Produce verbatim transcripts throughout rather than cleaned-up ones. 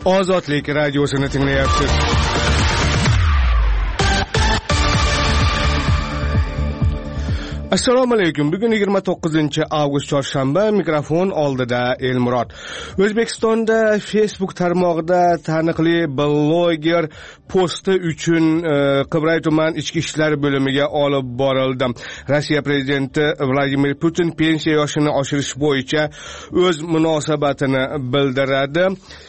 Ozodlik radiosini tinglayapsiz. Assalomu alaykum. Bugun yigirma to'qqizinchi avgust chorshanba, mikrofon oldida Elmurod. O'zbekistonda Facebook tarmog'ida taniqli bloger posti uchun Qibray tuman ichki ishlar bo'limiga olib borildi. Rossiya prezidenti Vladimir Putin pensiya yoshini oshirish bo'yicha o'z munosabatini bildiradi.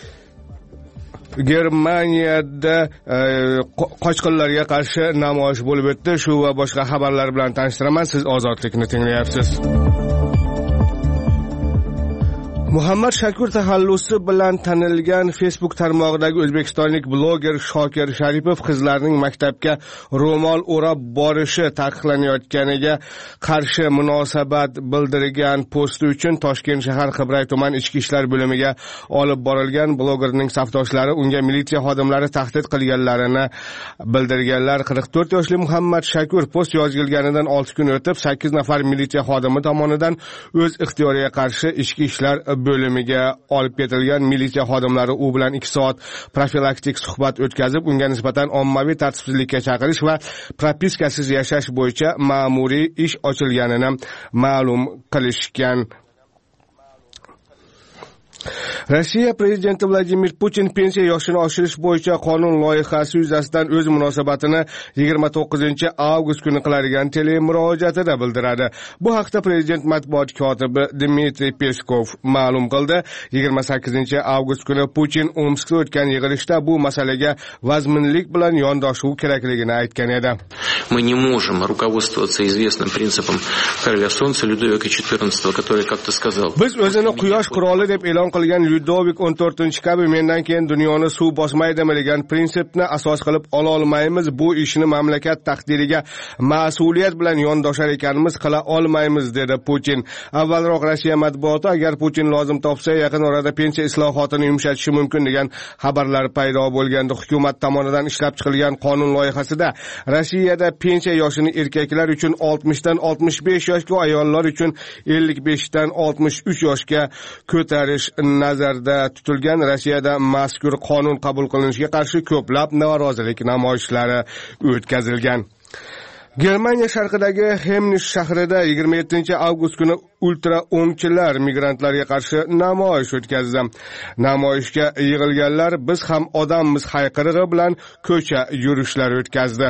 Germaniyada qochqinlarga qarshi namoyish bo'lib o'tdi. Shu va boshqa xabarlar bilan tanishtiraman. Siz Ozodlikni tinglayapsiz. Muhammad Shakur taxallusi bilan tanilgan Facebook tarmog'idagi o'zbekistonlik bloger Shokir Sharipov qizlarning maktabga ro'mol o'rab borishi taqiqlanayotganiga qarshi munosabat bildirgan posti uchun Toshkent shahar Qibray tuman ichki ishlar bo'limiga olib borilgan. Blogerning safdoshlari unga militsiya xodimlari tahdid qilganlarini bildirganlar. qirq to'rt yoshli Muhammad Shakur post yozilganidan olti kun o'tib sakkiz nafar militsiya xodimi tomonidan o'z ixtiyoriga qarshi ichki ishlar bo'limiga olib ketilgan. Militsiya xodimlari u bilan ikki soat profilaktik suhbat o'tkazib, unga nisbatan ommaviy tartibsizlikka chaqirish va propiskasiz yashash bo'yicha ma'muriy ish ochilganini ma'lum qilishgan. Rossiya prezidenti Vladimir Putin pensiya yoshini oshirish bo'yicha qonun loyihasi yuzasidan o'z munosabatini yigirma to'qqizinchi avgust kuni qiladigan telemurojaatida bildiradi. Bu haqda prezident matbuot kotibi Dmitriy Peskov ma'lum qildi. yigirma sakkizinchi avgust kuni Putin Omskda o'tgan yig'ilishda bu masalaga vazminlik bilan yondashuv kerakligini aytgan edi. Мы не можем руководствоваться известным принципом короля солнца Людовика четырнадцатого, который как-то сказал. Biz o'zini quyosh qiroli deb e'lon qilgan Ludovik o'n to'rtinchi kabi mendan keyin dunyoni suv bosmaydimi degan prinsipni asos qilib ola olmaymiz. Bu ishni mamlakat taqdiriga mas'uliyat bilan yondoshar ekanmiz, qila olmaymiz dedi Putin. Avvalroq Rossiya matbuoti agar Putin lozim topsa yaqin orada pensiya islohotini yumshatishi mumkin degan xabarlar paydo bo'lgandi. Hukumat tomonidan ishlab chiqilgan qonun loyihasida Rossiyada pensiya yoshini erkaklar uchun oltmishdan oltmish besh yoshga, ayollar uchun ellik beshdan oltmish uch yoshga ko'tarish nazarda tutilgan. Rossiyada mazkur qonun qabul qilinishiga qarshi ko'plab norozilik namoyishlari o'tkazilgan. Germaniya sharqidagi Hemnish shahrida yigirma yettinchi avgust kuni ultra o'ngchilar migrantlarga qarshi namoyish o'tkazdi. Namoyishga yig'ilganlar biz ham odammiz hayqirig'i bilan ko'cha yurishlar o'tkazdi.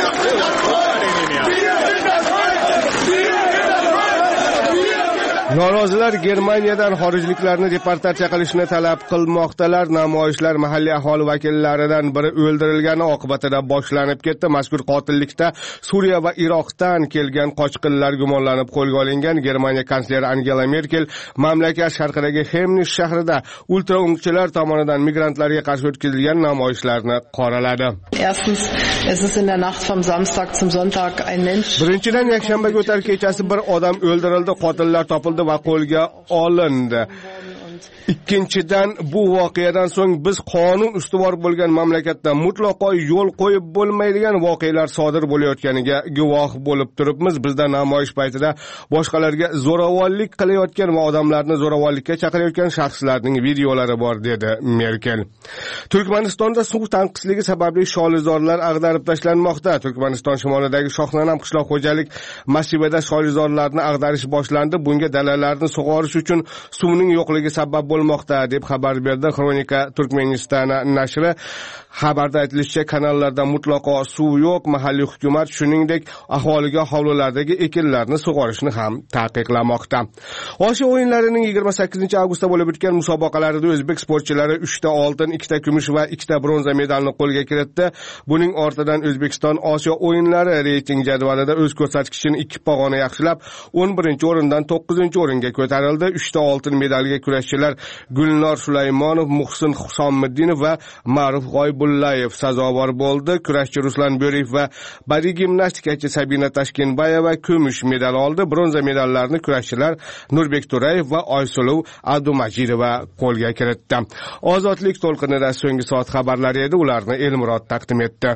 Norozilar Germaniyadan xorijliklarni deportatsiya qilishni talab qilmoqdalar. Namoyishlar mahalliy aholi vakillaridan biri o'ldirilgani oqibatida boshlanib ketdi. Mazkur qotillikda Suriya va Iroqdan kelgan qochqinlar gumonlanib qo'lga olingan. Germaniya kansleri Angela Merkel mamlakat sharqidagi Hemnish shahrida ultra o'ngchilar tomonidan migrantlarga qarshi o'tkazilgan namoyishlarni qoraladi. Erstens, es ist in der Nacht vom Samstag zum Sonntag ein Mensch. Birinchidan yakshanbaga o'tar kechasi bir odam o'ldirildi, qotillar topildi va qo'lga olindi. Ikkinchidan, bu voqeadan so'ng biz qonun ustuvor bo'lgan mamlakatda mutlaqo yo'l qo'yib bo'lmaydigan voqealar sodir bo'layotganiga guvoh bo'lib turibmiz. Bizda namoyish paytida boshqalarga zo'ravonlik qilayotgan va odamlarni zo'ravonlikka chaqirayotgan shaxslarning videolari bor dedi Merkel. Turkmanistonda suv tanqisligi sababli sholizorlar ag'darib tashlanmoqda. Turkmaniston shimolidagi Shohnanam qishloq xo'jalik massivida sholizorlarni ag'darish boshlandi. Bunga dalalarni sug'orish uchun suvning yo'qligi sabab bo'lmoqda deb xabar berdi Kronika Turkmeniston nashri. Xabarda aytilishicha, kanallarda mutlaqo suv yo'q. Mahalliy hukumat shuningdek aholiga hovlilardagi ekinlarni sug'orishni ham taqiqlamoqda. Osiyo o'yinlarining yigirma sakkizinchi avgustda bo'lib o'tgan musobaqalarida o'zbek sportchilari uchta oltin, ikkita kumush va ikkita bronza medalni qo'lga kiritdi. Buning ortidan O'zbekiston Osiyo o'yinlari reyting jadvalida o'z ko'rsatkichini ikki pog'ona yaxshilab o'n birinchi o'rindan to'qqizinchi o'ringa ko'tarildi. uchta oltin medalga kurashchilar Gulnor Sulaymonov, Muhsin Husomiddinov va Ma'ruf G'oybullayev sazovor bo'ldi. Kurashchi Ruslan Bo'riyev va badiiy gimnastikachi Sabina Tashkenbayeva kumush medal oldi. Bronza medallarni kurashchilar Nurbek To'rayev va Oysulov Abdumajidova qo'lga kiritdi. Ozodlik to'lqinida so'nggi soat xabarlari edi, ularni Elmurod taqdim etdi.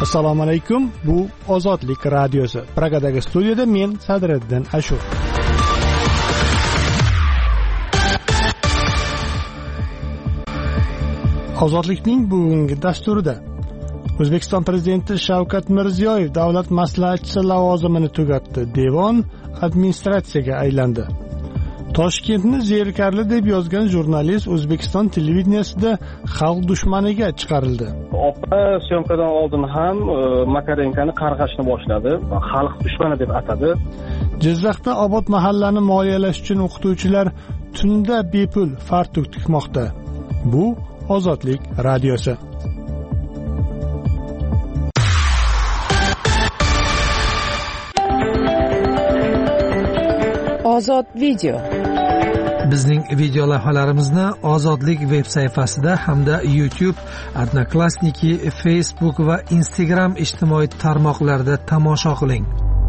Assalomu alaykum. Bu Ozodlik radiosi. Pragadagi studiyada men Sadriddin Ashur. Ozodlikning bugungi dasturida O'zbekiston prezidenti Shavkat Mirziyoyev davlat maslahatchisi lavozimini tugatdi. Devon administratsiyaga aylandi. Toshkentni zerikarli deb yozgan jurnalist O'zbekiston televideniyasida xalq dushmaniga chiqarildi. Opa syomkadan oldin ham Makarenkani qarg'ashni boshladi, xalq dushmani deb atadi. Jizzaxda obod mahallani moliyalash uchun o'qituvchilar tunda bepul fartuk tikmoqda. Bu Ozodlik radiosi. Ozod video. Bizning video lavhalarimizni Ozodlik veb sayfasida hamda YouTube, Odnoklassniki, Facebook va Instagram ijtimoiy tarmoqlarida tomosha qiling.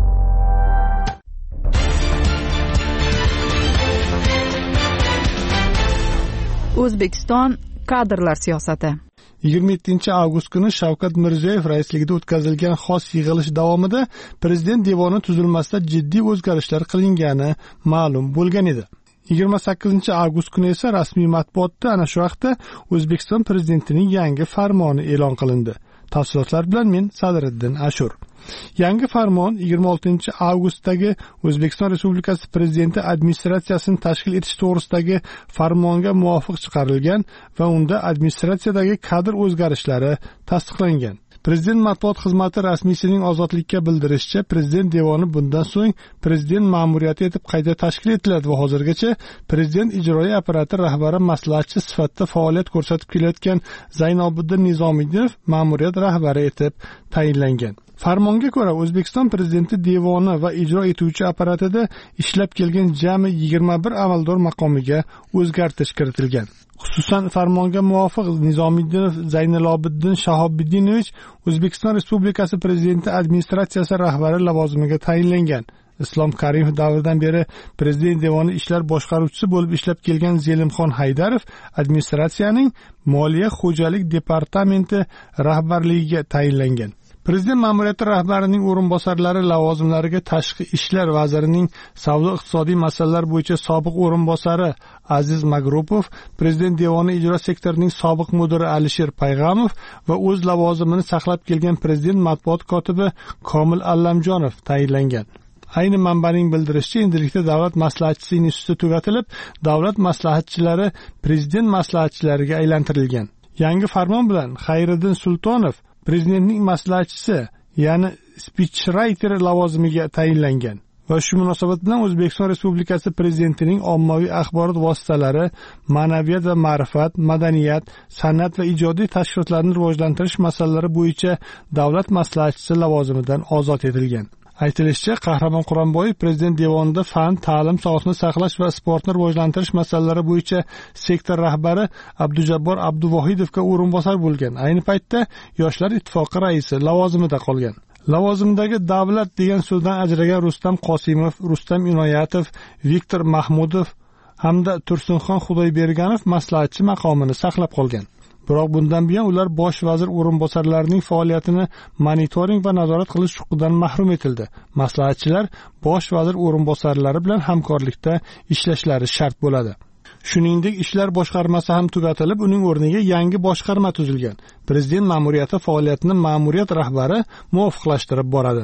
O'zbekiston kadrlar siyosati. yigirma yettinchi avgust kuni Shavkat Mirziyoyev raisligida o'tkazilgan xos yig'ilish davomida prezident devoni tuzilmasida jiddiy o'zgarishlar qilingani ma'lum bo'lgan edi. yigirma sakkizinchi avgust kuni esa rasmiy matbuotda ana shu vaqtda O'zbekiston prezidentining yangi farmoni e'lon qilindi. Tafsilotlar bilan men Sadriddin Ashur. Yangi farmon yigirma oltinchi avgustdagi O'zbekiston Respublikasi prezidenti administratsiyasini tashkil etish to'g'risidagi farmonga muvofiq chiqarilgan va unda administratsiyadagi kadr o'zgarishlari tasdiqlangan. Prezident matbuot xizmati rasmiysining Ozodlikka bildirishicha, prezident devoni bundan so'ng prezident ma'muriyati etib qayta tashkil etiladi va hozirgacha prezident ijroiy apparati rahbari maslahatchi sifatida faoliyat ko'rsatib kelayotgan Zaynobiddin Nizomiddinov ma'muriyat rahbari etib tayinlangan. Farmonga ko'ra O'zbekiston prezidenti devoni va ijro etuvchi apparatida ishlab kelgan jami yigirma bir amaldor maqomiga o'zgartirish kiritilgan. Xususan farmonga muvofiq Nizomiddinov Zaynilobiddin Shahobiddinovich O'zbekiston Respublikasi prezidenti administratsiyasi rahbari lavozimiga tayinlangan. Islom Karimov davridan beri prezident devoni ishlar boshqaruvchisi bo'lib ishlab kelgan Zelimxon Haydarov administratsiyaning moliya xo'jalik departamenti rahbarligiga tayinlangan. Prezident ma'muriyati rahbarining o'rinbosarlari lavozimlariga Tashqi ishlar vazirining savdo iqtisodiy masalalar bo'yicha sobiq o'rinbosari Aziz Magrupov, prezident devoni ijro sektorining sobiq mudiri Alisher Payg'amov va o'z lavozimini saqlab kelgan prezident matbuot kotibi Komil Allamjonov tayinlangan. Ayni manbaning bildirishicha, endilikda davlat maslahatchisi instituti tugatilib, davlat maslahatchilari prezident maslahatchilariga aylantirilgan. Yangi farmon bilan Xayriddin Sultonov prezidentning maslahatchisi, ya'ni speechwriter lavozimiga tayinlangan. Va shu munosabat bilan O'zbekiston Respublikasi prezidentining ommaviy axborot vositalari, ma'naviyat va ma'rifat, madaniyat, san'at va ijodiy tashkilotlarni rivojlantirish masalalari bo'yicha davlat maslahatchisi lavozimidan ozod etilgan. Aytilishicha, Qahramon Quronboyev prezident devonida fan, ta'lim, sog'liqni saqlash va sportni rivojlantirish masalalari bo'yicha sektor rahbari Abdujabbor Abduvohidovga o'rinbosar bo'lgan. Ayni paytda Yoshlar ittifoqi raisi lavozimida qolgan. Lavozimdagi davlat degan so'zdan ajragan Rustam Qosimov, Rustam Inoyatov, Viktor Mahmudov hamda Tursunxon Xudoyberganov maslahatchi maqomini saqlab qolgan. Biroq bundan buyon ular bosh vazir o'rinbosarlarining faoliyatini monitoring va nazorat qilish huquqidan mahrum etildi. Maslahatchilar bosh vazir o'rinbosarlari bilan hamkorlikda ishlashlari shart bo'ladi. Shuningdek, ishlar boshqarmasi ham tugatilib, uning o'rniga yangi boshqarma tuzilgan. Prezident ma'muriyati faoliyatini ma'muriyat rahbari muvofiqlashtirib boradi.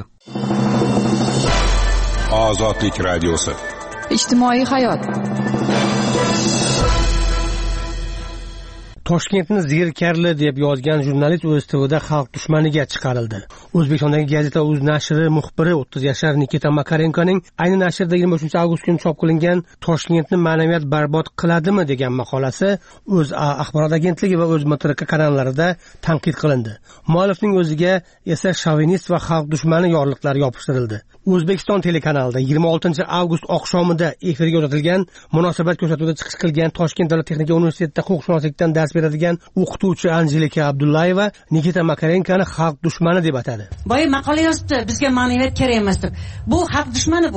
Ozodlik radiosi. Ijtimoiy hayot. Toshkentni zerikarli deb yozgan jurnalist o'z tvda xalq dushmaniga chiqarildi. O'zbekistondagi gazeta Uz nashri muxbiri o'ttiz yashar Nikita Makarenkoning ayni nashrda yigirma uchinchi avgust kuni chop qilingan Toshkentni ma'naviyat barbod qiladimi degan maqolasi O'zA axborot agentligi va O'zMTRK kanallarida tanqid qilindi. Muallifning o'ziga esa shovinist va xalq dushmani yorliqlari yopishtirildi. O'zbekiston telekanalida yigirma oltinchi avgust oqshomida efirga uzatilgan munosabat ko'rsatuvida chiqish qilgan Toshkent davlat texnika universitetida huquqshunoslikdan dars beradigan o'qituvchi Anjelika Abdullayeva Nikita Makarenkani xalq dushmani deb atadi. Boya maqola yozibdi, bizga ma'naviyat kerak emas deb. Bu xalq dushmani bu.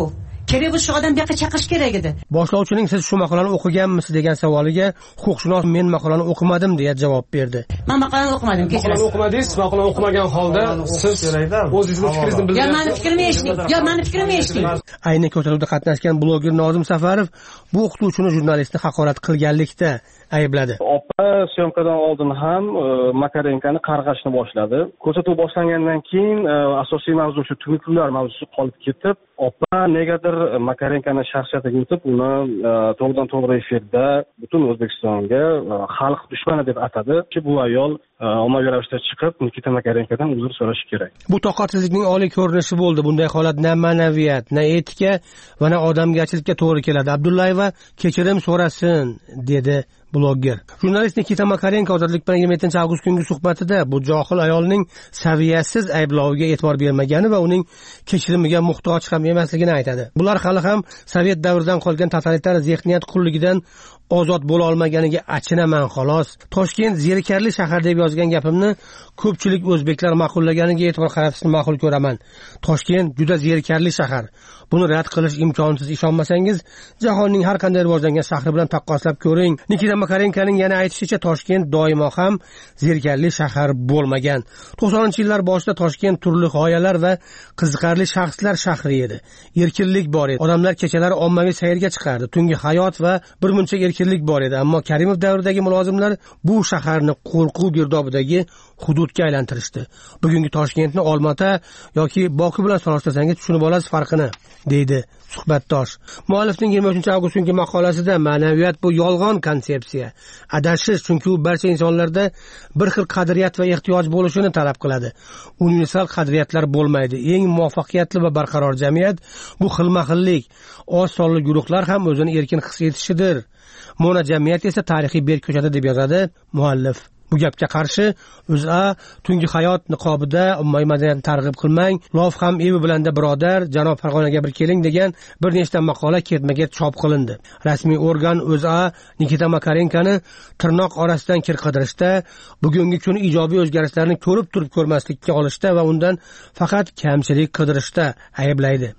kerak bo'lsa shu odam bu yoqqa chaqirish kerak edi. Boshlovchining siz shu maqolani o'qiganmisiz degan savoliga huquqshunos men maqolani o'qimadim deya javob berdi. Men maqolani o'qimadim, kechirasiz. Maqolani o'qimadingiz, maqolani o'qimagan holda siz o'zingizning fikringizni bildirasiz. Yo, meni fikrimni eshiting. Yo, meni fikrimni eshiting. Ayni ko'rsatuvda qatnashgan bloger Nozim Safarov bu o'qituvchini jurnalistni haqorat qilganlikda aybladi. Opa syomkadan oldin ham Makarenkani qarg'ashni boshladi. Ko'rsatuv boshlangandan keyin asosiy mavzu shu tunukllar mavzusi qolib ketib, opa negadir Makarenkani shaxsiyatiga o'tib, uni to'g'ridan to'g'ri efirda butun O'zbekistonga xalq dushmani deb atadi. Bu ayol ommaviy ravishda chiqib Nikita Makarenkadan uzr so'rashi kerak. Bu toqatsizlikning oliy ko'rinishi bo'ldi. Bunday holat na ma'naviyat, na etika va na odamgarchilikka to'g'ri keladi. Abdullayeva kechirim so'rasin, dedi bloger. Jurnalist Nikita Makarenko Ozodlik bilan yigirma yettinchi avgust kungi suhbatida bu johil ayolning saviyasiz aybloviga e'tibor bermagani va uning kechirimiga muhtoj ham emasligini aytadi. Bular hali ham Sovet davridan qolgan totalitar zehniyat qulligidan ozod bo'la olmaganiga achinaman xolos. Toshkent zerikarli shahar deb yozgan gapimni ko'pchilik o'zbeklar ma'qullaganiga e'tibor qaratishni ma'qul ko'raman. Toshkent juda zerikarli shahar. Buni rad qilish imkonsiz. Ishonmasangiz, jahonning har qanday rivojlangan shahri bilan taqqoslab ko'ring. Nikita Makarenkoning yana aytishicha, Toshkent doimo ham zerikarli shahar bo'lmagan. to'qsoninchi yillar boshida Toshkent turli g'oyalar va qiziqarli shaxslar shahri edi. Erkinlik bor edi. Odamlar kechalari ommaviy sayrga chiqardi. Tungi hayot va bir muncha erkinlik bor edi. Ammo Karimov davridagi mulozimlar bu shaharni qo'rquv girdobidagi hududga aylantirishdi. Bugungi Toshkentni Olmota yoki Boku bilan solishtirsangiz tushunib olasiz farqini, deydi suhbatdosh. Muallifning yigirma uchinchi avgust kungi maqolasida ma'naviyat bu yolg'on konsepsiya, adashish, chunki u barcha insonlarda bir xil qadriyat va ehtiyoj bo'lishini talab qiladi. Universal qadriyatlar bo'lmaydi. Eng muvaffaqiyatli va barqaror jamiyat bu xilma-xillik, oz sonli guruhlar ham o'zini erkin his etishidir. Mo'na jamiyat esa tarixiy berk ko'chadi, deb yozadi muallif. Bu gapga qarshi O'zA tungi hayot niqobida ommaviy madaniyatni targ'ib qilmang, lof ham evi bilanda birodar, janob Farg'onaga bir keling degan bir nechta maqola ketma-ket chop qilindi. Rasmiy organ O'zA Nikita Makarenkani tirnoq orasidan kir qidirishda, bugungi kun ijobiy o'zgarishlarni ko'rib turib ko'rmaslikka olishda va undan faqat kamchilik qidirishda ayblaydi.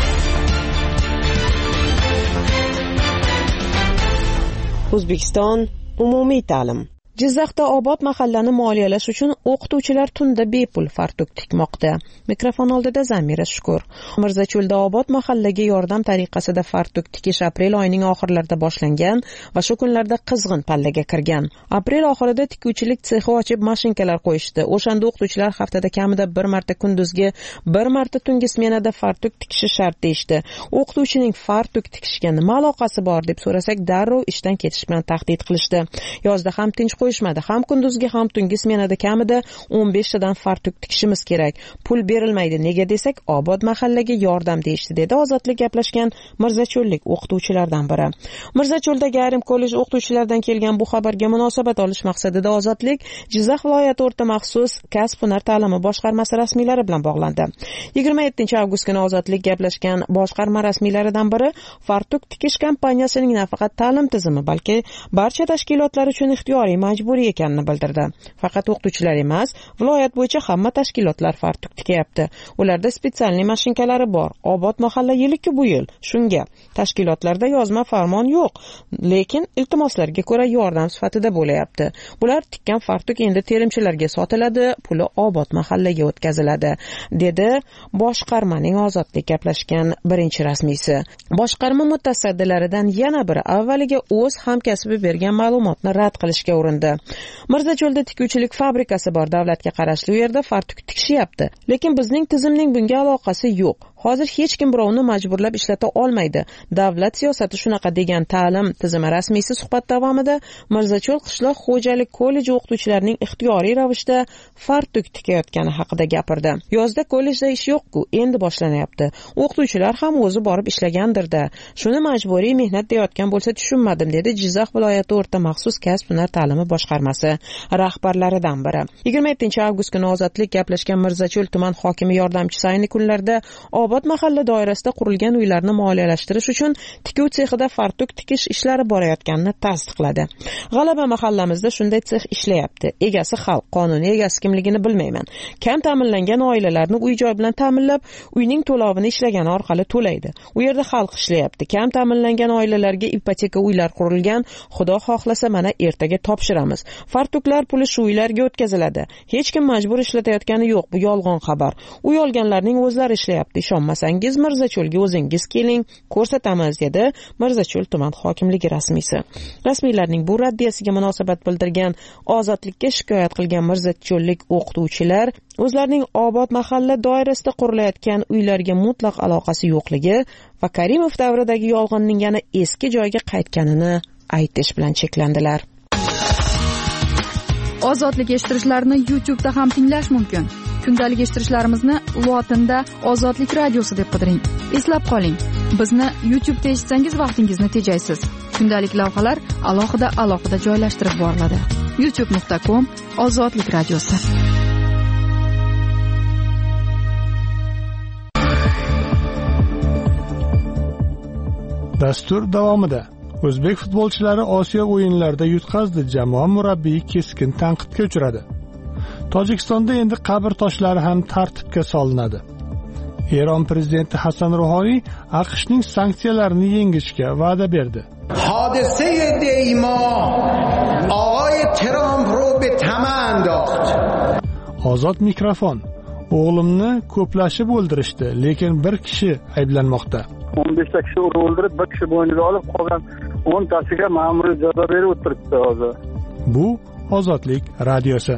O'zbekiston umumiy ta'lim. Jizzaxda Obod mahallani moliyalash uchun o'qituvchilar tunda bepul fartuk tikmoqda. Mikrofon oldida Zamira Shukur. Mirzacho'lda Obod mahallaga yordam tariqasida fartuk tikish aprel oyining oxirlarida boshlangan va shu kunlarda qizg'in pallaga kirgan. Aprel oxirida tikuvchilik sexi ochib mashinkalar qo'yishdi. O'shanda o'qituvchilar haftada kamida bir marta kunduzgi, bir marta tungi smenada fartuk tikishi shart deyishdi. O'qituvchining fartuk tikishga nima aloqasi bor deb so'rasak, darrov ishdan ketish bilan tahdid qilishdi. Yozda ham tinch qo'yishmadi. Ham kunduzgi ham tungi smenada kamida o'n besh tadan fartuk tikishimiz kerak. Pul berilmaydi. Nega desak, Obod mahallaga yordam deyishdi, dedi Ozodlik gaplashgan Mirzacho'llik o'qituvchilardan biri. Mirzacho'ldagi ayrim kollej o'qituvchilaridan kelgan bu xabarga munosabat olish maqsadida Ozodlik Jizzax viloyati o'rta maxsus kasb-hunar ta'limi boshqarmasi rasmiylari bilan bog'landi. yigirma yettinchi avgust kuni Ozodlik gaplashgan boshqarma rasmiylaridan biri fartuk tikish kompaniyasining nafaqat ta'lim tizimi, balki barcha tashkilotlar uchun ixtiyoriy majburiy ekanini bildirdi. Faqat o'qituvchilar emas, viloyat bo'yicha hamma tashkilotlar fartuk tikyapti. Ularda spetsialniy mashinkalari bor. Obod mahalla yilki bu yil. Shunga tashkilotlarda yozma farmon yo'q, lekin iltimoslarga ko'ra yordam sifatida bo'layapti. Bular tikkan fartuk endi terimchilarga sotiladi, puli Obod mahallaga o'tkaziladi, dedi boshqarmaning Ozodlik gaplashgan birinchi rasmiysi. Boshqarma mutasaddilaridan yana biri avvaliga o'z hamkasbi bergan ma'lumotni rad qilishga urindi. Mirzacho'lda tikuvchilik fabrikasi bor, davlatga qarashli u yerda fartuk tikishyapti. Lekin bizning tizimning bunga aloqasi yo'q. Hozir hech kim birovni majburlab ishlata olmaydi. Davlat siyosati shunaqa, degan ta'lim tizimi rasmiysi suhbat davomida Mirzacho'l qishloq xo'jalik kolleji o'qituvchilarining ixtiyoriy ravishda fartuk tikayotgani haqida gapirdi. Yozda kollejda ish yo'q-ku, endi boshlanyapti. O'qituvchilar ham o'zi borib ishlagandir-da. Shuni majburiy mehnat deyotgan bo'lsa tushunmadim, dedi Jizzax viloyati o'rta maxsus kasb-hunar ta'limi boshqarmasi rahbarlaridan biri. yigirma yettinchi avgust kuni Ozodlik gaplashgan Mirzacho'l tuman hokimi yordamchisi ayni kunlarda obod mahalla doirasida qurilgan uylarni moliyalashtirish uchun tikuv sexida fartuk tikish ishlari borayotganini tasdiqladi. G'alaba mahallamizda shunday sex ishlayapti. Egasi xalq, qonuniy egasi kimligini bilmayman. Kam ta'minlangan oilalarni uy-joy bilan ta'minlab, uyning to'lovini ishlagani orqali to'laydi. U yerda xalq ishlayapti. Kam ta'minlangan oilalarga ipoteka uylar qurilgan. Xudo xohlasa mana ertaga topshiramiz. Fartuklar puli shu uylarga o'tkaziladi. Hech kim majbur ishlatayotgani yo'q. Bu yolg'on xabar. Uy olganlarning o'zlari ishlayapti. Ishonmasangiz Mirzacho'lga o'zingiz keling, ko'rsatamiz, dedi Mirzacho'l tuman hokimligi rasmiysi. Rasmiylarning bu raddiyasiga munosabat bildirgan, ozodlikka shikoyat qilgan mirzacho'llik o'qituvchilar o'zlarining obod mahalla doirasida qurilayotgan uylarga mutlaq aloqasi yo'qligi va Karimov davridagi yolg'onning yana eski joyga qaytganini aytish bilan cheklandilar. Ozodlik eshittirishlarni YouTube da ham tinglash mumkin. Kundalik eshittirishlarimizni lotinda Ozodlik radiosi deb qidiring. Eslab qoling, bizni YouTube da eshitsangiz vaqtingizni tejaysiz. Kundalik lavhalar alohida alohida joylashtirib boriladi. youtube nuqta com Ozodlik radiosi. Dastur davomida O'zbek futbolchilari Osiyo o'yinlarida yutqazdi. Jamoa murabbiyi keskin tanqidga uchradi. Tojikistonda endi qabr toshlari ham tartibga solinadi. Eron prezidenti Hasan Ruhoniy AQShning sanksiyalarini yengishga va'da berdi. Hodise deymo og'ay Tramp ro be tama andokht. Ozod mikrofon. O'g'limni ko'plashib o'ldirishdi, lekin bir kishi ayblanmoqda. o'n besh ta kishi o'ldirib, bir kishi bo'yniga olib, qolgan o'n tasiga ma'muriy jazo berib o'tiribdi hozir. Bu Ozodlik radiosi.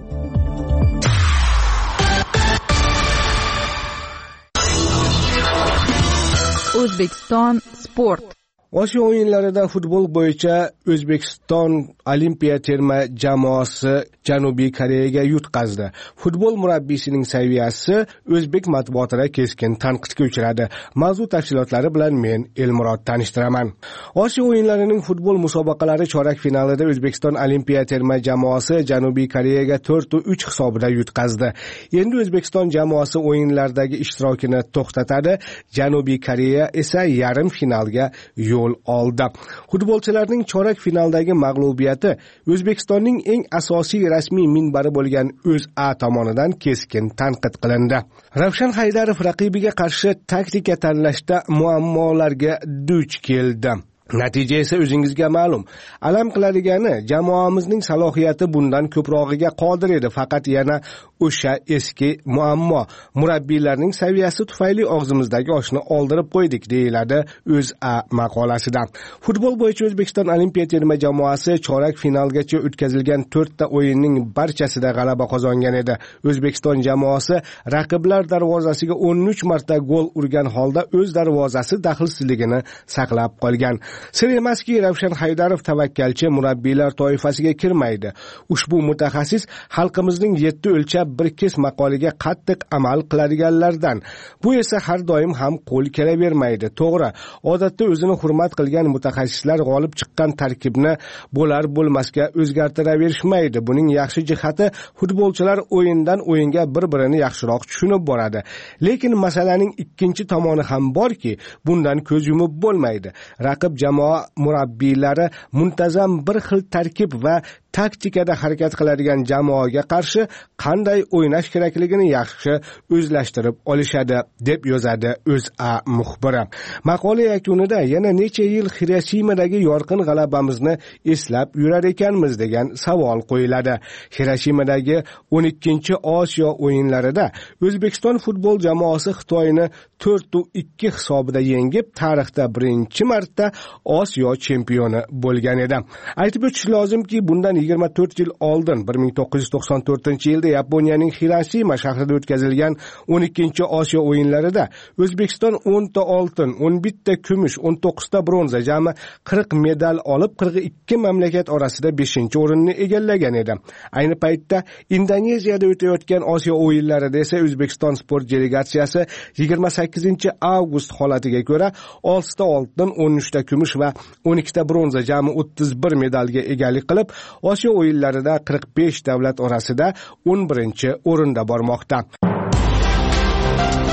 O'zbekiston sport. Osiyo o'yinlarida futbol bo'yicha O'zbekiston olimpiya terma jamoasi Janubiy Koreyaga yutqazdi. Futbol murabbiysining saviyasi o'zbek matbuotida keskin tanqidga uchradi. Mavzu tafsilotlari bilan men Elmurod tanishtiraman. Osiyo o'yinlarining futbol musobaqalari chorak finalida O'zbekiston olimpiya terma jamoasi Janubiy Koreyaga to'rt uch hisobida yutqazdi. Endi O'zbekiston jamoasi o'yinlardagi ishtirokini to'xtatadi. Janubiy Koreya esa yarim finalga yo'l oldi. Futbolchilarning chorak finaldagi mag'lubiyati O'zbekistonning eng asosiy rasmiy minbari bo'lgan O'zA tomonidan keskin tanqid qilindi. Ravshan Haydarov raqibiga qarshi taktika tanlashda muammolarga duch keldi. Natija esa o'zingizga ma'lum. Alam qiladigani, jamoamizning salohiyati bundan ko'prog'iga qodir edi, faqat yana o'sha eski muammo, murabbiylarning saviyasi tufayli og'zimizdagi oshni oldirib qo'ydik, deyiladi O'zA maqolasida. Futbol bo'yicha O'zbekiston olimpiya terma jamoasi chorak finalgacha o'tkazilgan to'rtta o'yinning barchasida g'alaba qozongan edi. O'zbekiston jamoasi raqiblar darvozasiga o'n uch marta gol urgan holda o'z darvozasi daxlsizligini saqlab qolgan. Sir emaski, Ravshan Haydarov tavakkalchi murabbiylar toifasiga kirmaydi. Ushbu mutaxassis xalqimizning yetti o'lchab bir kes maqoliga qattiq amal qiladiganlardan. Bu esa har doim ham qo'l kelavermaydi. To'g'ri, odatda o'zini hurmat qilgan mutaxassislar g'olib chiqqan tarkibni bo'lar bo'lmasga o'zgartiraverishmaydi. Buning yaxshi jihati, futbolchilar o'yindan o'yinga bir-birini yaxshiroq tushunib boradi. Lekin masalaning ikkinchi tomoni ham borki, bundan ko'z yumib bo'lmaydi. Raqib jamoa murabbiylari muntazam bir xil tarkib va taktikada harakat qiladigan jamoaga qarshi qanday o'ynash kerakligini yaxshi o'zlashtirib olishadi, deb yozadi O'zA muxbiri. Maqola yakunida yana necha yil Hiroshimadagi yorqin g'alabamizni eslab yurar ekanmiz degan savol qo'yiladi. Hiroshimadagi o'n ikkinchi Osiyo o'yinlarida O'zbekiston futbol jamoasi Xitoyni to'rt ikki hisobida yengib, tarixda birinchi marta Osiyo chempioni bo'lgan edi. Aytib o'tish lozimki, bundan yigirma to'rt yil oldin bir ming to'qqiz yuz to'qson to'rtinchi yilda Yaponiyaning Hiroshima shahrida o'tkazilgan o'n ikkinchi Osiyo o'yinlarida O'zbekiston o'n ta oltin, o'n bitta kumush, o'n to'qqiz ta bronza, jami qirq medal olib, qirq ikki mamlakat orasida beshinchi o'rinni egallagan edi. Ayni paytda Indoneziyada o'tayotgan Osiyo o'yinlarida esa O'zbekiston sport delegatsiyasi yigirma sakkizinchi avgust holatiga ko'ra olti ta oltin, o'n uch ta kumush va o'n ikki ta bronza, jami o'ttiz bir medalga egalik qilib, Osiyo o'yinlarida qirq besh davlat orasida o'n birinchi o'rinda bormoqda.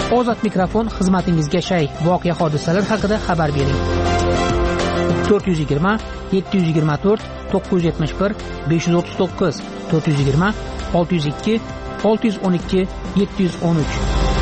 Ozod mikrofon xizmatingizga shay. Voqea hodisalar haqida xabar bering. to'rt yuz yigirma yetti yuz yigirma to'rt to'qqiz yuz yetmish bir besh yuz o'ttiz to'qqiz to'rt yuz yigirma olti yuz ikki olti yuz o'n ikki yetti yuz o'n uch.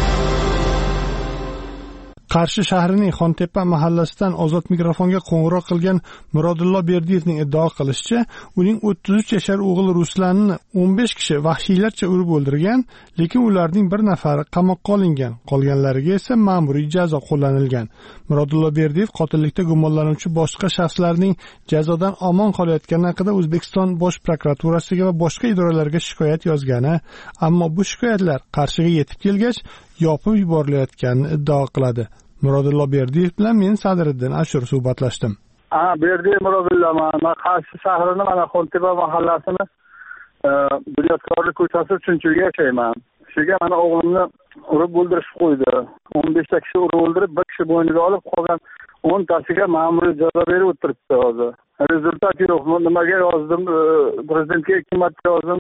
Qarshi shahrining Xontepa mahallasidan Ozod mikrofonga qo'ng'iroq qilgan Mirodillo Berdiyevning iddao qilishicha, uning o'ttiz uch yashar o'g'li Ruslanni o'n besh kishi vahshiylarcha urib o'ldirgan, lekin ularning bir nafari qamoqqa olingan, qolganlariga esa ma'muriy jazo qo'llanilgan. Mirodillo Berdiyev qotillikda gumonlanuvchi boshqa shaxslarning jazodan omon qolayotgani haqida O'zbekiston Bosh prokuraturasiga va boshqa idoralarga shikoyat yozgani, ammo bu shikoyatlar Qarshiga yetib kelgach, yopib yuborilayotganini iddao qiladi. Mirodillo Berdiyev bilan men Sadriddin Ashur suhbatlashdim. Ha, Berdiyev Mirodillo, men Qarshi shahrining mana Xontepa mahallasini Bunyodkorlik ko'chasi uchinchiga yashayman. Shuga mana o'g'limni urib o'ldirishib qo'ydi. o'n beshta kishi urib o'ldirib, bir kishi bo'yniga olib, qolgan o'ntasiga ma'muriy jazo berib o'tiribdi hozir. Rezultat yo'q. Nimaga yozdim? Prezidentga ikki marta yozdim,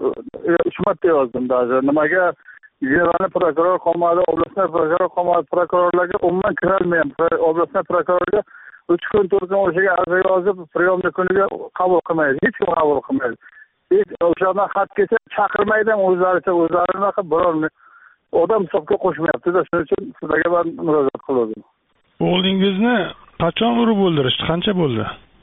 uch marta yozdim даже. Nimaga Yevani prokuror qolmadi, oblastniy prokuror qolmadi, prokurorlarga umuman kirolmayapti. Oblastniy prokurorga uch kun to'rt kun o'shaga ariza yozib, priyomni kuniga qabul qilmaydi, hech kim qabul qilmaydi. Hech o'shadan xat kelsa chaqirmaydi, o'zlaricha o'zlarini qilib biror odam hisobga qo'shmayapti-da, shuning uchun sizlarga men murojaat qildim. O'g'lingizni qachon urib o'ldirishdi? Qancha bo'ldi?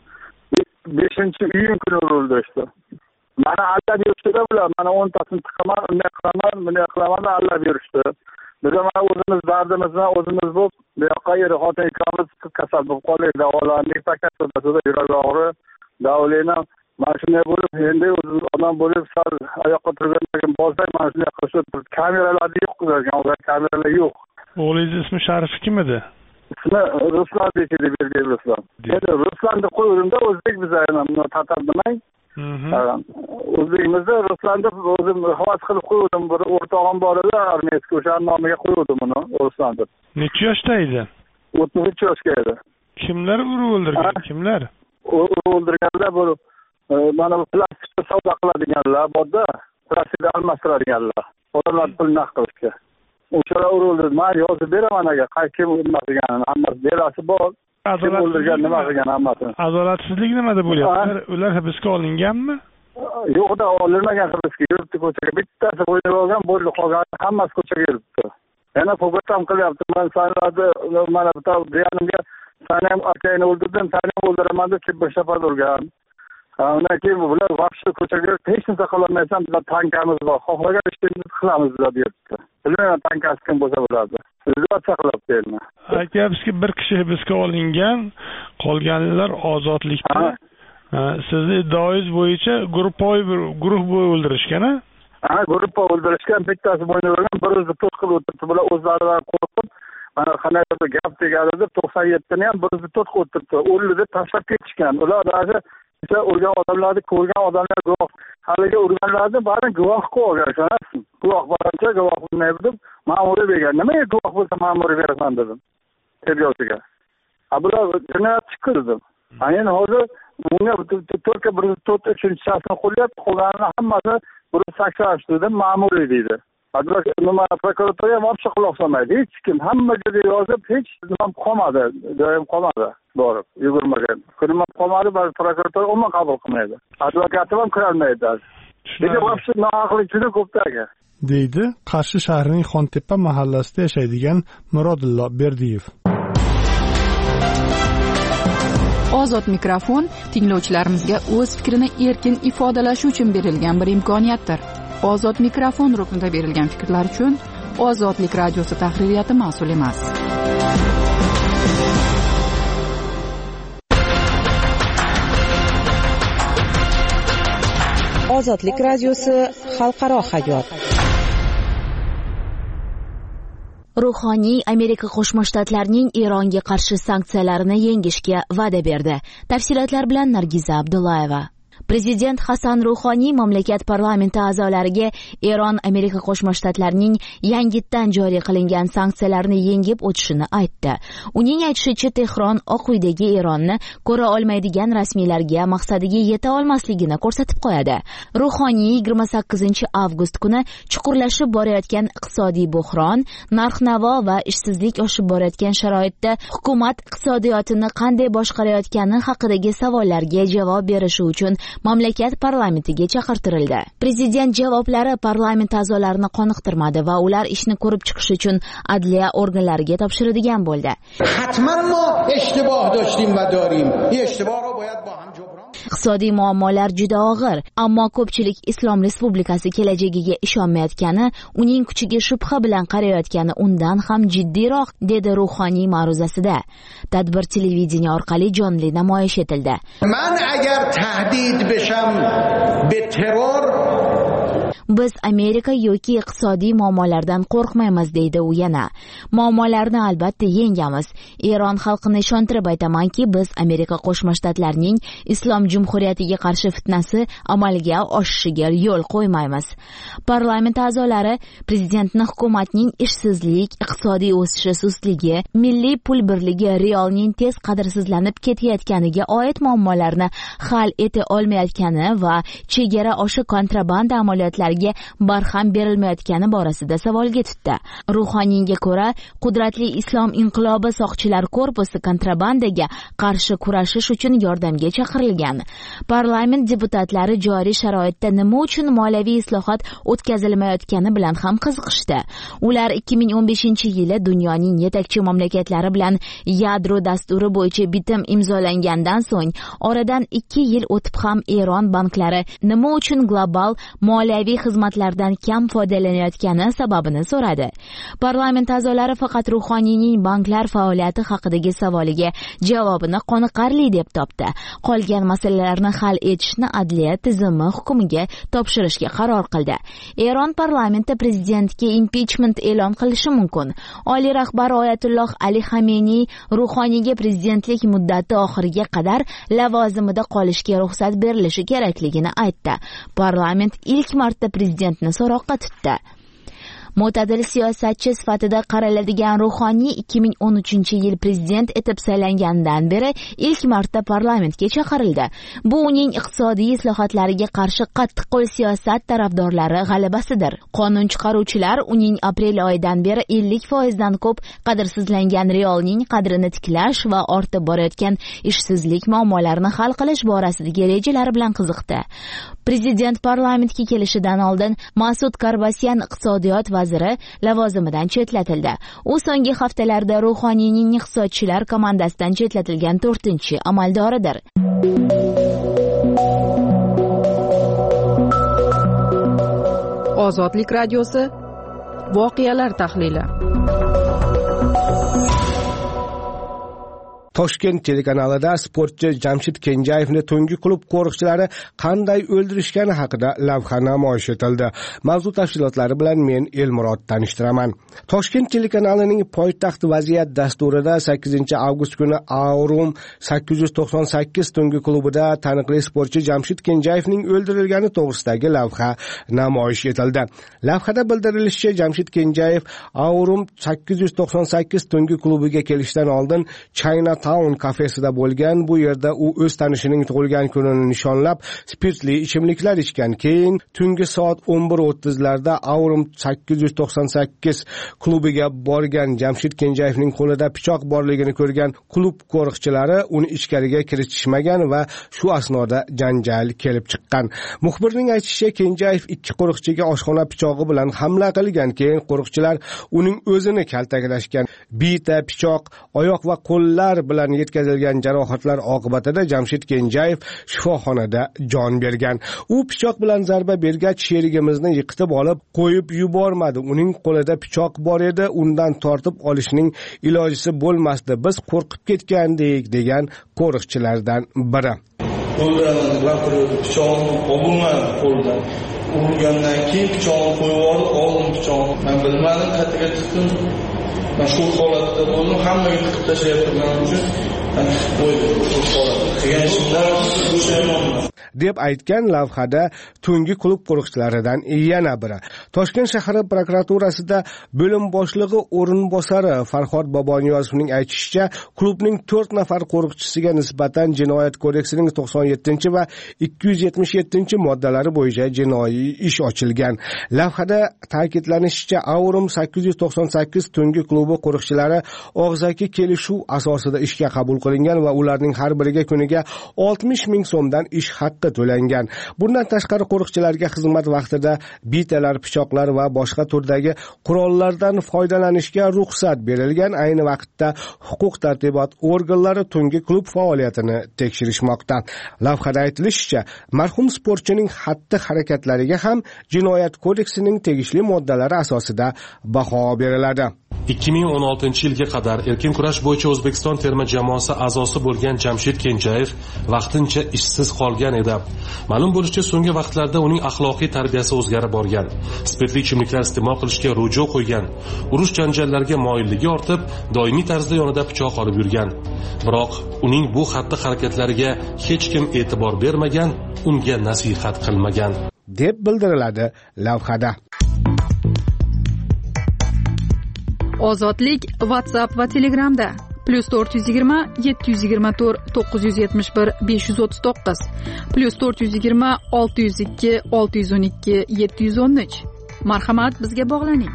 beshinchi iyun kuni urib o'ldirishdi. Mana allab yurishdi bular, mana o'ntasini tiqaman, unday qilaman, bunday qilaman, allab yurishdi. Biz mana o'zimiz dardimizni o'zimiz bo'lib, bu yoqqa yeri xotin ikkomiz kasal bo'lib qoldik, davolandik, pakatda yurak og'ri, davolayman. Mana shunday bo'lib, endi o'zimiz odam bo'lib, sal oyoqqa turgandan bo'lsak, mana shunday qilib turib, kameralar yo'q qilgan, ular kameralar yo'q. O'g'lingiz ismi Sharif kim edi? Ismi Ruslan deb bergan Ruslan. Endi Ruslanni qo'ydim-da, o'zbek biz ham tatar demang. O'zbekimizda Ruslanni o'zim havas qilib qo'ydim, bir o'rtog'im bor edi, armiyasiga o'sha nomiga qo'ydim uni, Ruslan deb. Necha yoshda edi? o'ttiz uch yoshga edi. Kimlar urib o'ldirgan? Kimlar? Urib o'ldirganlar bu mana bu plastikda savdo qiladiganlar, borda plastikda almashtiradiganlar. Odamlar pulni naqd qilishga. O'shalar urib o'ldirdi. Men yozib beraman aga, qaykim urmaganini, hammasi belasi bor. Kim o'ldirgan nima qilgan hammasini. Adolatsizlik nimada bo'lyapti? Ular hibsga olinganmi? Yo'q-da, olinmagan hibsga yuribdi ko'chaga. Bittasi bo'yniga olgan, bo'ldi qolgan, hammasi ko'chaga yuribdi. Yana fogotam qilyapti. Men sanlardi, mana bu yanimga seni ham akangni o'ldirdim, seni ham o'ldiraman deb kelib bir shapar urgan. Undan keyin bular vahshiy ko'chaga hech narsa qilolmaysan, bizlar tankamiz bor, xohlagan ishimizni qilamiz deb yuribdi. Bilmayman tankasi kim bo'lsa bo'ladi. Izolyatsiya qilyapti endi. Aytyapsizki, bir kishi hibsga olingan, qolganlar ozodlikda. Sizni iddaoingiz bo'yicha guruhbo'y guruh bo'y o'ldirishgan-a? Ha, guruh o'ldirishgan, bittasi bo'yniga olgan, bir o'zi to'rt qilib o'tiribdi. Bular o'zlaridan qo'rqib, mana qanday gap tegadi deb to'qson yettini ham bir o'zi to'rt qilib o'tiribdi. O'ldi deb tashlab ketishgan. Ular hozir o'sha urgan odamlarni ko'rgan odamlar guvoh, haliga urganlarni bari guvoh qo'ygan, ishonasizmi? Guvoh bo'lancha guvoh bo'lmaydi deb ma'muriy bergan. Nimaga guvoh bo'lsa ma'muriy berasan dedim tergovchiga. A bular jinoyat chiqirdi. Aynan hozir bunga to'rtga bir to'rt uchinchi shaxsni qo'llayapti, qolganini hammasi bir sakson uchda ma'muriy deydi. Advokat nima prokuratura ham obshiq quloq solmaydi. Hech kim hamma joyga yozib, hech nima qolmadi, joyim qolmadi. Borib, yugurmagan. Kunim qolmadi, bari prokuratura umuman qabul qilmaydi. Advokatim ham kirolmaydi. Nega vaqti nohaqlik juda ko'pdagi. deydi Qarshi shahrining Xontepa mahallasida yashaydigan Mirodillo Berdiyev. Ozod mikrofon tinglovchilarimizga o'z fikrini erkin ifodalashi uchun berilgan bir imkoniyatdir. Ozod mikrofon ruknida berilgan fikrlar uchun Ozodlik radiosi tahririyati mas'ul emas. Ozodlik radiosi xalqaro hayot. Ruhoniy Amerika Qo'shma Shtatlarining Eronga qarshi sanksiyalarini yengishga va'da berdi. Tafsilotlar bilan Nargiza Abdullayeva. Prezident Hasan Ruhoniy mamlakat parlamenti a'zolariga Eron Amerika Qo'shma Shtatlarining yangitdan joriy qilingan sanksiyalarni yengib o'tishini aytdi. Uning aytishicha, Tehron Oq uydagi Eronni ko'ra olmaydigan rasmiylarga maqsadiga yeta olmasligini ko'rsatib qo'yadi. Ruhoniy yigirma sakkizinchi avgust kuni chuqurlashib borayotgan iqtisodiy buhron, narx-navo va ishsizlik oshib borayotgan sharoitda hukumat iqtisodiyotini qanday boshqarayotgani haqidagi savollarga javob berishi uchun mamlakat parlamentiga chaqirtirildi. Prezident javoblari parlament a'zolarini qoniqtirmadi va ular ishni ko'rib chiqish uchun adliya organlariga topshiradigan bo'ldi. Hatman mo ishtiboh doshtim va dorim. Ishtiboh ro boyad ba ham jabron. Iqtisodiy muammolar juda og'ir, ammo ko'pchilik Islom Respublikasi kelajagiga ishonmayotgani, uning kuchiga shubha bilan qarayotgani undan ham jiddiyroq, dedi Ruhoniy ma'ruzasida. Tadbir televideniye orqali jonli namoyish etildi. Man agar tahdid besham be terror Biz Amerika yoki iqtisodiy muammolardan qo'rqmaymiz, deydi u yana. Muammolarni albatta yengamiz. Eron xalqini ishontirib aytamanki, biz Amerika Qo'shma Shtatlarining Islom Jumhuriyatiga qarshi fitnasi amalga oshishiga yo'l qo'ymaymiz. Parlament a'zolari prezidentni hukumatning ishsizlik, iqtisodiy o'sishi sustligi, milliy pul birligi riyolning tez qadrsizlanib ketayotganiga oid muammolarni hal eta olmayotgani va chegara oshi kontrabanda amaliyotlari barham berilmayotgani borasida savolga tutdi. Ruhoniyga ko'ra, qudratli islom inqilobi soqchilar korpusi kontrabandaga qarshi kurashish uchun yordamga chaqirilgan. Parlament deputatlari joriy sharoitda nima uchun moliyaviy islohot o'tkazilmayotgani bilan ham qiziqishdi. Ular ikki ming o'n beshinchi yili dunyoning yetakchi mamlakatlari bilan yadro dasturi bo'yicha bitim imzolangandan so'ng, oradan ikki yil o'tib ham Eron banklari nima uchun global moliyaviy xizmatlardan kam foydalanayotgani sababini so'radi. Parlament a'zolari faqat Ruhoniyning banklar faoliyati haqidagi savoliga javobini qoniqarli deb topdi. Qolgan masalalarni hal etishni adliya tizimi hukumiga topshirishga qaror qildi. Eron parlamenti prezidentga impichment e'lon qilishi mumkin. Oliy rahbar Oyatulloh Ali Xameniy Ruhoniyga prezidentlik muddati oxiriga qadar lavozimida qolishga ruxsat berilishi kerakligini aytdi. Parlament ilk marta prezidentni so'roqqa tutdi. Mo'tadil siyosatchi sifatida qaraladigan Ruhoniy ikki ming o'n uchinchi yil prezident etib saylangandan beri ilk marta parlamentga chaqirildi. Bu uning iqtisodiy islohotlariga qarshi qattiqqo'l siyosat tarafdorlari g'alabasidir. Qonun chiqaruvchilar uning aprel oyidan beri ellik foizdan ko'p qadrsizlangan riyolning qadrini tiklash va ortib borayotgan ishsizlik muammolarini hal qilish borasidagi rejalari bilan qiziqdi. Prezident parlamentga kelishidan oldin Masud Karbasyan iqtisodiyot vaziri lavozimidan chetlatildi. U so'nggi haftalarda Ruhoniyning iqtisodchilar komandasidan chetlatilgan to'rtinchi amaldoridir. Ozodlik radiosi voqealar tahlili. Toshkent telekanalida sportchi Jamshid Kenjayevni tungi klub qo'riqchilari qanday o'ldirishgani haqida lavha namoyish etildi. Mavzu tafsilotlari bilan men Elmurod tanishtiraman. Toshkent telekanalining Poytaxt vaziyat dasturida sakkizinchi avgust kuni Aurum sakkiz yuz to'qson sakkiz tungi klubida taniqli sportchi Jamshid Kenjayevning o'ldirilgani to'g'risidagi lavha namoyish etildi. Lavhada bildirilishicha, Jamshid Kenjayev Aurum sakkiz yuz to'qson sakkiz tungi klubiga kelishdan oldin China Town kafesida bo'lgan. Bu yerda u o'z tanishining tug'ilgan kunini nishonlab spirtli ichimliklar ichgan. Keyin tungi soat o'n bir o'ttiz larda Aurum sakkiz yuz to'qson sakkiz klubiga borgan. Jamshid Kenjayevning qo'lida pichoq borligini ko'rgan klub qo'riqchilari uni ichkariga kiritishmagan va shu asnoda janjal kelib chiqqan. Muxbirning aytishicha, Kenjayev ikki qo'riqchiga oshxona pichog'i bilan hamla qilgan. Keyin qo'riqchilar uning o'zini kaltaklashgan. Bita, pichoq, oyoq va qo'llar bilan yetkazilgan jarohatlar oqibatida Jamshid Kenjayev shifoxonada jon bergan. U pichoq bilan zarba bergach, sherigimizni yiqitib olib qo'yib yubormadi. Uning qo'lida pichoq bor edi, undan tortib olishning ilojisi bo'lmasdi. Biz qo'rqib ketgandik, degan qo'riqchilardan biri. Qo'ldan gapirib pichoqni olmadim qo'ldan. Urgandan keyin pichoqni qo'yib olib, oldim pichoqni. Men bilmadim, qayerga chiqdim. Men shu holatda bo'ldim, hammaga tiqib tashlayotganim uchun men qo'ydim shu holatda. qilgan ishimdan pushaymonman deb aytgan lavhada tungi klub qo'riqchilaridan yana biri. Toshkent shahar prokuraturasida bo'lim boshlig'i o'rinbosari Farhod Boboniyozovning aytishicha, klubning to'rt nafar qo'riqchisiga nisbatan Jinoyat kodeksining to'qson yettinchi va ikki yuz yetmish yettinchi moddalari bo'yicha jinoiy ish ochilgan. Lavhada ta'kidlanishicha, Aurum sakkiz yuz to'qson sakkiz tungi klubi qo'riqchilari og'zaki kelishuv asosida ishga qabul qilingan va ularning har biriga kuniga oltmish ming so'mdan ish haqqi to'langan. Bundan tashqari qo'riqchilarga xizmat vaqtida bitalar, pichoqlar va boshqa turdagi qurollardan foydalanishga ruxsat berilgan. Ayni vaqtda huquq-tartibot organlari tungi klub faoliyatini tekshirishmoqda. Lavhada aytilishicha, marhum sportchining xatti-harakatlariga ham Jinoyat kodeksining tegishli moddalari asosida baho beriladi. ikki ming o'n oltinchi yilga qadar erkin kurash bo'yicha O'zbekiston terma jamoasi a'zosi bo'lgan Jamshid Kenjayev vaqtincha ishsiz qolgan edi. Ma'lum bo'lishicha, so'nggi vaqtlarda uning axloqiy tarbiyasi o'zgarib borgan. Spirtli ichimliklar iste'mol qilishga rujo qo'ygan. Urush janjallarga moyilligi ortib, doimiy tarzda yonida pichoq olib yurgan. Biroq uning bu xatti-harakatlariga hech kim e'tibor bermagan, unga nasihat qilmagan deb bildiriladi lavhada. Ozodlik WhatsApp va Telegramda plus to'rt yuz yigirma yetti yuz yigirma to'rt to'qqiz yuz yetmish bir besh yuz o'ttiz to'qqiz plus to'rt yuz yigirma olti yuz ikki olti yuz o'n ikki yetti yuz o'n uch. Marhamat, bizga bog'laning.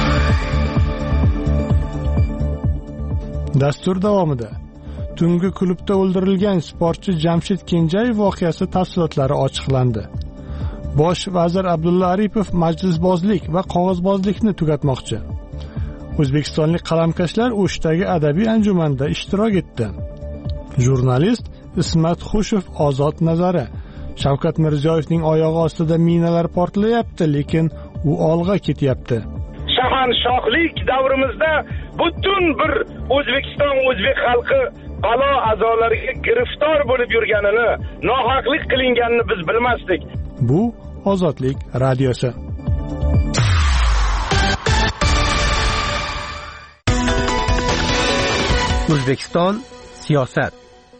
Dastur davomida tungi klubda o'ldirilgan sportchi Jamshid Kenjayev voqeasi tafsilotlari ochiqlandi. Bosh vazir Abdulla Aripov majlisbozlik va qog'ozbozlikni tugatmoqchi. O'zbekistonlik qalamkashlar O'shdagi adabiy anjumanda ishtirok etdi. Jurnalist Ismat Xushov ozod nazari. Shavkat Mirziyoyevning oyog'i ostida minalar portlayapti, lekin u olg'a ketyapti. Shahanshohlik davrimizda butun bir O'zbekiston o'zbek xalqi balo azolariga giriftor bo'lib yurganini, nohaqlik qilinganini biz bilmasdik. Bu Ozodlik radiosi. O'zbekiston siyosat.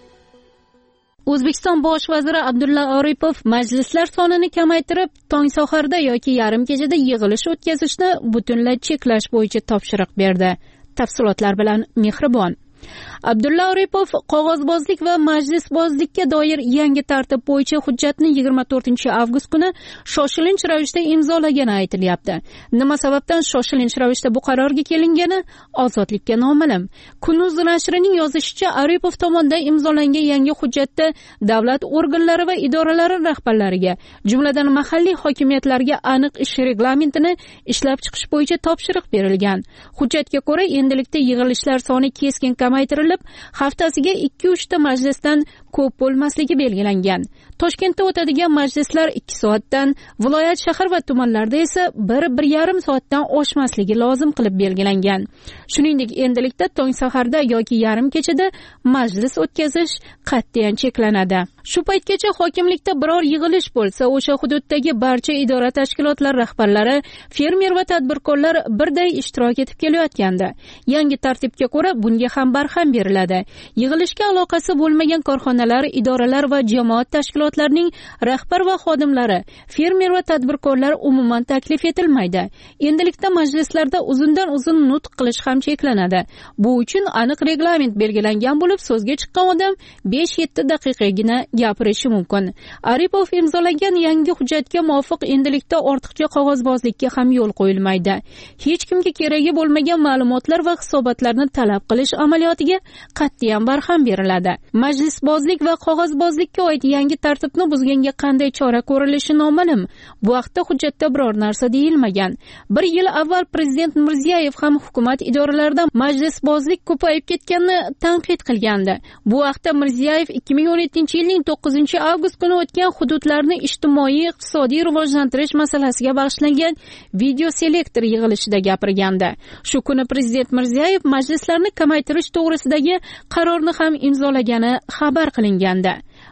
O'zbekiston bosh vaziri Abdulla Aripov majlislar sonini kamaytirib, tong saharda yoki yarim kechada yig'ilish o'tkazishni butunlay cheklash bo'yicha topshiriq berdi. Tafsilotlar bilan Mehribon. Abdulla Aripov qog'ozbozlik va majlisbozlikka doir yangi tartib bo'yicha hujjatni yigirma to'rtinchi avgust kuni shoshilinch ravishda imzolagani aytilyapti. Nima sababdan shoshilinch ravishda bu qarorga kelingani Ozodlikka noma'lum. Kunuz nashrining yozishicha, Aripov tomonidan imzolangan yangi hujjatda davlat organlari va idoralari rahbarlariga, jumladan mahalliy hokimiyatlarga aniq ish reglamentini ishlab chiqish bo'yicha topshiriq berilgan. Hujjatga ko'ra, endilikda yig'ilishlar soni keskin kamaytirilib, haftasiga ikki uch ta majlisdan ko'p bo'lmasligi belgilangan. Toshkentda o'tadigan majlislar ikki soatdan, viloyat, shahar va tumanlarda esa bir bir yarim soatdan oshmasligi lozim qilib belgilangan. Shuningdek, endilikda tong saharda yoki yarim kechada majlis o'tkazish qat'iyan cheklanadi. Shu paytgacha hokimlikda biror yig'ilish bo'lsa, o'sha hududdagi barcha idora tashkilotlar rahbarlari, fermer va tadbirkorlar birday ishtirok etib kelayotgandi. Yangi tartibga ko'ra bunga ham barham beriladi. Yig'ilishga aloqasi bo'lmagan korxonalar, idoralar va jamoat tashkilotlarining rahbar va xodimlari, fermer va tadbirkorlar umuman taklif etilmaydi. Endilikda majlislarda uzundan uzun nutq qilish ham cheklanadi. Bu uchun aniq reglament belgilangan bo'lib, so'zga chiqqan odam besh yetti daqiqagina gapirishi mumkin. Aripov imzolagan yangi hujjatga muvofiq endilikda ortiqcha qog'ozbozlikka ham yo'l qo'yilmaydi. Hech kimga keragi bo'lmagan ma'lumotlar va hisobotlarni talab qilish amaliyotiga qat'iyan barham beriladi. Majlisbozlik va qog'ozbozlikka oid yangi tartibni buzganga qanday chora ko'rilishi noma'lum. Bu haqda hujjatda biror narsa deyilmagan. Bir yil avval prezident Mirziyoyev ham hukumat idoralarida majlisbozlik ko'payib ketganini tanqid qilgandi. Bu haqda Mirziyoyev ikki ming o'n yettinchi yilning to'qqizinchi avgust kuni o'tgan hududlarni ijtimoiy iqtisodiy rivojlantirish masalasiga bag'ishlangan video selektor yig'ilishida gapirgandi. Shu kuni prezident Mirziyoyev majlislarni kamaytirish to'g'risidagi qarorni ham imzolagani xabar qilingandi.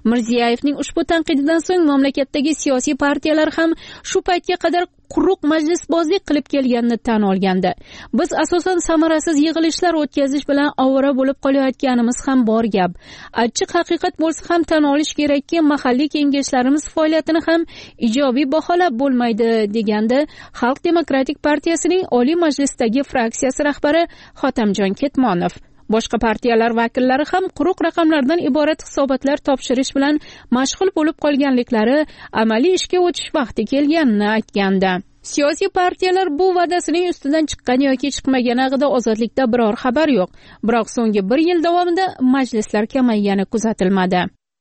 Mirziyoyevning ushbu tanqididan so'ng mamlakatdagi siyosiy partiyalar ham shu paytga qadar quruq majlisbozlik qilib kelganini tan olgandi. Biz asosan samarasiz yig'ilishlar o'tkazish bilan ovora bo'lib qolayotganimiz ham bor gap. Achchiq haqiqat bo'lsa ham tan olish kerakki, mahalliy kengashlarimiz faoliyatini ham ijobiy baholab bo'lmaydi, degandi Xalq demokratik partiyasining Oliy Majlisdagi fraksiyasi rahbari Xotamjon Ketmonov. Boshqa partiyalar vakillari ham quruq raqamlardan iborat hisobotlar topshirish bilan mashg'ul bo'lib qolganliklari, amaliy ishga o'tish vaqti kelganini aytgandi. Siyosiy partiyalar bu va'dasining ustidan chiqqan yoki chiqmagani haqida ozodlikda biror xabar yo'q. Biroq so'nggi bir yil davomida majlislar kamaygani kuzatilmadi.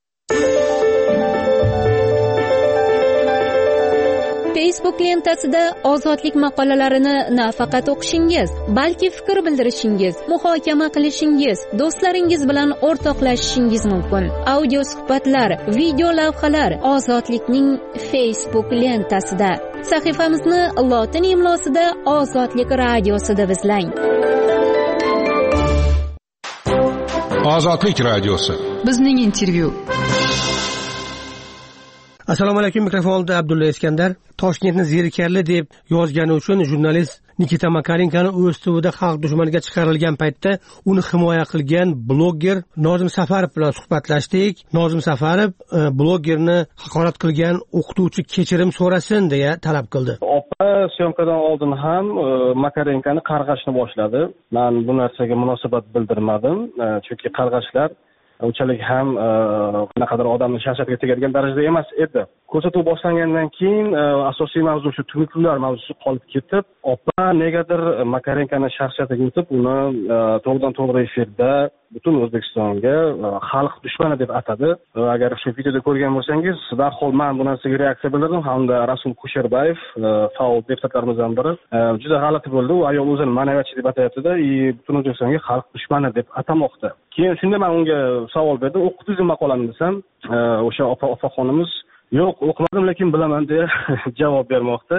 Facebook lentasida ozodlik maqolalarini nafaqat o'qishingiz, balki fikr bildirishingiz, muhokama qilishingiz, do'stlaringiz bilan o'rtoqlashishingiz mumkin. Audio suhbatlar, video lavhalar ozodlikning Facebook lentasida. Sahifamizni lotin imlosida Ozodlik radiosida izlang. Ozodlik radiosi. Bizning intervyu. Assalomu alaykum, mikrofonda Abdulla Iskandar. Toshkentni zerikarli deb yozgani uchun jurnalist Nikita Makarenkani o'z tuvida xalq dushmaniga chiqarilgan paytda uni himoya qilgan blogger Nozim Safarov bilan suhbatlashdik. Nozim Safarov bloggerni haqorat qilgan o'qituvchi kechirim so'rasin deya talab qildi. Opa syomkadan oldin ham Makarenkani qarg'ashni boshladi. Men bu narsaga munosabat bildirmadim, chunki qarg'ashlar unchalik ham qanaqadir odamning shaxsiyatiga tegadigan darajada emas edi. Ko'rsatuv boshlangandan keyin asosiy mavzu shu tunukllar mavzusi qolib ketib, opa negadir Makarenkani shaxsiyatiga o'tib, uni to'g'ridan to'g'ri efirda butun O'zbekistonga xalq dushmani deb atadi. Agar shu videoda ko'rgan bo'lsangiz, darhol men bu narsaga reaksiya bildirdim hamda Rasul Kusherbayev, faol deputatlarimizdan biri, juda g'alati bo'ldi. U ayol o'zini ma'naviyatchi deb atayapti-da, butun O'zbekistonga xalq dushmani deb atamoqda. Keyin shunda men unga savol berdim, o'qituvchi maqolani desam, o'sha opa opaxonimiz yo'q, o'qimadim, lekin bilaman deya javob bermoqda.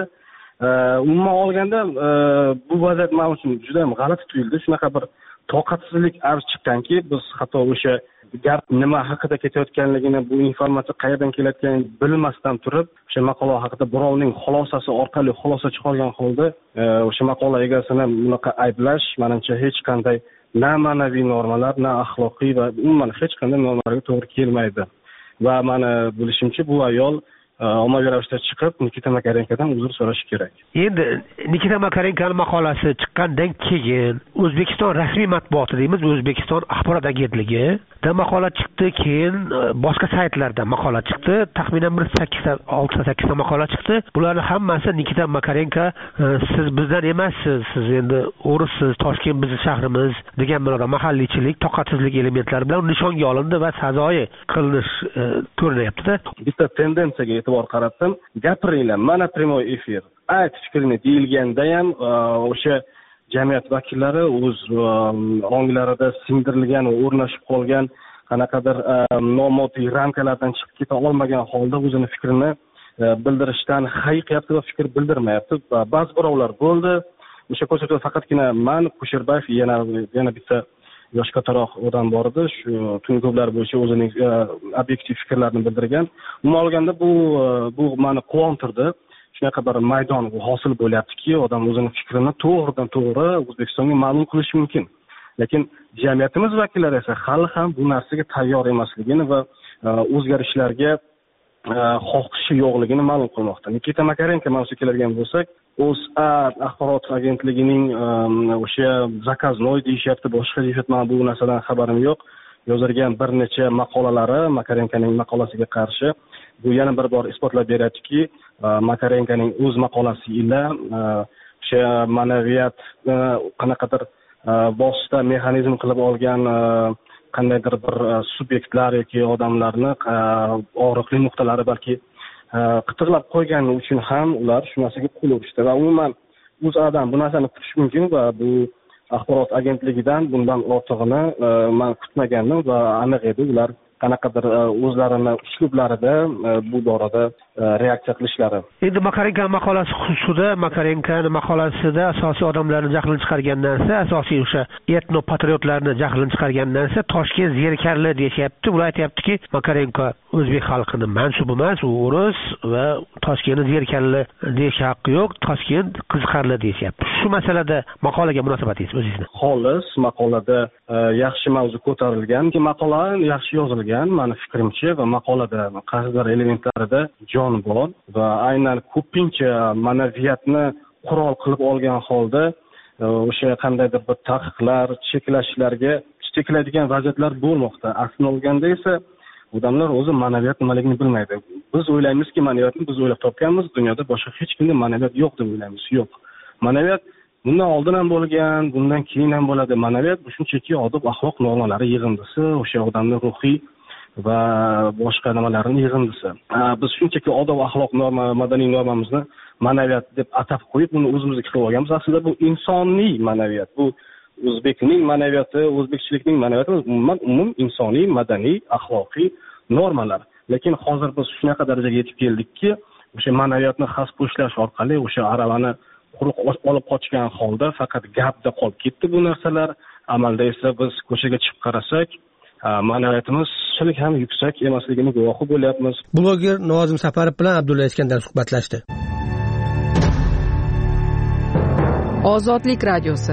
Umuman olganda bu vaziyat men uchun juda ham g'alati tuyuldi. Shunaqa bir toqatsizlik avj chiqqanki, biz hatto o'sha gap nima haqida ketayotganligini, bu informatsiya qayerdan kelayotganini bilmasdan turib, o'sha maqola haqida birovning xulosasi orqali xulosa chiqargan holda o'sha maqola egasini bunaqa ayblash, menimcha hech qanday na ma'naviy normalar, na axloqiy va umuman hech qanday normalarga to'g'ri kelmaydi. Va meni bilishimcha bu ayol ommaviy ravishda chiqib Nikita Makarenkadan uzr so'rashi kerak. Endi Nikita Makarenkaning maqolasi chiqqandan keyin O'zbekiston rasmiy matbuoti deymiz, O'zbekiston axborot agentligi da maqola chiqdi, keyin boshqa saytlarda maqola chiqdi, taxminan bir sakkizta olti sakkizta maqola chiqdi. Bularning hammasi Nikita Makarenka siz bizdan emassiz, siz endi o'rissiz, Toshkent bizning shahrimiz degan ma'noda mahalliychilik, toqatsizlik elementlari bilan nishonga olindi va sazoyi qilinish ko'rinyapti-da. Bitta tendensiyaga e'tibor qaratdim. Gapiringlar, mana prямой efir. Ayt fikrini deyilganda ham o'sha jamiyat vakillari o'z onglarida singdirilgan va o'rnashib qolgan qanaqadir nomoddiy ramkalardan chiqib keta olmagan holda o'zini fikrini bildirishdan hayiqyapti va fikr bildirmayapti. Ba'zi birovlar bo'ldi. O'sha ko'rsatuvda faqatgina men, Kusherbayev, yana yana bitta yosh kattaroq odam bor edi, shu tuyg'ular bo'yicha o'zining obyektiv fikrlarini bildirgan. Umuman olganda bu bu meni quvontirdi. Shunaqa bir maydon hosil bo'lyaptiki, odam o'zining fikrini to'g'ridan to'g'ri O'zbekistonga ma'lum qilishi mumkin. Lekin jamiyatimiz vakillari esa hali ham bu narsaga tayyor emasligini va o'zgarishlarga xohishi yo'qligini ma'lum qilmoqda. Nikita Makarenka mavzuga keladigan bo'lsak, O'zA axborot agentligining o'sha zakaznoy deyishyapti, boshqa deyapti, men bu narsadan xabarim yo'q. Yozilgan bir necha maqolalari Makarenkaning maqolasiga qarshi bu yana bir bor isbotlab beryaptiki, Makarenkaning o'z maqolasi ila o'sha ma'naviyat qanaqadir boshqa mexanizm qilib olgan qandaydir bir subyektlar yoki odamlarni og'riqli nuqtalari balki qitiqlab qo'ygani uchun ham ular shu narsaga qo'l urishdi va umuman O'zAdan bu narsani kutish mumkin va bu axborot agentligidan bundan ortig'ini men kutmagandim va aniq edi, ular qanaqadir o'zlarini uslublarida bu borada reaksiya qilishlari. Endi Makarenko maqolasi xususida, Makarenko maqolasida asosiy odamlarni jahlini chiqargan narsa, asosiy o'sha etnopatriotlarni jahlini chiqargan narsa Toshkent zerikarli deyapti. Ular aytayaptiki, Makarenko o'zbek xalqining mansubi emas, u o'ris va Toshkentni zerikarli deyish haqqi yo'q, Toshkent qiziqarli deyapti. Shu masalada maqolaga munosabatingiz o'zingizni? Xolis, maqolada yaxshi mavzu ko'tarilgan, maqola yaxshi yozilgan, meni fikrimcha, va maqolada qaysidir elementlarida jon bor va aynan ko'pincha ma'naviyatni qurol qilib olgan holda o'sha qandaydir bir taqiqlar, cheklashlarga cheklaydigan vaziyatlar bo'lmoqda. Aslida olganda esa odamlar o'zi ma'naviyat nimaligini bilmaydi. Biz o'ylaymizki, ma'naviyatni biz o'ylab topganmiz, dunyoda boshqa hech kimda ma'naviyat yo'q deb o'ylaymiz. Yo'q. Ma'naviyat bundan oldin ham bo'lgan, bundan keyin ham bo'ladi. Ma'naviyat bu shunchaki odob axloq normalari yig'indisi, o'sha odamning ruhiy va boshqa nimalarning yig'indisi. Biz shunchaki odob axloq norma, madaniy normamizni ma'naviyat deb atab qo'yib, uni o'zimizga qilib olganmiz. Aslida bu insoniy ma'naviyat. Bu o'zbekning ma'naviyati, o'zbekchilikning ma'naviyati umuman umum insoniy, madaniy, axloqiy normalar. Lekin hozir biz shunaqa darajaga yetib keldikki, o'sha ma'naviyatni xas qo'shlash orqali o'sha aravani quruq olib qochgan holda faqat gapda qolib ketdi bu narsalar. Amalda esa biz ko'chaga chiqib qarasak, ma'naviyatimiz shunchalik ham yuksak emasligini guvohi bo'lyapmiz. Bloger Nozim Safarov bilan Abdulla Iskandar suhbatlashdi. Ozodlik radiosi.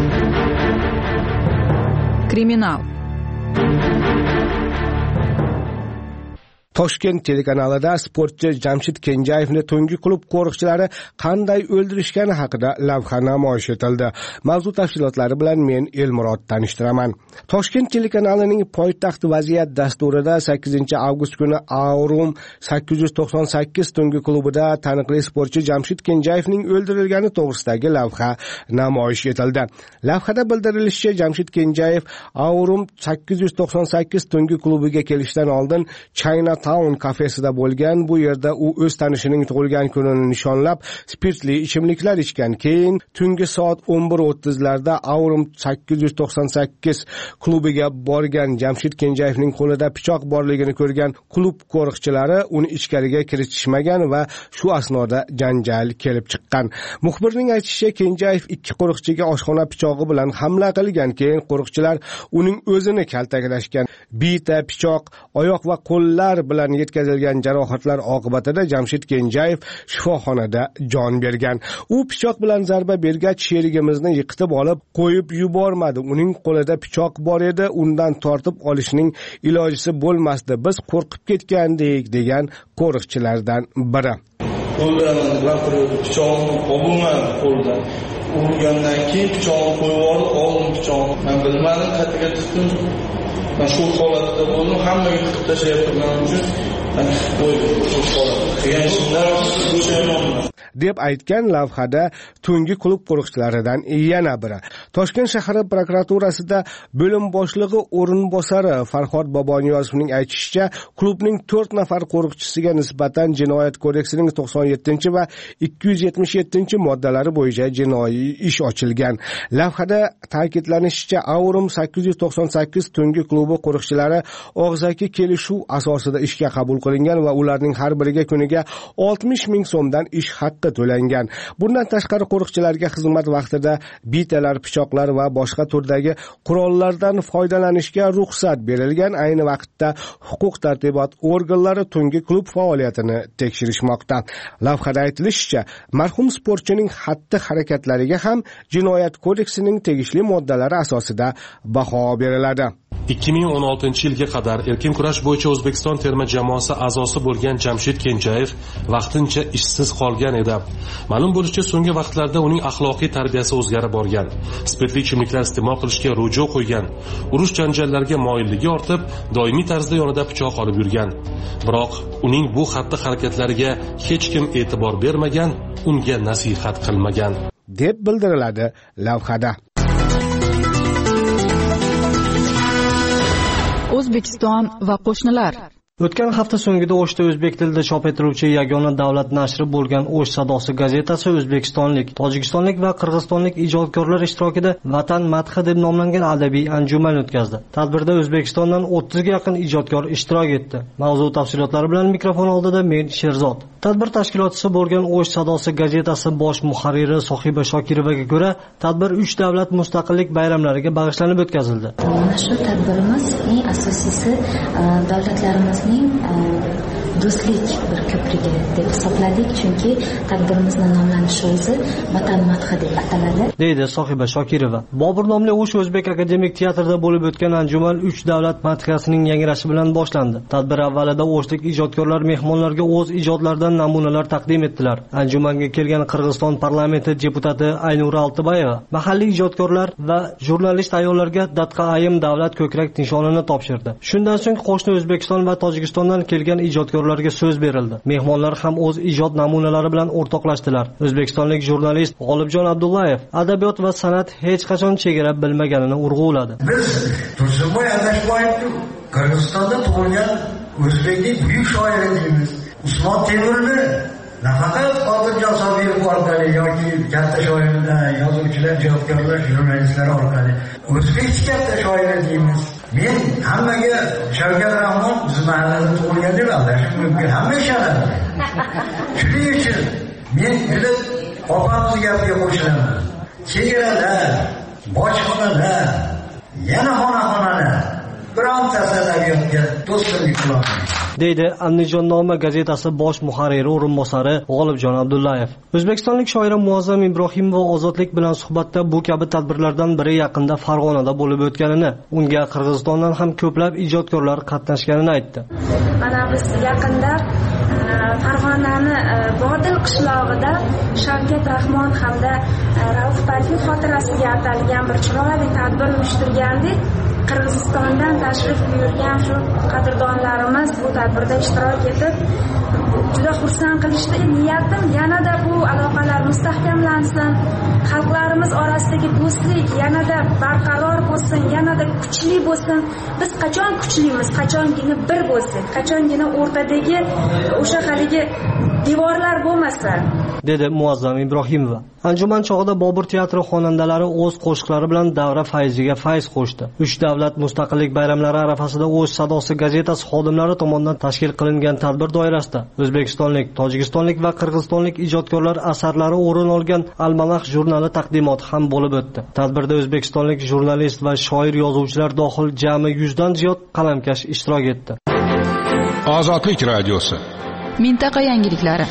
Kriminal. Toshkent telekanalida sportchi Jamshid Kenjayevni tungi klub qo'riqchilari qanday o'ldirishgani haqida lavha namoyish etildi. Mavzu tafsilotlari bilan men Elmurod tanishtiraman. Toshkent telekanalining Poytaxt vaziyat dasturida sakkizinchi avgust kuni Aurum sakkiz yuz to'qson sakkiz tungi klubida taniqli sportchi Jamshid Kenjayevning o'ldirilgani to'g'risidagi lavha namoyish etildi. Lavhada bildirilishicha, Jamshid Kenjayev Aurum sakkiz yuz to'qson sakkiz tungi klubiga kelishdan oldin China Town kafesida bo'lgan. Bu yerda u o'z tanishining tug'ilgan kunini nishonlab spirtli ichimliklar ichgan. Keyin tungi soat o'n bir o'ttiz larda Aurum sakkiz yuz to'qson sakkiz klubiga borgan. Jamshid Kenjayevning qo'lida pichoq borligini ko'rgan klub qo'riqchilari uni ichkariga kiritishmagan va shu asnoda janjal kelib chiqqan. Muxbirning aytishicha, Kenjayev ikki qo'riqchiga oshxona pichog'i bilan hamla qilgan. Keyin qo'riqchilar uning o'zini kaltaklashgan. Bita, pichoq, oyoq va qo'llar bilan yetkazilgan jarohatlar oqibatida Jamshid Kenjayev shifoxonada jon bergan. U pichoq bilan zarba bergach, sherigimizni yiqitib olib qo'yib yubormadi. Uning qo'lida pichoq bor edi, undan tortib olishning ilojisi bo'lmasdi. Biz qo'rqib ketgandik, degan qo'riqchilardan biri. Qo'ldan gapirib pichoqni olgan qo'ldan. Urgandan keyin pichoqni qo'yib olib, oldim pichoqni. Men bilmadim, qatiga tutdim. Men shu holatda bo'ldim, hammaga tiqib tashlayotganim uchun men qo'ydim shu holatda. Qiyinchiliklar bo'shamayman deb aytgan lavhada tungi klub qo'riqchilaridan yana biri. Toshkent shahar prokuraturasida bo'lim boshlig'i o'rinbosari Farhod Boboniyozovning aytishicha, klubning to'rt nafar qo'riqchisiga nisbatan Jinoyat kodeksining to'qson yettinchi va ikki yuz yetmish yettinchi moddalari bo'yicha jinoiy ish ochilgan. Lavhada ta'kidlanishicha, Aurum sakkiz yuz to'qson sakkiz tungi klubi qo'riqchilari og'zaki kelishuv asosida ishga qabul qilingan va ularning har biriga kuniga oltmish ming so'mdan ish haqqi to'langan. Bundan tashqari qo'riqchilarga xizmat vaqtida bitalar, pichoqlar va boshqa turdagi qurollardan foydalanishga ruxsat berilgan. Ayni vaqtda huquq-tartibot organlari tungi klub faoliyatini tekshirishmoqda. Lavhada aytilishicha, marhum sportchining xatti-harakatlariga ham Jinoyat kodeksining tegishli moddalari asosida baho beriladi. ikki ming o'n oltinchi yilga qadar erkin kurash bo'yicha O'zbekiston terma jamoasi a'zosi bo'lgan Jamshid Kenjayev vaqtincha ishsiz qolgan edi. Ma'lum bo'lishicha, so'nggi vaqtlarda uning axloqiy tarbiyasi o'zgarib borgan. Spirtli ichimliklar iste'mol qilishga ruju qo'ygan. Urush janjallarga moyilligi ortib, doimiy tarzda yonida pichoq olib yurgan. Biroq uning bu xatti-harakatlariga hech kim e'tibor bermagan, unga nasihat qilmagan deb bildiriladi lavhada. O'zbekiston va qo'shnilar. O'tgan hafta so'ngida O'shda o'zbek tilida chop etiluvchi yagona davlat nashri bo'lgan O'sh sadosi gazetasi o'zbekistonlik, tojikistonlik va qirg'izistonlik ijodkorlar ishtirokida Vatan madhi deb nomlangan adabiy anjuman o'tkazdi. Tadbirda O'zbekistondan o'ttizga yaqin ijodkor ishtirok etdi. Mavzu tafsilotlari bilan mikrofon oldida men Sherzod. Tadbir tashkilotchisi bo'lgan O'sh sadosi gazetasi bosh muharriri Sohiba Shokirovaga ko'ra, tadbir uch davlat mustaqillik bayramlariga bag'ishlanib o'tkazildi. Mana shu tadbirimiz eng asosiysi davlatlarimizning do'stlik bir ko'prigi deb hisobladik, chunki tadbirimizning nomlanishi o'zi Vatan madhi deb ataladi, deydi Sohiba Shokirova. Bobur nomli O'sh o'zbek akademik teatrida bo'lib o'tgan anjuman uch davlat madhiyasining yangrashi bilan boshlandi. Tadbir avvalida o'shlik ijodkorlar mehmonlarga o'z ijodlaridan namunalar taqdim etdilar. Anjumanga kelgan Qirg'iziston parlamenti deputati Aynura Altibayeva mahalliy ijodkorlar va jurnalist ayollarga Datqa ayim davlat ko'krak nishonini topshirdi. Shundan so'ng qo'shni O'zbekiston va Tojikistondan kelgan ijodkorlarga so'z berildi. Mehmonlar ham o'z ijod namunalari bilan o'rtoqlashdilar. O'zbekistonlik jurnalist G'olibjon Abdullayev adabiyot va san'at hech qachon chegara bilmaganini urg'uladi. Biz Tursunboy Adashboyevning Qirg'izistonda tug'ilgan o'zbekning buyuk shoiri deymiz. Usmon Temurni nafaqat Qodirjon Sobirov orqali yoki katta shoirlar, yozuvchilar, ijodkorlar, jurnalistlar orqali o'zbekcha katta shoir deymiz. Men hammaga Shavkat Rahmon biz mahallada tug'ilgan deb aldashim mumkin, hamma ishonadi. Shuning uchun men juda opamiz gapiga qo'shilaman. Chegaralar, bojxonalar, yana xona-xonalar birontasi adabiyotga do'stlik qiladi, deydi Andijonnoma gazetasi bosh muharriri o'rinbosari G'olibjon Abdullayev. O'zbekistonlik shoira Muazzam Ibrohimova Ozodlik bilan suhbatda bu kabi tadbirlardan biri yaqinda Farg'onada bo'lib o'tganini, unga Qirg'izistondan ham ko'plab ijodkorlar qatnashganini aytdi. Mana biz yaqinda Farg'onani Bodil qishlog'ida Shavkat Rahmon hamda Rauf Parfiy xotirasiga atalgan bir chiroyli tadbir uyushtirgandik. Qirg'izistondan tashrif buyurgan shu qadrdonlarimiz bu tadbirda ishtirok etib juda xursand qilishdi. Niyatim yanada bu aloqalar mustahkamlansin, xalqlarimiz orasidagi do'stlik yanada barqaror bo'lsin, yanada kuchli bo'lsin. Biz qachon kuchlimiz, qachongina bir bo'lsak, qachongina o'rtadagi o'sha haligi devorlar bo'lmasa, dedi Muazzam Ibrohimova. Anjuman chog'ida Bobur teatri xonandalari o'z qo'shiqlari bilan davra fayziga fayz qo'shdi. uch davlat mustaqillik bayramlari arafasida O'sh sadosi gazetasi xodimlari tomonidan tashkil qilingan tadbir doirasida O'zbekistonlik, Tojikistonlik va Qirg'izistonlik ijodkorlar asarlari o'rin olgan Almanax jurnali taqdimoti ham bo'lib o'tdi. Tadbirda o'zbekistonlik jurnalist va shoir yozuvchilar dohil jami yuzdan ziyod qalamkash ishtirok etdi. Ozodlik radiosi. Mintaqa yangiliklari.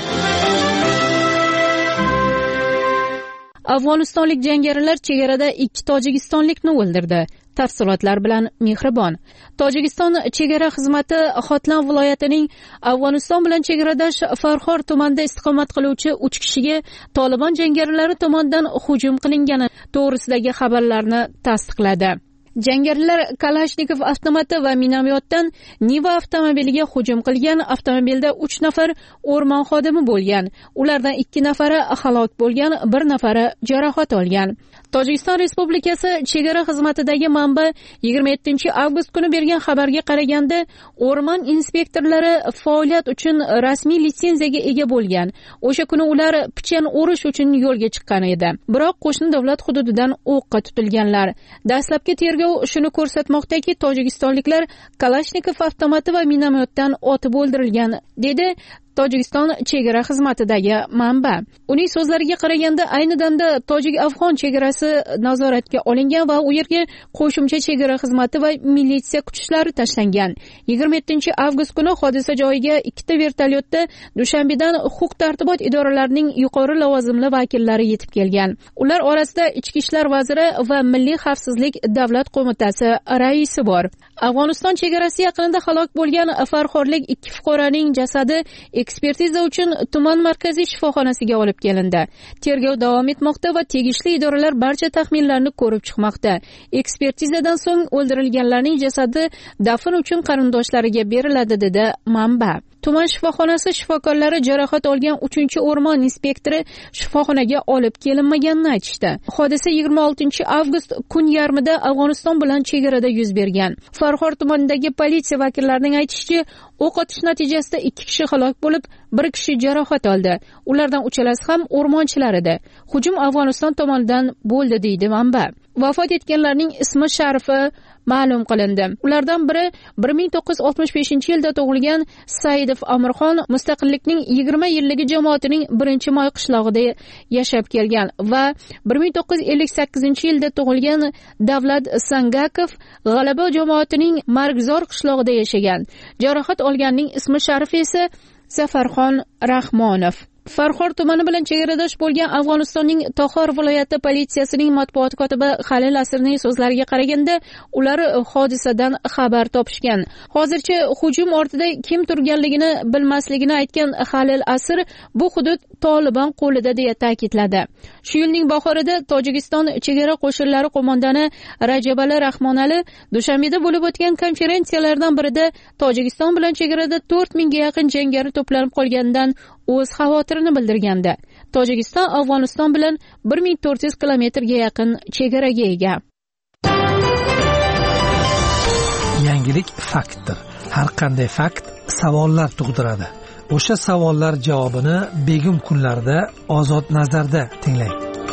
Afg'onistonlik jangarilar chegarada ikki tojikistonlikni o'ldirdi. Tafsilotlar bilan Mehribon. Tojikiston chegara xizmati Xotlan viloyatining Afg'oniston bilan chegaradosh Farxor tumanida istiqomat qiluvchi uch kishiga Taliban jangarilari tomonidan hujum qilingani to'g'risidagi xabarlarni tasdiqladi. Jangarilar Kalashnikov avtomati va minomyotdan Niva avtomobiliga hujum qilgan. Avtomobilda uch nafar o'rmon xodimi bo'lgan. Ulardan ikki nafari halok bo'lgan, bir nafari jarohat olgan. Tojikiston Respublikasi chegara xizmatidagi manba yigirma yettinchi avgust kuni bergan xabarga qaraganda, o'rmon inspektorlari faoliyat uchun rasmiy litsenziyaga ega bo'lgan. O'sha kuni ular pichan o'rish uchun yo'lga chiqqan edi. Biroq qo'shni davlat hududidan o'qqa tutilganlar. Dastlabki tergov shuni ko'rsatmoqdaki, tojikistonliklar Kalashnikov avtomati va minomyotdan otib o'ldirilgan, dedi Tojikiston chegara xizmatidagi manba. Uning so'zlariga qaraganda, ayni damda tojik-afg'on chegarasi nazoratga olingan va u yerga qo'shimcha chegara xizmati va militsiya kuchlari tashlangan. yigirma yettinchi avgust kuni hodisa joyiga ikkita vertolyotda Dushanbedan huquq-tartibot idoralarining yuqori lavozimli vakillari yetib kelgan. Ular orasida Ichki ishlar vaziri va Milliy xavfsizlik davlat qo'mitasi raisi bor. Afg'oniston chegarasi yaqinida halok bo'lgan farxorlik ikki fuqaroning jasadi ekspertiza uchun tuman markaziy shifoxonasiga olib kelindi. Tergov davom etmoqda va tegishli idoralar barcha taxminlarni ko'rib chiqmoqda. Ekspertizadan so'ng o'ldirilganlarning jasadi dafn uchun qarindoshlariga beriladi, dedi manba. Tuman shifoxonasi shifokorlari jarohat olgan uchinchi o'rmon inspektori shifoxonaga olib kelinmaganini aytishdi. Hodisa yigirma oltinchi avgust kun yarmida Afg'oniston bilan chegarada yuz bergan. Farxor tumanidagi politsiya vakillarining aytishicha, o'q otish natijasida ikki kishi halok bo'lib, bir kishi jarohat oldi. Ulardan uchalasi ham o'rmonchilar edi. Hujum Afg'oniston tomonidan bo'ldi, deydi manba. Vafot etganlarning ismi sharifi ma'lum qilindi. Ulardan biri bir ming to'qqiz yuz oltmish beshinchi yilda tug'ilgan Saidov Amirxon Mustaqillikning yigirma yilligi jamoatining birinchi moy qishlog'ida yashab kelgan va bir ming to'qqiz yuz ellik sakkizinchi yilda tug'ilgan Davlat Sangakov G'alaba jamoatining Margzor qishlog'ida yashagan. Jarohat olganning ismi sharifi esa Zafarxon Rahmonov. Farxor tumani bilan chegaradosh bo'lgan Afg'onistonning Tohor viloyati politsiyasining matbuot kotibi Halil Asirning so'zlariga qaraganda, ular hodisadan xabar topishgan. Hozircha hujum ortida kim turganligini bilmasligini aytgan Halil Asir, bu hudud Toliban qo'lida deya ta'kidladi. Shu yilning bahorida Tojikiston chegara qo'shinlari qo'mondoni Rajabali Rahmonali Dushanbeda bo'lib o'tgan konferensiyalardan birida Tojikiston bilan chegarada to'rt mingga yaqin jangari to'planib qolganidan o'z xavotirini bildirgandi. Tojikiston Afg'oniston bilan bir ming to'rt yuz kilometrga yaqin chegaraga ega. Yangilik faktdir. Har qanday fakt savollar tug'diradi. O'sha savollar javobini begim kunlarda Ozod nazarda tinglang.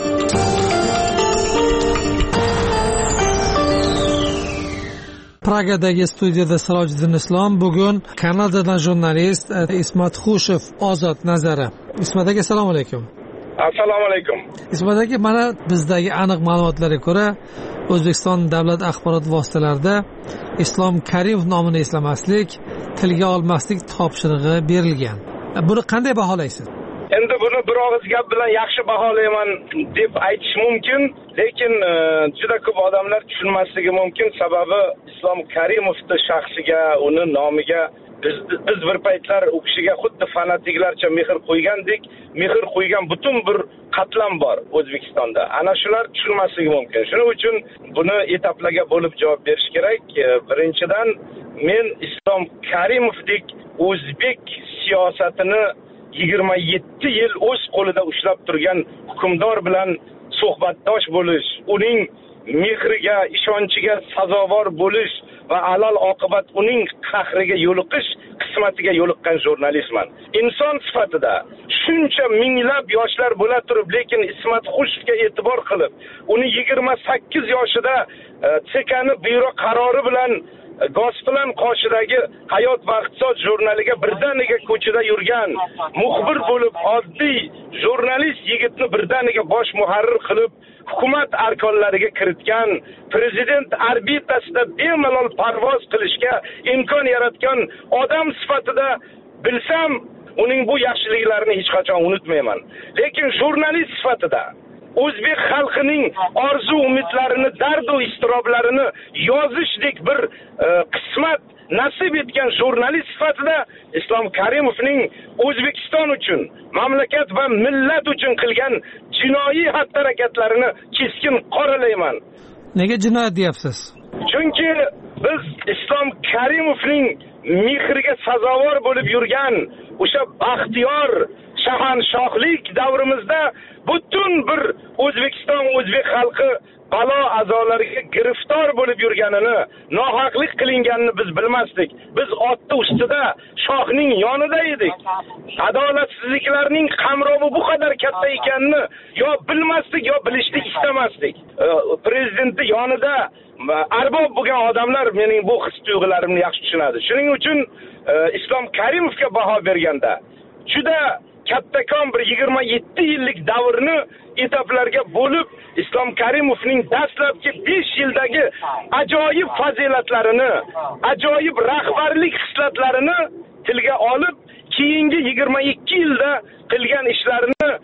Pragadagi studiyada Sirojiddin Islom, bugun Kanadadan jurnalist Ismat Xushev Ozod nazari. Ismat aka, assalomu alaykum. Assalomu alaykum. Ismat aka, mana bizdagi aniq ma'lumotlarga ko'ra, O'zbekiston davlat axborot vositalarida Islom Karimov nomini eslamaslik, tilga olmaslik topshirig'i berilgan. Buni qanday baholaysiz? Endi buni bir og'iz gap bilan yaxshi baholayman deb aytish mumkin, lekin juda ko'p odamlar tushunmasligi mumkin. Sababi Islom Karimovning shaxsiga, uni nomiga biz biz bir paytlar u kishiga xuddi fanatiklarcha mehr qo'ygandik. Mehr qo'ygan butun bir qatlam bor O'zbekistonda. Ana shular tushunmasligi mumkin. Shuning uchun buni etaplarga bo'lib javob berish kerak. Birinchidan, men Islom Karimovdek o'zbek siyosatini yigirma yetti yil o'z qo'lida ushlab turgan hukmdor bilan suhbatdosh bo'lish, uning mehriga, ishonchiga sazovor bo'lish va alal oqibat uning qahriga yo'liqish qismatiga yo'liqqan jurnalistman. Inson sifatida shuncha minglab yoshlar bo'la turib, lekin Ismat Xushevga e'tibor qilib, uni yigirma sakkiz yoshida chekani byuro qarori bilan Gospilan qoshidagi Hayot va iqtisod jurnaliga birdaniga ko'chada yurgan, muxbir bo'lib oddiy jurnalist yigitni birdaniga bosh muharrir qilib, hukumat arkonlariga kiritgan, prezident orbitasida bemalol parvoz qilishga imkon yaratgan odam sifatida bilsam, uning bu yaxshiliklarini hech qachon unutmayman. Lekin jurnalist sifatida o'zbek xalqining orzu umidlarini, dard va iztiroblarini yozishdek bir e, qismat nasib etgan jurnalist sifatida Islom Karimovning O'zbekiston uchun, mamlakat va millat uchun qilgan jinoiy xatti-harakatlarini keskin qoralayman. Nega jinoyat deyapsiz? Chunki biz Islom Karimovning mehriga sazovor bo'lib yurgan o'sha baxtiyor shahanshohlik davrimizda butun bir O'zbekiston, o'zbek xalqi balo azolariga giriftor bo'lib yurganini, nohaqlik qilinganini biz bilmasdik. Biz otda ustida shohning yonida edik. Adolatsizliklarning qamrovi bu qadar katta ekanini yo bilmasdik, yo bilishni istamasdik. Prezidentning yonida arbob bo'lgan odamlar mening bu his-tuyg'ularimni yaxshi tushunadi. Shuning uchun Islom Karimovga baho berganda juda kattakon bir yigirma yetti yillik davrni etaplarga bo'lib, Islom Karimovning dastlabki besh yildagi ajoyib fazilatlarini, ajoyib rahbarlik xislatlarini tilga olib, keyingi yigirma ikki yilda qilgan ishlarini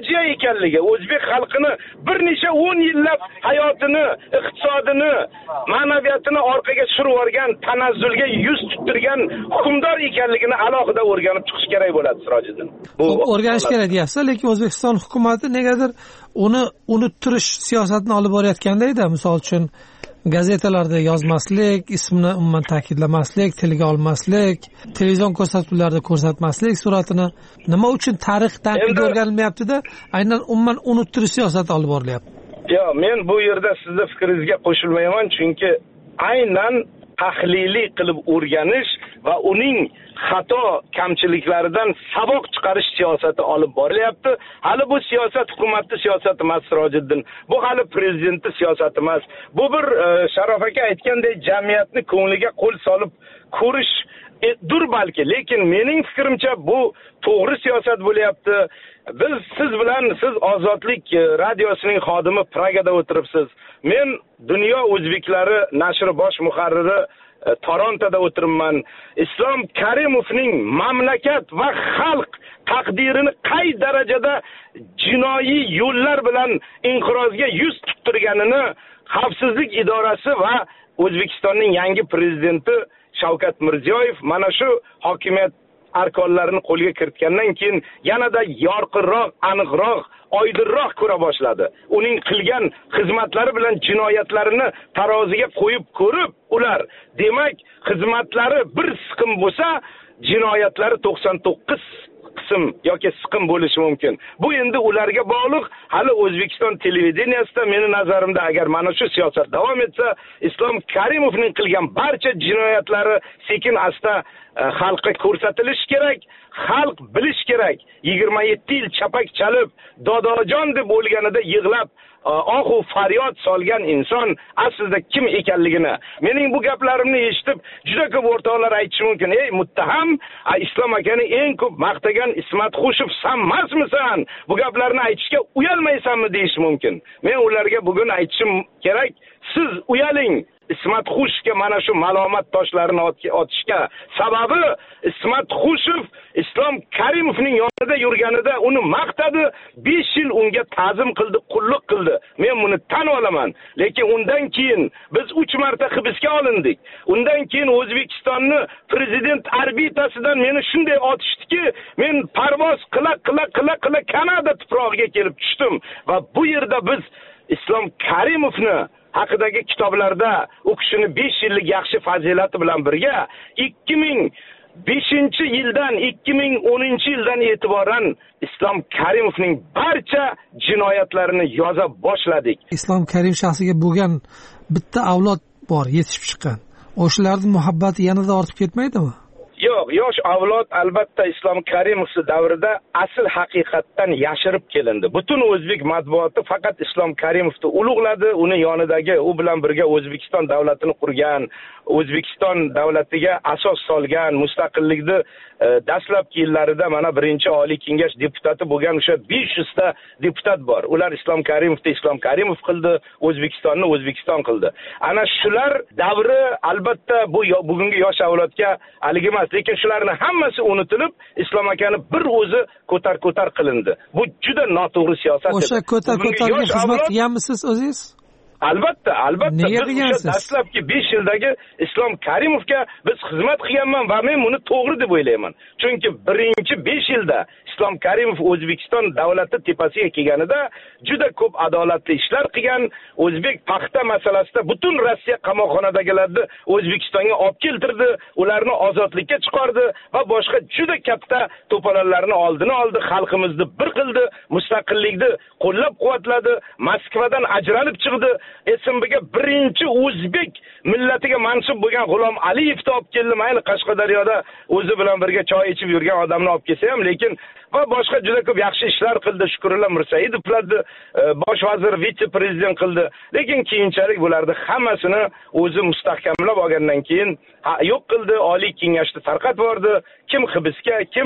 fojia ekanligi, o'zbek xalqini bir necha o'n yillab hayotini, iqtisodini, ma'naviyatini orqaga surib yuborgan, tanazzulga yuz tuttirgan hukmdor ekanligini alohida o'rganib chiqish kerak bo'ladi Sirojiddin. O'rganish kerak deyapsiz, lekin O'zbekiston hukumati negadir uni unuttirish siyosatini olib borayotganda edi. Misol uchun gazetalarda yozmaslik, ismini umuman ta'kidlamaslik, tilga olmaslik, televizion ko'rsatuvlarda ko'rsatmaslik suratini. Nima uchun tarix tanqidiga o'rganilmayapti-da, aynan umuman unuttirish siyosati olib borilyapti? Yo'q, men bu yerda sizning fikringizga qo'shilmayman, chunki aynan tahliliy qilib o'rganish va uning xato kamchiliklaridan saboq chiqarish siyosati olib borilyapti. Hali bu siyosat hukumatning siyosati emas, Sirojiddin. Bu hali prezidentning siyosati emas. Bu bir e, Sharof aka aytgandek jamiyatni ko'ngliga qo'l solib ko'rish e, dur balki, lekin mening fikrimcha bu to'g'ri siyosat bo'lyapti. Biz siz bilan siz Ozodlik radiosining xodimi Pragada o'tiribsiz. Men Dunyo o'zbeklari nashri bosh muharriri Torontoda o'tiribman. Islom Karimovning mamlakat va xalq taqdirini qay darajada jinoiy yo'llar bilan inqirozga yuz tuttirganini Xavfsizlik idorasi va O'zbekistonning yangi prezidenti Shavkat Mirziyoyev mana shu hokimiyat arkonlarini qo'lga kiritgandan keyin yanada yorqinroq, aniqroq, oydinroq ko'ra boshladi. Uning qilgan xizmatlari bilan jinoyatlarini taroziga qo'yib ko'rib, ular demak xizmatlari bir siqim bo'lsa, jinoyatlari to'qson to'qqiz qism yoki siqim bo'lishi mumkin. Bu endi ularga bog'liq. Hali O'zbekiston televideniyasida meni nazarimda agar mana shu siyosat davom etsa, Islom Karimovning qilgan barcha jinoyatlari sekin asta xalqqa ko'rsatilishi kerak. Xalq bilish kerak. yigirma yetti yil chapak chalib, dodojon deb o'lganida yig'lab ohu faryod solgan inson aslida kim ekanligini. Mening bu gaplarimni eshitib juda ko'p o'rtoqlar aytishi mumkin. Ey muttaham, Islom akani eng ko'p maqtagan Ismat Xushov san emasmisan? Bu gaplarni aytishga uyalmaysanmi deyish mumkin. Men ularga bugun aytishim kerak. Siz uyaling. Ismat Xushga mana shu malomat toshlarini otishga sababi Ismat Xushov Islom Karimovning yonida yurganida uni maqtadi, besh yil unga ta'zim qildi, qulluq qildi. Men buni tan olaman. Lekin undan keyin biz uch marta hibsga olindik. Undan keyin O'zbekistonni prezident orbitasidan meni shunday otishdiki, men parvoz qila qila qila qila Kanada tuprog'iga kelib tushdim va bu yerda biz Islom Karimovni haqidagi kitoblarda u kishini besh yillik yaxshi fazilati bilan birga ikki ming beshinchi yildan ikki ming o'ninchi yildan e'tiboran Islom Karimovning barcha jinoyatlarini yoza boshladik. Islom Karimov shaxsiga bo'lgan bitta avlod bor, yetishib chiqqan. O'shalarning muhabbati yanada ortib ketmaydimi? Yo'q, yosh avlod albatta Islom Karimov davrida asl haqiqatdan yashirib kelindi. Butun o'zbek matbuoti faqat Islom Karimovni ulug'ladi, uni yonidagi, u bilan birga O'zbekiston davlatini qurgan, O'zbekiston davlatiga asos solgan, mustaqillikni e, dastlabki yillarida mana birinchi Oliy Kengash deputati bo'lgan o'sha besh yuz ta deputat bor. Ular Islom Karimovni Islom Karimov qildi, O'zbekistonni O'zbekiston qildi. Ana shular davri albatta bu bugungi yosh avlodga aligi emas, lekin shularning hammasi unutilib, Islom akani bir o'zi ko'tar-ko'tar qilindi. Bu juda noto'g'ri siyosat edi. O'sha ko'tar-ko'targa xizmat qilganmisiz o'zingiz? Albatta, albatta. Biz dastlabki besh yildagi Islom Karimovga biz xizmat qilganman va men buni to'g'ri deb o'ylayman. Chunki birinchi besh yilda Islom Karimov O'zbekiston davlati tepasiga kelganida juda ko'p adolatli ishlar qilgan, o'zbek paxta masalasida butun Rossiya qamoqxonadagilarni O'zbekistonga olib keltirdi, ularni ozodlikka chiqardi va boshqa juda katta to'polonlarni oldini oldi, xalqimizni bir qildi, mustaqillikni qo'llab-quvvatladi, Moskvadan ajralib chiqdi. S M Bga birinchi o'zbek millatiga mansub bo'lgan G'ulom Aliyevni olib keldi. Mayli Qashqadaryoda o'zi bilan birga choy ichib yurgan odamni olib kelsa ham, lekin va boshqa juda ko'p yaxshi ishlar qildi. Shukrullo Mirsaidovlarni bosh vazir, vitse-prezident qildi. Lekin keyinchalik bularni hammasini o'zi mustahkamlab olgandan keyin yo'q qildi. Oliy Kengashni tarqatib yubordi. Kim hibsga, kim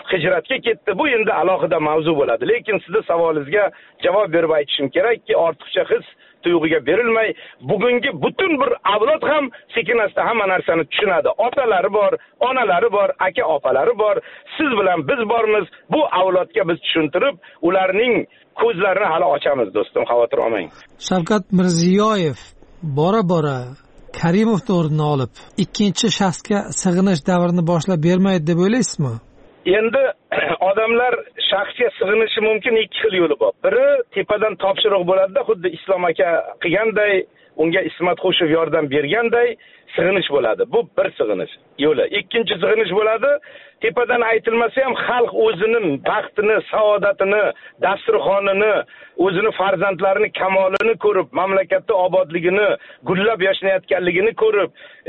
hijratga ketdi. Bu endi alohida mavzu bo'ladi. Lekin sizning savolingizga javob berib aytishim kerakki, ortiqcha his tuyg'uga berilmay, bugungi butun bir avlod ham sekin-asta hamma narsani tushunadi. Otalari bor, onalari bor, aka opalari bor, siz bilan biz bormiz. Bu avlodga biz tushuntirib, ularning ko'zlarini hali ochamiz, do'stim, xavotir olmang. Shavkat Mirziyoyev bora-bora Karimovni o'rnini olib, ikkinchi shaxsga sig'inish davrini boshlab bermaydi deb o'ylaysizmi? Endi odamlar shaxsga sig'inishi mumkin ikki xil yo'li bor. Biri tepadan topshiriq bo'ladi-da, xuddi Islom aka qilganday, unga Ismat Xo'shev yordam berganday sig'inish bo'ladi. Bu bir sig'inish yo'li. Ikkinchi sig'inish bo'ladi, tepadan aytilmasa ham xalq o'zining baxtini, saodatini, dasturxonini, o'zini farzandlarini kamolini ko'rib, mamlakatda obodligini, gullab yashnayotganligini ko'rib,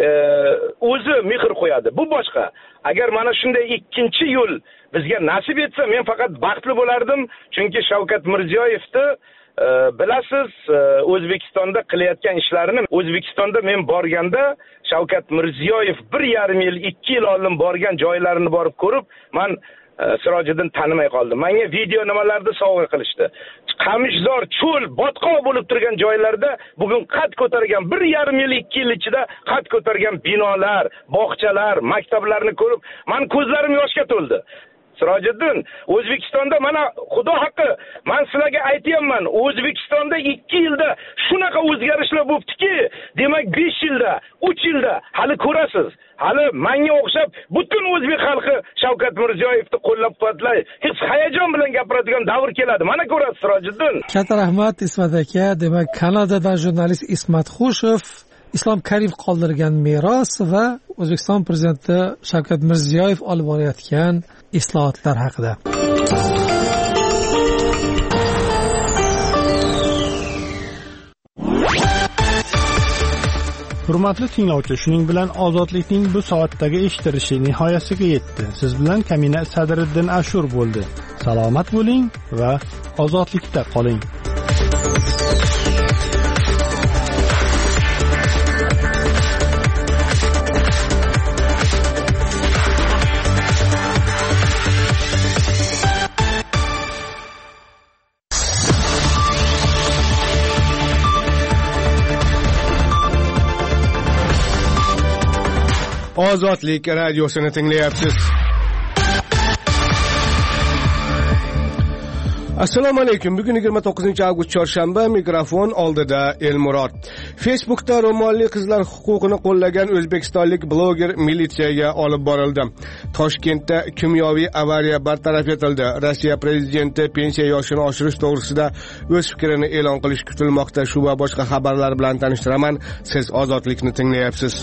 o'zi mehr qo'yadi. Bu boshqa. Agar mana shunday ikkinchi yo'l bizga nasib etsa, men faqat baxtli bo'lardim, chunki Shavkat Mirziyoyevni e, bilasiz, e, O'zbekistonda qilayotgan ishlarini, O'zbekistonda men borganda Shavkat Mirziyoyev bir yarim yil, ikki yil oldin borgan joylarini borib ko'rib, men Sirojiddin tanimay qoldim. Menga video nimalarni sovg'a qilishdi. Qamishzor, cho'l, botqoq bo'lib turgan joylarda bugun qad ko'targan bir yarim yil, ikki yil ichida qad ko'targan binolar, bog'chalar, maktablarni ko'rib, men ko'zlarim yoshga to'ldi. Sirojiddin, O'zbekistonda mana Xudo haqqi, men sizlarga aytayapman, O'zbekistonda ikki yilda shunaqa o'zgarishlar bo'libdiki, demak besh yilda, uch yilda hali ko'rasiz. Hali menga o'xshab butun o'zbek xalqi Shavkat Mirziyoyevni qo'llab-quvvatlay, hech hayajon bilan gapiradigan davr keladi. Mana ko'rasiz, Sirojiddin. Katta rahmat Ismat aka. Demak, Kanadadan jurnalist Ismat Xo'shev Islom Karimov qoldirgan meros va O'zbekiston prezidenti Shavkat Mirziyoyev olib borayotgan islohotlar haqida. Hurmatli tinglovchi, shuning bilan ozodlikning bu soatdagi eshittirishi nihoyasiga yetdi. Siz bilan Kamina Sadriddin Ashur bo'ldi. Salomat bo'ling va ozodlikda qoling. Ozodlik radiosini tinglayapsiz. Assalomu alaykum. Bugun yigirma to'qqizinchi avgust chorshanba, mikrofon oldida Elmurod. Facebookda ro'molli qizlar huquqini qo'llagan o'zbekistonlik bloger militsiyaga olib borildi. Toshkentda kimyoviy avariya bartaraf etildi. Rossiya prezidenti pensiya yoshini oshirish to'g'risida o'z fikrini e'lon qilish kutilmoqda. Shu va boshqa xabarlar bilan tanishtiraman. Siz ozodlikni tinglayapsiz.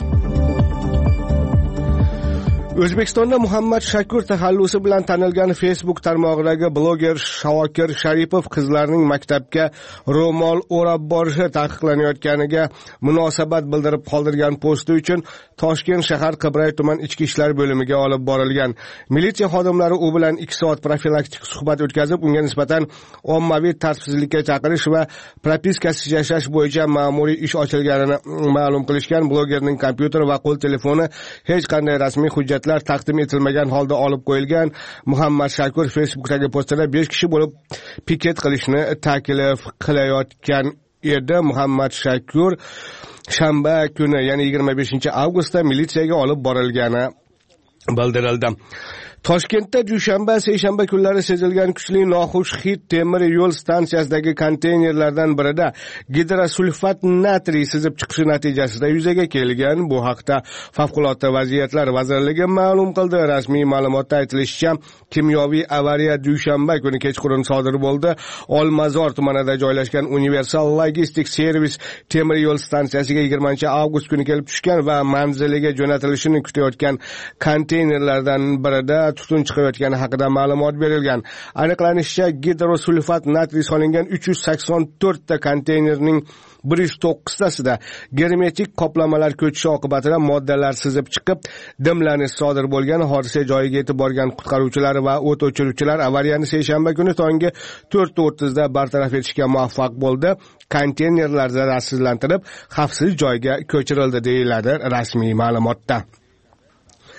O'zbekistonda Muhammad Shakur taxallusi bilan tanilgan Facebook tarmog'idagi bloger Shavokir Sharipov qizlarning maktabga ro'mol o'rab borishi taqiqlanayotganiga munosabat bildirib qoldirgan posti uchun Toshkent shahar Qibray tuman ichki ishlar bo'limiga olib borilgan. Militsiya xodimlari u bilan ikki soat profilaktik suhbat o'tkazib, unga nisbatan ommaviy tartibsizlikka chaqirish va propiskasiz yashash bo'yicha ma'muriy ish ochilganini ma'lum qilishgan. Blogerning kompyuter va qo'l telefoni hech qanday rasmiy hujjat taqdim etilmagan holda olib qo'yilgan. Muhammad Shakur Facebookdagi postida besh kishi bo'lib piket qilishni taklif qilayotgan edi. Muhammad Shakur shanba kuni, ya'ni yigirma beshinchi avgustda militsiyaga olib borilgani bildirildi. Toshkentda dushanba, seshanba kunlari sezilgan kuchli noxush hid temir yo'l stansiyasidagi konteynerlardan birida gidrosulfat natriy sizib chiqishi natijasida yuzaga kelgan. Bu haqda Favqulodda vaziyatlar vazirligi ma'lum qildi. Rasmiy ma'lumotda aytilishicha, kimyoviy avariya dushanba kuni kechqurun sodir bo'ldi. Olmazor tumanida joylashgan Universal Logistic Service temir yo'l stansiyasiga yigirmanchi avgust kuni kelib tushgan va manziliga jo'natilishini kutayotgan konteynerlardan birida tutun chiqayotgani haqida ma'lumot berilgan. Aniqlanishicha, gidrosulfat natriy solingan uch yuz sakson to'rt ta konteynerning bir yuz to'qqiz tasida germetik qoplamalar ko'chishi oqibatida moddalar sizib chiqib, dimlanish sodir bo'lgan. Hodisa joyiga yetib borgan qutqaruvchilar va o't o'chiruvchilar avariyani seshanba kuni tongi to'rt o'ttizda bartaraf etishga muvaffaq bo'ldi. Konteynerlar zararsizlantirib, xavfsiz joyga ko'chirildi, deyiladi rasmiy ma'lumotda.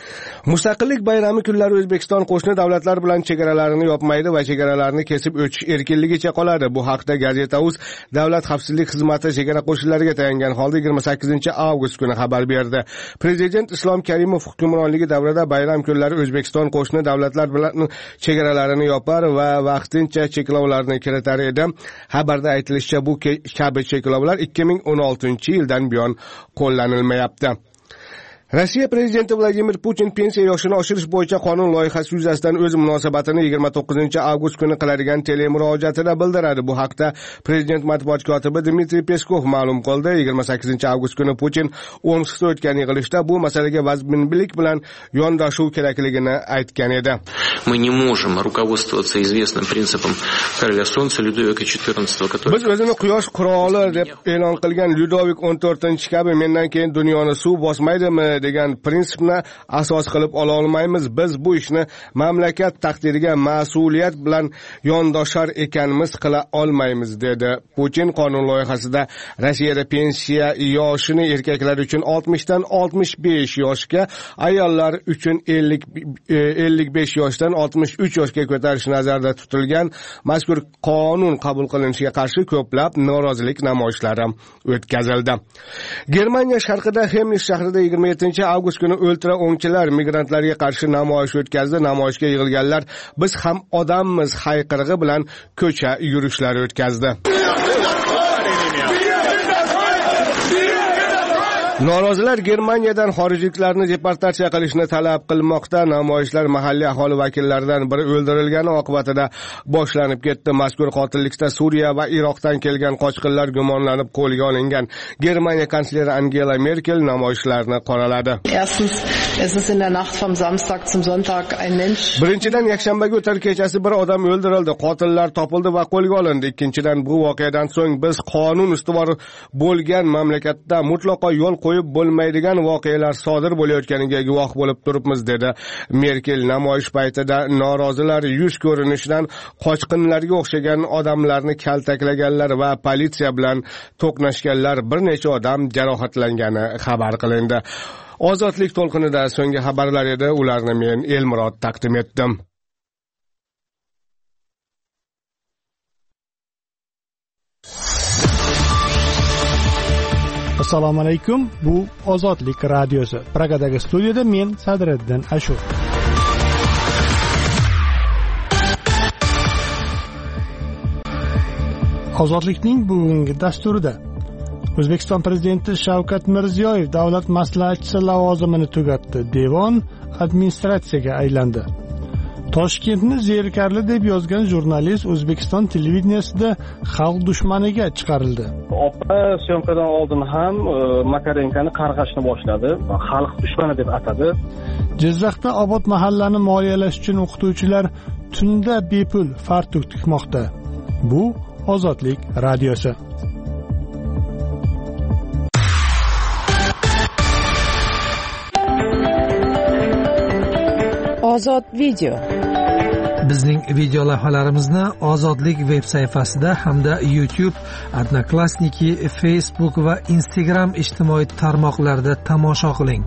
Mustaqillik bayrami kunlari O'zbekiston qo'shni davlatlar bilan chegaralarini yopmaydi va chegaralarni kesib o'tish erkinligicha qoladi. Bu haqda Gazeta.uz Davlat xavfsizlik xizmati chegara qo'shinlariga tayangan holda yigirma sakkizinchi avgust kuni xabar berdi. Prezident Islom Karimov hukmronligi davrida bayram kunlari O'zbekiston qo'shni davlatlar bilan chegaralarini yopar va vaqtincha cheklovlarni kiritar edi. Xabarda aytilishicha, bu kabi cheklovlar ikki ming o'n oltinchi yildan buyon qo'llanilmayapti. Rossiya prezidenti Vladimir Putin pensiya yoshini oshirish bo'yicha qonun loyihasi yuzasidan o'z munosabatini yigirma to'qqizinchi avgust kuni qiladigan telemurojaatida bildiradi. Bu haqda prezident matbuot kotibi Dmitriy Peskov ma'lum qildi. yigirma sakkizinchi avgust kuni Putin Omskda o'tgan yig'ilishda bu masalaga vazminlik bilan yondashuv kerakligini aytgan edi. Мы не можем руководствоваться известным принципом короля солнца Людовика четырнадцатого, который... Biz o'zini quyosh qiroli deb e'lon qilgan Ludovik o'n to'rtinchi kabi mendan keyin dunyoni suv bosmaydimi degan prinsipni asos qilib ola olmaymiz. Biz bu ishni mamlakat taqdiriga mas'uliyat bilan yondoshar ekanmiz qila olmaymiz, dedi Putin. Qonun loyihasida Rossiyada pensiya yoshini erkaklar uchun oltmishdan oltmish besh yoshga, ayollar uchun ellik besh yoshdan oltmish uch yoshga ko'tarish nazarda tutilgan. Mazkur qonun qabul qilinishiga qarshi ko'plab norozilik namoyishlari o'tkazildi. Germaniya sharqida Chemnitz shahrida yigirma yettinchi avgust kuni ultra o'ngchilar migrantlarga qarshi namoyish o'tkazdi. Namoyishga yig'ilganlar "Biz ham odammiz" hayqirig'i bilan ko'cha yurishlari o'tkazdi. Norozilar Germaniyadan xorijliklarni deportatsiya qilishni talab qilmoqda. Namoyishlar mahalliy aholi vakillaridan biri o'ldirilgani oqibatida boshlanib ketdi. Mazkur qotillikda Suriya va Iroqdan kelgan qochqinlar gumonlanib qo'lga olingan. Germaniya kansleri Angela Merkel namoyishlarni qoraladi. Birinchidan, yakshanbaga o'tar kechasi bir odam o'ldirildi, qotillar topildi va qo'lga olindi. Ikkinchidan, bu voqeadan so'ng biz qonun ustuvor bo'lgan mamlakatda mutlaqo yo'l qo'yib bo'lmaydigan voqealar sodir bo'layotganiga guvoh bo'lib turibmiz, dedi Merkel. Namoyish paytida norozilar yuz ko'rinishidan qochqinlarga o'xshagan odamlarni kaltaklaganlar va politsiya bilan to'qnashganlar, bir necha odam jarohatlangani xabar qilindi. Ozodlik to'lqinida so'nggi xabarlar edi, ularni men Elmurod taqdim etdim. Assalomu alaykum. Bu Ozodlik radiosi. Pragadagi studiyada men Sadriddin Ashur. Ozodlikning bugungi dasturida O'zbekiston prezidenti Shavkat Mirziyoyev davlat maslahatchisi lavozimini tugatdi. Devon administratsiyaga aylandi. Toshkentni zerikarli deb yozgan jurnalist O'zbekiston televideniyasida xalq dushmaniga chiqarildi. Opa syomkadan oldin ham Makarenkani qarg'ashni boshladi, xalq dushmani deb atadi. Jizzaxda Obod mahallani moliyalash uchun o'qituvchilar tunda bepul fartuk tikmoqda. Bu Ozodlik radiosi. Ozod video. Bizning video lavhalarimizni Ozodlik veb sayfasida hamda YouTube, Odnoklassniki, Facebook va Instagram ijtimoiy tarmoqlarida tomosha qiling.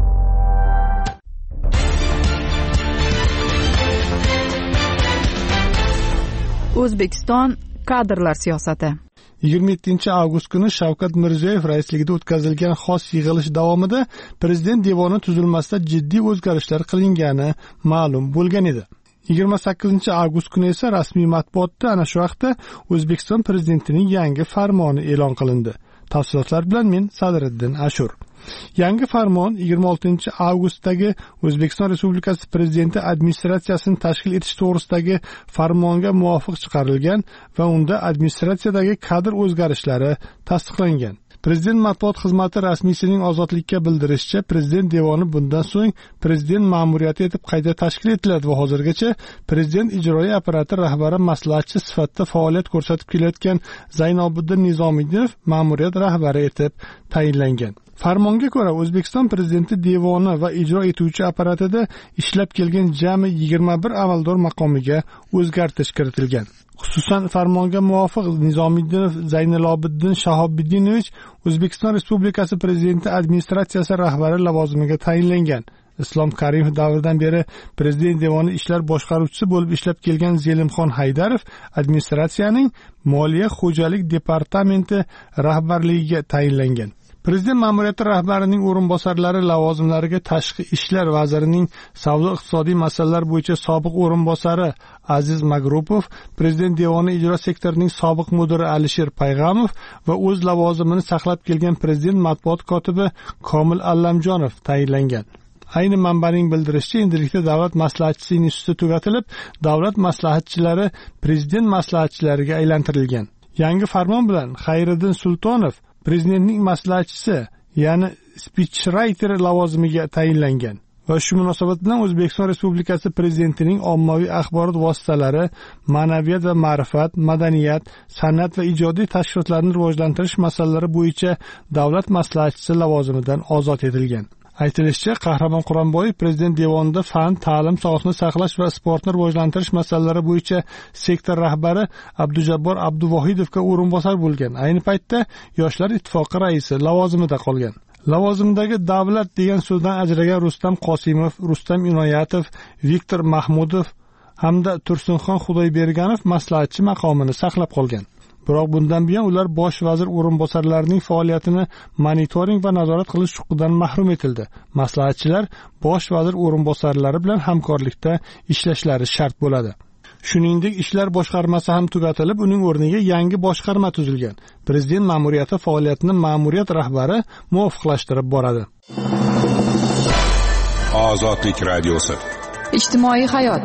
O'zbekiston kadrlar siyosati. yigirma yettinchi avgust kuni Shavkat Mirziyoyev raisligida o'tkazilgan xos yig'ilish davomida prezident devoni tuzilmasida jiddiy o'zgarishlar qilingani ma'lum bo'lgan edi. yigirma sakkizinchi avgust kuni esa rasmiy matbuotda ana shu vaqtda O'zbekiston prezidentining yangi farmoni e'lon qilindi. Tafsilotlar bilan men Sadriddin Ashur. Yangi farmon yigirma oltinchi avgustdagi O'zbekiston Respublikasi Prezidenti administratsiyasini tashkil etish to'g'risidagi farmonga muvofiq chiqarilgan va unda administratsiyadagi kadr o'zgarishlari tasdiqlangan. Prezident matbuot xizmati rasmiysining Ozodlikka bildirishicha, prezident devoni bundan so'ng prezident ma'muriyati etib qayta tashkil etiladi va hozirgacha prezident ijroiy apparati rahbari maslahatchi sifatida faoliyat ko'rsatib kelayotgan Zaynobiddin Nizomiddinov ma'muriyat rahbari etib tayinlangan. Farmonga ko'ra O'zbekiston prezidenti devoni va ijro etuvchi apparatida ishlab kelgan jami yigirma bir amaldor maqomiga o'zgartirish kiritilgan. Xususan, farmonga muvofiq Nizomiddinov Zaynilobiddin Shahobiddinovich O'zbekiston Respublikasi Prezidenti administratsiyasi rahbari lavozimiga tayinlangan. Islom Karimov davridan beri prezident devoni ishlar boshqaruvchisi bo'lib ishlab kelgan Zelimxon Haydarov administratsiyaning Moliya xo'jalik departamenti rahbarligiga tayinlangan. Prezident ma'muriyati rahbarining o'rinbosarlari lavozimlariga Tashqi ishlar vazirining savdo iqtisodiy masalalar bo'yicha sobiq o'rinbosari Aziz Magrupov, prezident devoni ijro sektorining sobiq mudiri Alisher Payg'amov va o'z lavozimini saqlab kelgan prezident matbuot kotibi Komil Allamjonov tayinlangan. Ayni manbaning bildirishicha, endilikda davlat maslahatchisi instituti tugatilib, davlat maslahatchilari prezident maslahatchilariga aylantirilgan. Yangi farmon bilan Xayriddin Sultonov prezidentning maslahatchisi, ya'ni speechwriter lavozimiga tayinlangan. Va shu munosabat bilan O'zbekiston Respublikasi prezidentining ommaviy axborot vositalari, ma'naviyat va ma'rifat, madaniyat, san'at va ijodiy tashkilotlarni rivojlantirish masalalari bo'yicha davlat maslahatchisi lavozimidan ozod etilgan. Aytilishicha, Qahramon Quronboyev prezident devonida fan, ta'lim, sog'liqni saqlash va sportni rivojlantirish masalalari bo'yicha sektor rahbari Abdujabbor Abduvohidovga o'rinbosar bo'lgan. Ayni paytda Yoshlar ittifoqi raisi lavozimida qolgan. Lavozimdagi davlat degan so'zdan ajragan Rustam Qosimov, Rustam Inoyatov, Viktor Mahmudov hamda Tursunxon Xudoyberganov maslahatchi maqomini saqlab qolgan. Biroq bundan buyon ular bosh vazir o'rinbosarlarining faoliyatini monitoring va nazorat qilish huquqidan mahrum etildi. Maslahatchilar bosh vazir o'rinbosarlari bilan hamkorlikda ishlashlari shart bo'ladi. Shuningdek, ishlar boshqarmasi ham tugatilib, uning o'rniga yangi boshqarma tuzilgan. Prezident ma'muriyati faoliyatini ma'muriyat rahbari muvofiqlashtirib boradi. Ozodlik radiosi. Ijtimoiy hayot.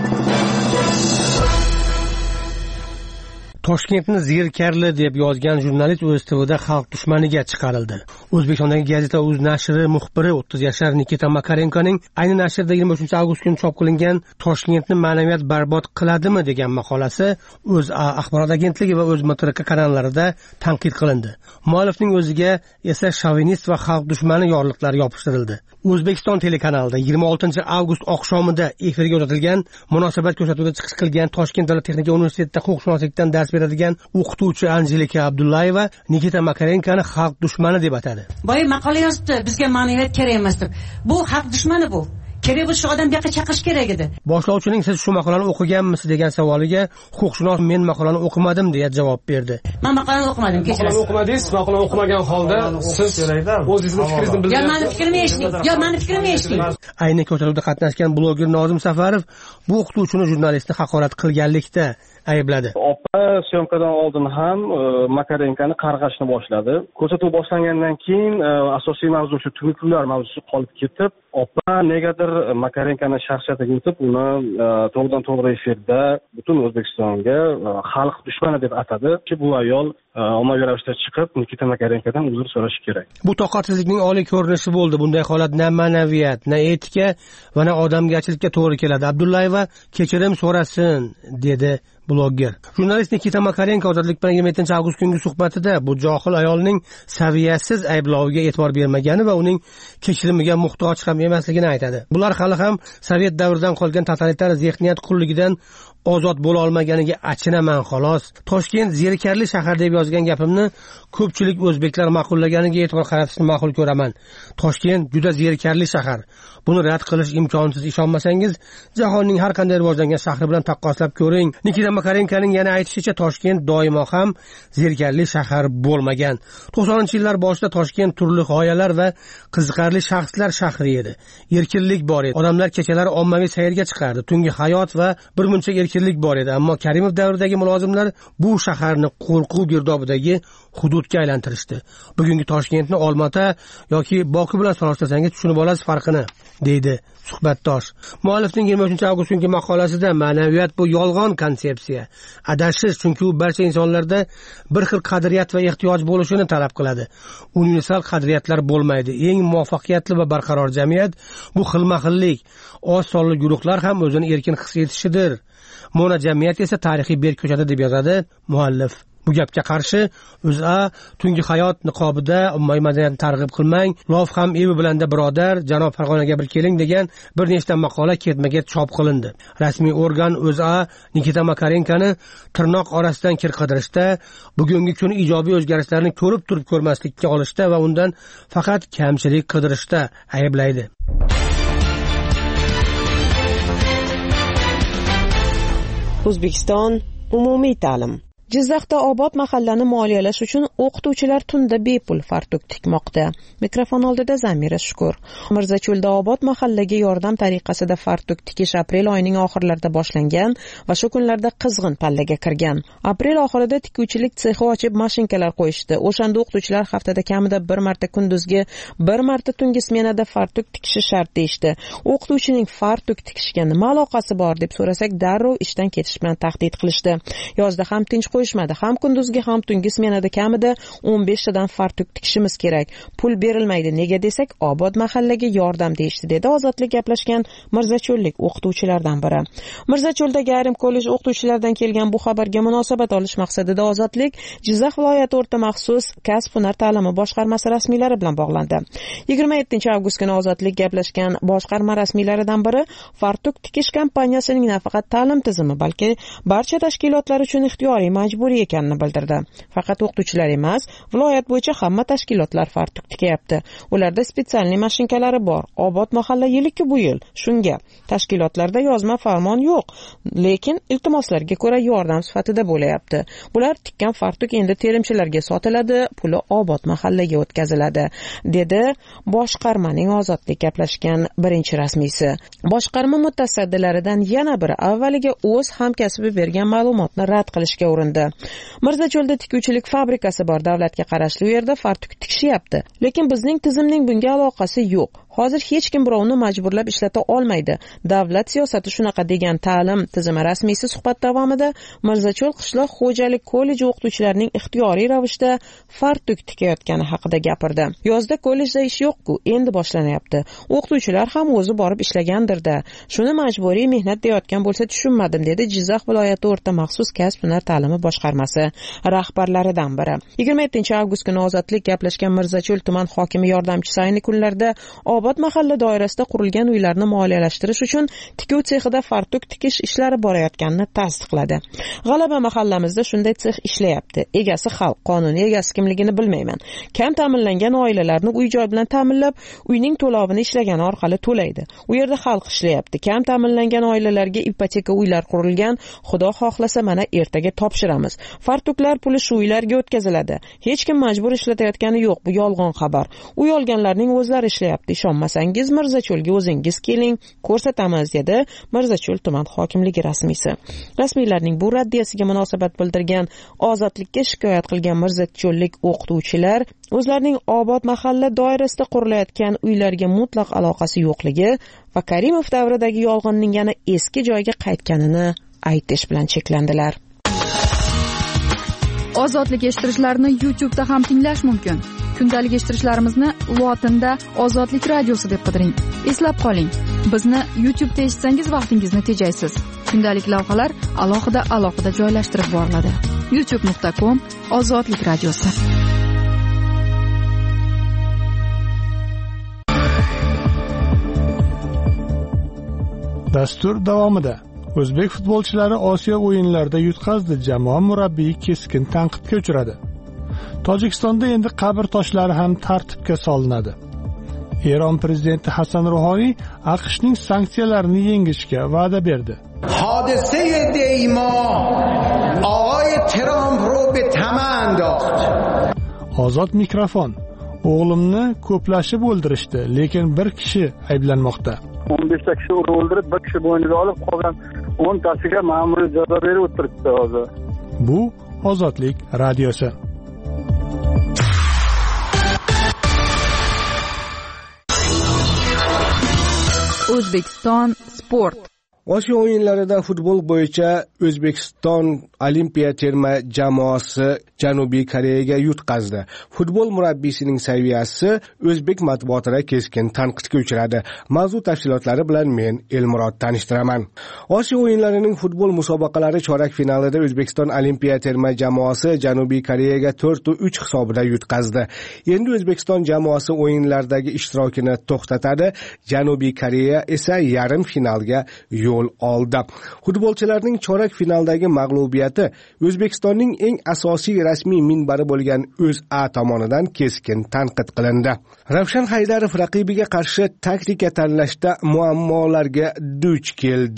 Toshkentni zerikarli deb yozgan jurnalist o'z tvda xalq dushmaniga chiqarildi. O'zbekistondagi gazeta Uz nashri muxbiri o'ttiz yashar Nikita Makarenkoning ayni nashrda yigirma uchinchi avgust kuni chop qilingan Toshkentni ma'naviyat barbod qiladimi degan maqolasi O'zA axborot agentligi va O'z M T R K kanallarida tanqid qilindi. Muallifning o'ziga esa shovinist va xalq dushmani yorliqlari yopishtirildi. O'zbekiston telekanalida yigirma oltinchi avgust oqshomida efirga uzatilgan munosabat ko'rsatuvida chiqish qilgan Toshkent davlat texnika universitetida huquqshunoslikdan dars beradigan o'qituvchi Anjelika Abdullayeva Nikita Makarenkoni xalq dushmani deb atadi. Boya maqola yozibdi, bizga ma'naviyat kerak emas deb. Bu xalq dushmani bu. Kerak bo'lsa odam bu yoqqa chaqirish kerak edi. Boshlovchining siz shu maqolani o'qiganmisiz degan savoliga huquqshunos men maqolani o'qimadim deya javob berdi. Men maqolani o'qimadim, kechirasiz. Maqolani o'qimadingiz, maqolani o'qimagan holda siz o'zingizning fikringizni bildirasiz. Yo, meni fikrimni eshiting. Yo, meni fikrimni eshiting. Ayni ko'rsatuvda qatnashgan bloger Nozim Safarov bu o'qituvchini jurnalistni haqorat qilganlikda aybladi. Opa syomkadan oldin ham Makarenkani qarg'ashni boshladi. Ko'rsatuv boshlangandan keyin asosiy mavzu shu tunukllar mavzusi qolib ketib, opa negadir Makarenkani shaxsiyatiga o'tib, uni to'g'ridan to'g'ri efirda butun O'zbekistonga xalq dushmani deb atadi. Ki bu ayol ommaviy ravishda chiqib Nikita Makarenkadan uzr so'rashi kerak. Bu toqatsizlikning oliy ko'rinishi bo'ldi. Bunday holat na ma'naviyat, na etika va na odamgarchilikka to'g'ri keladi. Abdullayeva kechirim so'rasin dedi bloger. Jurnalist Nikita Makarenko ozodlik bilan yigirma yettinchi avgust kungi suhbatida bu johil ayolning saviyasiz aybloviga e'tibor bermagani va uning kechirimiga muhtoj ham emasligini aytadi. Bular hali ham Sovet davridan qolgan totalitar zehniyat qulligidan ozod bo'la olmaganiga achinaman xolos. Toshkent zerikarli shahar deb yozgan gapimni ko'pchilik o'zbeklar ma'qullaganiga e'tibor qaratishni ma'qul ko'raman. Toshkent juda zerikarli shahar. Buni rad qilish imkonsiz. Ishonmasangiz, jahonning har qanday rivojlangan shahri bilan taqqoslab ko'ring. Nikita Makarenkoning yana aytishicha, Toshkent doimo ham zerikarli shahar bo'lmagan. to'qsoninchi yillar boshida Toshkent turli g'oyalar va qiziqarli shaxslar shahri edi. Erkinlik bor edi. Odamlar kechalari ommaviy sayrga chiqardi. Tungi hayot va bir muncha erkinlik bor edi. Ammo Karimov davridagi mulozimlar bu shaharni qo'rquv girdobidagi hududga aylantirishdi. Bugungi Toshkentni Olmota yoki Boku bilan solishtirsangiz tushunib olasiz farqini, deydi suhbatdosh. Muallifning yigirma uchinchi avgust kungi maqolasida ma'naviyat bu yolg'on konsepsiya, adashish, chunki u barcha insonlarda bir xil qadriyat va ehtiyoj bo'lishini talab qiladi. Universal qadriyatlar bo'lmaydi. Eng muvaffaqiyatli va barqaror jamiyat bu xilma-xillik, oz sonli guruhlar ham o'zini erkin his etishidir. Mo'na jamiyat esa tarixiy berk ko'chadi deb yozadi muallif. Bu gapga qarshi O'zA tungi hayot niqobida ummaviy madaniyatni targ'ib qilmang, lof ham evi bilanda birodar, janob Farg'onaga bir keling degan bir nechta maqola ketma-ket chop qilindi. Rasmiy organ O'zA Nikita Makarenkoni tirnoq orasidan kir qidirishda, bugungi kun ijobiy o'zgarishlarni ko'rib turib ko'rmaslikka olishda va undan faqat kamchilik qidirishda ayblaydi. O'zbekiston umumiy ta'lim. Jizzaxda obod mahallani moliyalash uchun o'qituvchilar tunda bepul fartuk tikmoqda. Mikrofon oldida Zamira Shukur. Mirzacho'lda obod mahallaga yordam tariqasida fartuk tikish aprel oyining oxirlarida boshlangan va shu kunlarda qizg'in pallaga kirgan. Aprel oxirida tikuvchilik sexi ochib mashinkalar qo'yishdi. O'shanda o'qituvchilar haftada kamida bir marta kunduzgi, bir marta tungi smenada fartuk tikishi shart deyishdi. O'qituvchining fartuk tikishga nima aloqasi bor deb so'rasak, darrov ishdan ketish bilan tahdid qilishdi. Yozda ham tinch qo'yishmadi, ham kunduzgi ham tungi smenada kamida o'n besh tadan fartuk tikishimiz kerak. Pul berilmaydi, nega desak, obod mahallaga yordam deyishdi, dedi Ozodlik gaplashgan Mirzacho'llik o'qituvchilardan biri. Mirzacho'ldagi ayrim kollej o'qituvchilaridan kelgan bu xabarga munosabat olish maqsadida Ozodlik Jizzax viloyati o'rta maxsus kasb-hunar ta'limi boshqarmasi rasmiylari bilan bog'landi. yigirma yettinchi avgust kuni Ozodlik gaplashgan boshqarma rasmiylaridan biri fartuk tikish kompaniyasining nafaqat ta'lim tizimi, balki barcha tashkilotlar uchun ixtiyoriy majburiy ekanini bildirdi. Faqat o'qituvchilar emas, viloyat bo'yicha hamma tashkilotlar fartuk tikyapti. Ularda spetsialniy mashinkalari bor. Obod mahalla yilki bu yil. Shunga tashkilotlarda yozma farmon yo'q, lekin iltimoslarga ko'ra yordam sifatida bo'layapti. Bular tikkan fartuk endi terimchilarga sotiladi, puli obod mahallaga o'tkaziladi, dedi boshqarmaning Ozodlik gaplashgan birinchi rasmiysi. Boshqarma mutasaddilaridan yana biri avvaliga o'z hamkasbi bergan ma'lumotni rad qilishga urindi. Mirzacho'lda tikuvchilik fabrikasi bor, davlatga qarashli u yerda fartuk tikishyapti. Lekin bizning tizimning bunga aloqasi yo'q. Hozir hech kim birovni majburlab ishlata olmaydi. Davlat siyosati shunaqa, degan ta'lim tizimi rasmiysi suhbat davomida Mirzacho'l qishloq xo'jalik kolleji o'qituvchilarining ixtiyoriy ravishda fartuk tikayotgani haqida gapirdi. Yozda kollejda ish yo'q-ku, endi boshlanyapti. O'qituvchilar ham o'zi borib ishlagandir-da. Shuni majburiy mehnat deyotgan bo'lsa tushunmadim, dedi Jizzax viloyati o'rta maxsus kasb-hunar ta'limi boshqarmasi rahbarlaridan biri. yigirma yettinchi avgust kuni Ozodlik gaplashgan Mirzacho'l tuman hokimi yordamchisi ayni kunlarda obod mahalla doirasida qurilgan uylarni moliyalashtirish uchun tikuv sexida fartuk tikish ishlari borayotganini tasdiqladi. G'alaba mahallamizda shunday sex ishlayapti. Egasi xalq, qonuniy egasi kimligini bilmayman. Kam ta'minlangan oilalarni uy-joy bilan ta'minlab, uyning to'lovini ishlagani orqali to'laydi. U yerda xalq ishlayapti. Kam ta'minlangan oilalarga ipoteka uylar qurilgan. Xudo xohlasa mana ertaga topshiramiz. Fartuklar puli shu uylarga o'tkaziladi. Hech kim majbur ishlatayotgani yo'q, bu yolg'on xabar. Uy olganlarning o'zlari ishlayapti. Ishonmasangiz Mirzacho'lga o'zingiz keling, ko'rsatamiz, dedi Mirzacho'l tuman hokimligi rasmiysi. Rasmiylarning bu raddiyasiga munosabat bildirgan Ozodlikka shikoyat qilgan Mirzacho'llik o'qituvchilar o'zlarining obod mahalla doirasida qurilayotgan uylarga mutlaq aloqasi yo'qligi va Karimov davridagi yolg'onning yana eski joyiga qaytganini aytish bilan cheklandilar. Ozodlik eshittirishlarni YouTube'da ham tinglash mumkin. Kundalik eshittirishlarimizni lotinda Ozodlik radiosi deb qidiring. Eslab qoling, bizni YouTube'da eshitsangiz vaqtingizni tejaysiz. Kundalik lavhalar alohida alohida joylashtirib boriladi. youtube nuqta com Ozodlik radiosi. Dastur davomida O'zbek futbolchilari Osiyo o'yinlarida yutqazdi. Jamoa murabbiyi keskin tanqidga uchradi. Tojikistonda endi qabr toshlari ham tartibga solinadi. Eron prezidenti Hasan Ruhoniy AQShning sanksiyalarini yengishga va'da berdi. Hodise deymo og'ay Tramp ro be tama andokht. Ozod mikrofon. O'g'limni ko'plashib o'ldirishdi, lekin bir kishi ayblanmoqda. o'n beshta kishi o'ldirib, bir kishi bo'yniga olib, qolgan o'ntasiga ma'muriy jazo berib o'tiribdi hozir. Bu Ozodlik radiosi. O'zbekiston sport. Osiyo o'yinlarida futbol bo'yicha O'zbekiston olimpiya terma jamoasi Janubiy Koreyaga yutqazdi. Futbol murabbiysining saviyasi o'zbek matbuotida keskin tanqidga uchradi. Mavzu tafsilotlari bilan men Elmurod tanishtiraman. Osiyo o'yinlarining futbol musobaqalari chorak finalida O'zbekiston olimpiya terma jamoasi Janubiy Koreyaga to'rt uch hisobida yutqazdi. Endi O'zbekiston jamoasi o'yinlardagi ishtirokini to'xtatadi. Janubiy Koreya esa yarim finalga yo'l oldi. Futbolchilarning chorak finaldagi mag'lubiyati O'zbekistonning eng asosiy rasmiy minbari bo'lgan O'zA tomonidan keskin tanqid qilindi. Ravshan Haydarov raqibiga qarshi taktika tanlashda muammolarga duch keldi.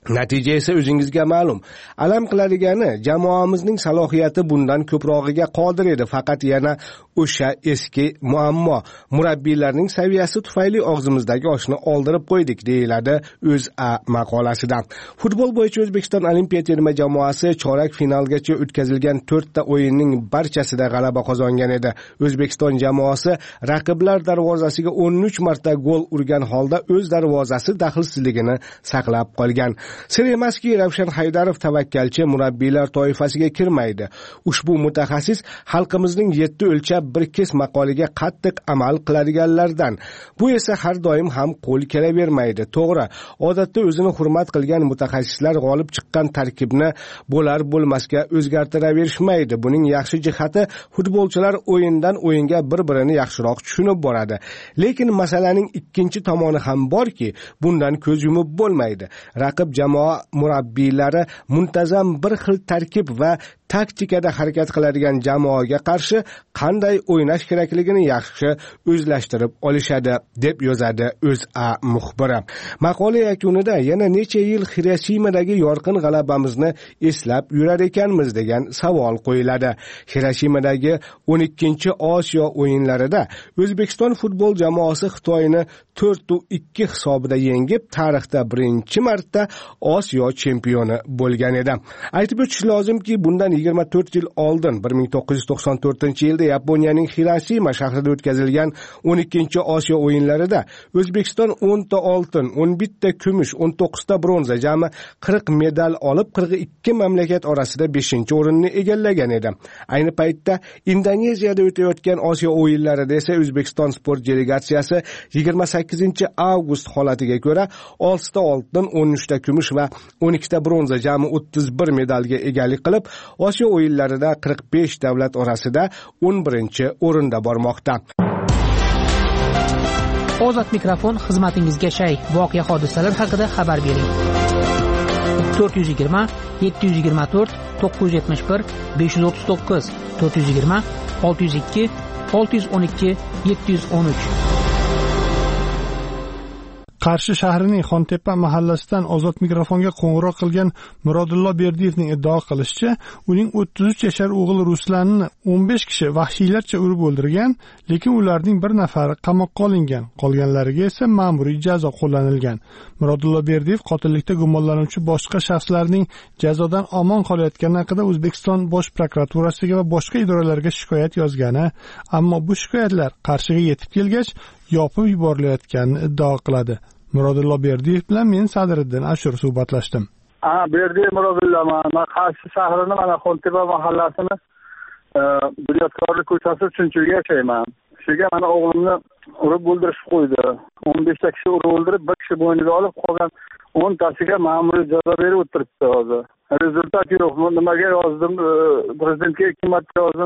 Natija esa o'zingizga ma'lum. Alam qiladigani, jamoamizning salohiyati bundan ko'prog'iga qodir edi, faqat yana o'sha eski muammo, murabbiylarning saviyasi tufayli og'zimizdagi oshni oldirib qo'ydik, deyiladi O'zA maqolasida. Futbol bo'yicha O'zbekiston Olimpiya terma jamoasi chorak finalgacha o'tkazilgan to'rtta o'yinning barchasida g'alaba qozongan edi. O'zbekiston jamoasi raqiblar darvozasiga o'n uch marta gol urgan holda o'z darvozasi daxlsizligini saqlab qolgan. Sir emaski, Ravshan Haydarov tavakkalchi murabbiylar toifasiga kirmaydi. Ushbu mutaxassis xalqimizning yetti o'lchab bir kes maqoliga qattiq amal qiladiganlardan. Bu esa har doim ham qo'l kelavermaydi. To'g'ri, odatda o'zini hurmat qilgan mutaxassislar g'olib chiqqan tarkibni bo'lar bo'lmasga o'zgartiraverishmaydi. Buning yaxshi jihati, futbolchilar o'yindan o'yinga bir-birini yaxshiroq tushunib boradi. Lekin masalaning ikkinchi tomoni ham borki, bundan ko'z yumib bo'lmaydi. Raqib jamoa murabbiylari muntazam bir xil tarkib va taktikada harakat qiladigan jamoaga qarshi qanday o'ynash kerakligini yaxshi o'zlashtirib olishadi, deb yozadi O'zA muxbiri. Maqola yakunida yana necha yil Hiroshimadagi yorqin g'alabamizni eslab yurar ekanmiz degan savol qo'yiladi. Hiroshimadagi o'n ikkinchi Osiyo o'yinlarida O'zbekiston futbol jamoasi Xitoyni to'rt ikki hisobida yengib, tarixda birinchi marta Osiyo chempioni bo'lgan edi. Aytib o'tish lozimki, bundan yigirma to'rt yil oldin bir ming to'qqiz yuz to'qson to'rtinchi yilda Yaponiyaning Hiroshima shahrida o'tkazilgan o'n ikkinchi Osiyo o'yinlarida O'zbekiston o'n ta oltin, o'n bitta kumush, o'n to'qqiz ta bronza, jami qirq medal olib, qirq ikki mamlakat orasida beshinchi o'rinni egallagan edi. Ayni paytda Indoneziyada o'tayotgan Osiyo o'yinlarida esa O'zbekiston sport delegatsiyasi yigirma sakkizinchi avgust holatiga ko'ra olti ta oltin, o'n uch ta kumush va o'n ikki ta bronza, jami o'ttiz bir medalga egalik qilib, Osiyo o'yinlarida qirq besh davlat orasida o'n birinchi o'rinda bormoqda. Ozod mikrofon xizmatingizga shay. Voqea hodisalar haqida xabar bering. to'rt yuz yigirma yetti yuz yigirma to'rt to'qqiz yuz yetmish bir besh yuz o'ttiz to'qqiz to'rt yuz yigirma olti yuz ikki olti yuz o'n ikki yetti yuz o'n uch. Qarshi shahrining Xontepa mahallasidan Ozod mikrofonga qo'ng'iroq qilgan Murodullo Berdiyevning iddao qilishicha, uning o'ttiz uch yashar o'g'li Ruslanni o'n besh kishi vahshiylarcha urib o'ldirgan, lekin ularning bir nafari qamoqqa olingan, qolganlariga esa ma'muriy jazo qo'llanilgan. Murodullo Berdiyev qotillikda gumonlanuvchi boshqa shaxslarning jazodan omon qolayotgani haqida O'zbekiston Bosh prokuraturasiga va boshqa idoralarga shikoyat yozgani, ammo bu shikoyatlar Qarshiga yetib kelgach yopib yuborilayotganini iddao qiladi. Murodullo Berdiyev bilan men Sadriddin Ashur suhbatlashdim. Ha, Berdiyev Murodullo, men Qarshi shahrining mana Xontepa mahallasini Bunyodkorlik ko'chasi uchinchiga yashayman. Shuga mana o'g'limni urib o'ldirishib qo'ydi. o'n besh ta kishi urib o'ldirib, bir kishi bo'yniga olib, qolgan o'n tasiga ma'muriy jazo berib o'tiribdi hozir. Rezultat yo'q. Nimaga yozdim? Prezidentga ikki marta yozdim,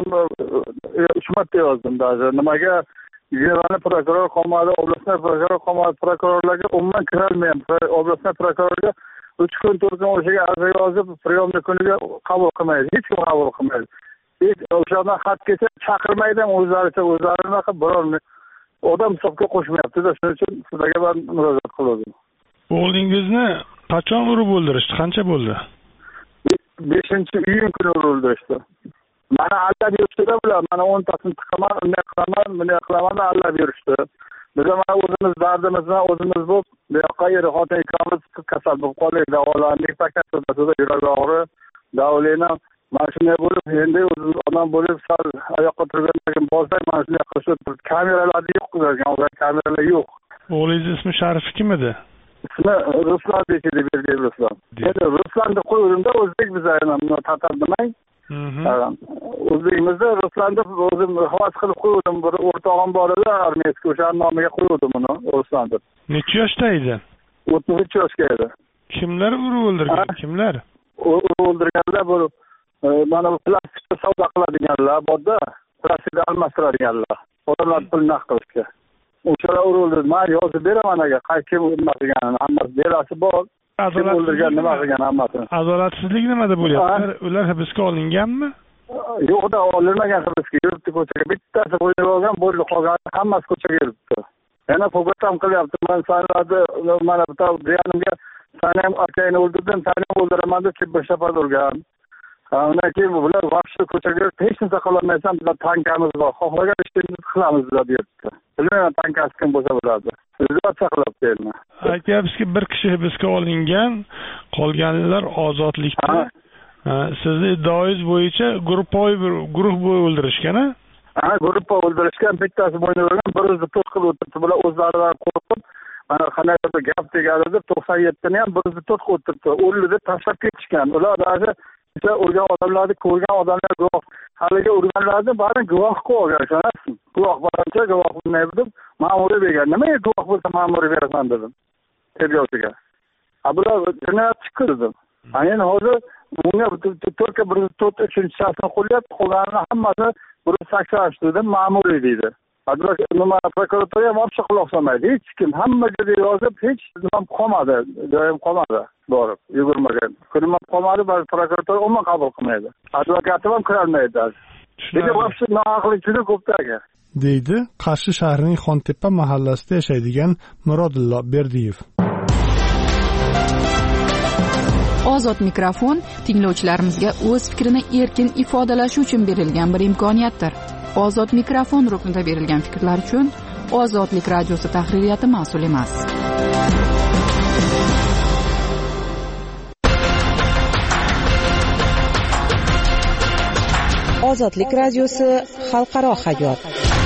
uch marta yozdim даже. Nimaga Yevani prokuror qo'madi, oblastniy prokuror qo'madi, prokurorlarga umuman kirolmayman. Oblastniy prokurorga uch kun, to'rt kun o'shaga ariza yozib, priyomni kuniga qabul qilmaydi, hech kim qabul qilmaydi. Hech o'shadan xat kelsa chaqirmaydi, o'zlaricha o'zlarini qilib borolmaydi. Odam hisobga qo'shmayapti-da, shuning uchun sizlarga men murojaat qildim. O'g'lingizni qachon urib o'ldirishdi? Qancha bo'ldi? beshinchi iyun kuni urib o'ldirishdi. Mana allab yurishdi-da bular, mana o'ntasini tiqaman, unday qilaman, bunday qilaman, allab yurishdi. Biz mana o'zimiz dardimizdan o'zimiz bo'lib, bu yoqqa eri xotin ikkalamiz kasal bo'lib qoldik, davolandik, pakatda yurak og'ri, davolayman. Mana shunday bo'lib, endi o'zimiz odam bo'lib, sal oyoqqa turgandan bo'lsak, mana shunday qilib turib, kameralarni yo'q qilgan, ular kameralar yo'q. O'g'lingiz ismi Sharif kim edi? Ismi Ruslan edi, Berdiyev Ruslan. Endi Ruslanni qo'ydim-da, o'zbek biz aynan tatar demang. O'zbekimizda Ruslanni o'zim havas qilib qo'ydim, bir o'rtog'im bor edi, armiyasiga o'sha nomiga qo'ydim uni, Ruslanni. Necha yoshda edi? o'ttiz uch yoshga edi. Kimlar urib o'ldirgan? Kimlar? Urib o'ldirganlar bu mana bu plastikda savdo qiladiganlar borda, plastikda almashtiradiganlar. Odamlar pulni naqd qilishga. O'shalar urib o'ldirdi. Men yozib beraman agar qaykim urmaganini, hammasi belasi bor. Kim o'ldirgan, nima qilgan hammasini. Adolatsizlik nimada bo'lyapti? Ular hibsga olinganmi? Yo'q-da, olinmagan hibsga. Yuribdi ko'chaga. Bittasi qo'yib olgan, bo'ldi, qolgan hammasi ko'chaga yuribdi. Yana fotogram qilyapti. Men sanlarni mana bu jiyanimga sani ham akangni o'ldirdim, sani ham o'ldiraman deb kelib boshlab urgan. Undan keyin bular vahshiy ko'chaga hech narsa qilolmaysan, bizlar tankamiz bor, xohlagan ishimizni qilamiz bizlar deyapti. Bilmayman tankasi kim bo'lsa bo'ladi. Izolyatsiya qilyapti endi. Aytyapsizki, bir kishi hibsga olingan, qolganlar ozodlikda. Sizni iddaoingiz bo'yicha guruhbo'y guruh bo'y o'ldirishgan-a? Ha, guruh o'ldirishgan, bittasi bo'yni o'lgan, bir o'zi to'rt qilib o'tiribdi. Bular o'zlaridan qo'rqib, mana qanaqadir gap tegadi deb to'qson yettini ham bir o'zi to'rt qilib o'tiribdi. O'ldi deb tashlab ketishgan. Ular hozir o'sha urgan odamlarni ko'rgan odamlar guvoh, haligi urganlarni barini guvoh qo'ygan, ishonasizmi? Guvoh bo'lancha guvoh bo'lmay deb ma'muriy bergan. Nimaga guvoh bo'lsa ma'muriy berasan dedim. Tergovchiga. Ha, bular jinoyat chiqirdi. Aynan hozir bunga Turkiya bir yuz to'rt uchinchi shaxsni qo'llayapti, qolganini hammasi bir yuz sakson uch dedi, ma'muriy deydi. Advokat nima prokuratura ham olib quloq solmaydi. Hech kim hamma joyda yozib, hech nima qolmadi, joyim qolmadi. Borib, yugurmagan. Kunim qolmadi, ba'zi prokuratura umuman qabul qilmaydi. Advokatim ham kira olmaydi. Nega vaqti nohaqlik juda ko'pdagi. deydi Qarshi shahrining Xontepa mahallasida yashaydigan Murodillo Berdiyev. Ozod mikrofon tinglovchilarimizga o'z fikrini erkin ifodalashi uchun berilgan bir imkoniyatdir. Ozod mikrofon ruknida berilgan fikrlar uchun Ozodlik radiosi tahririyati mas'ul emas. Ozodlik radiosi xalqaro hayot.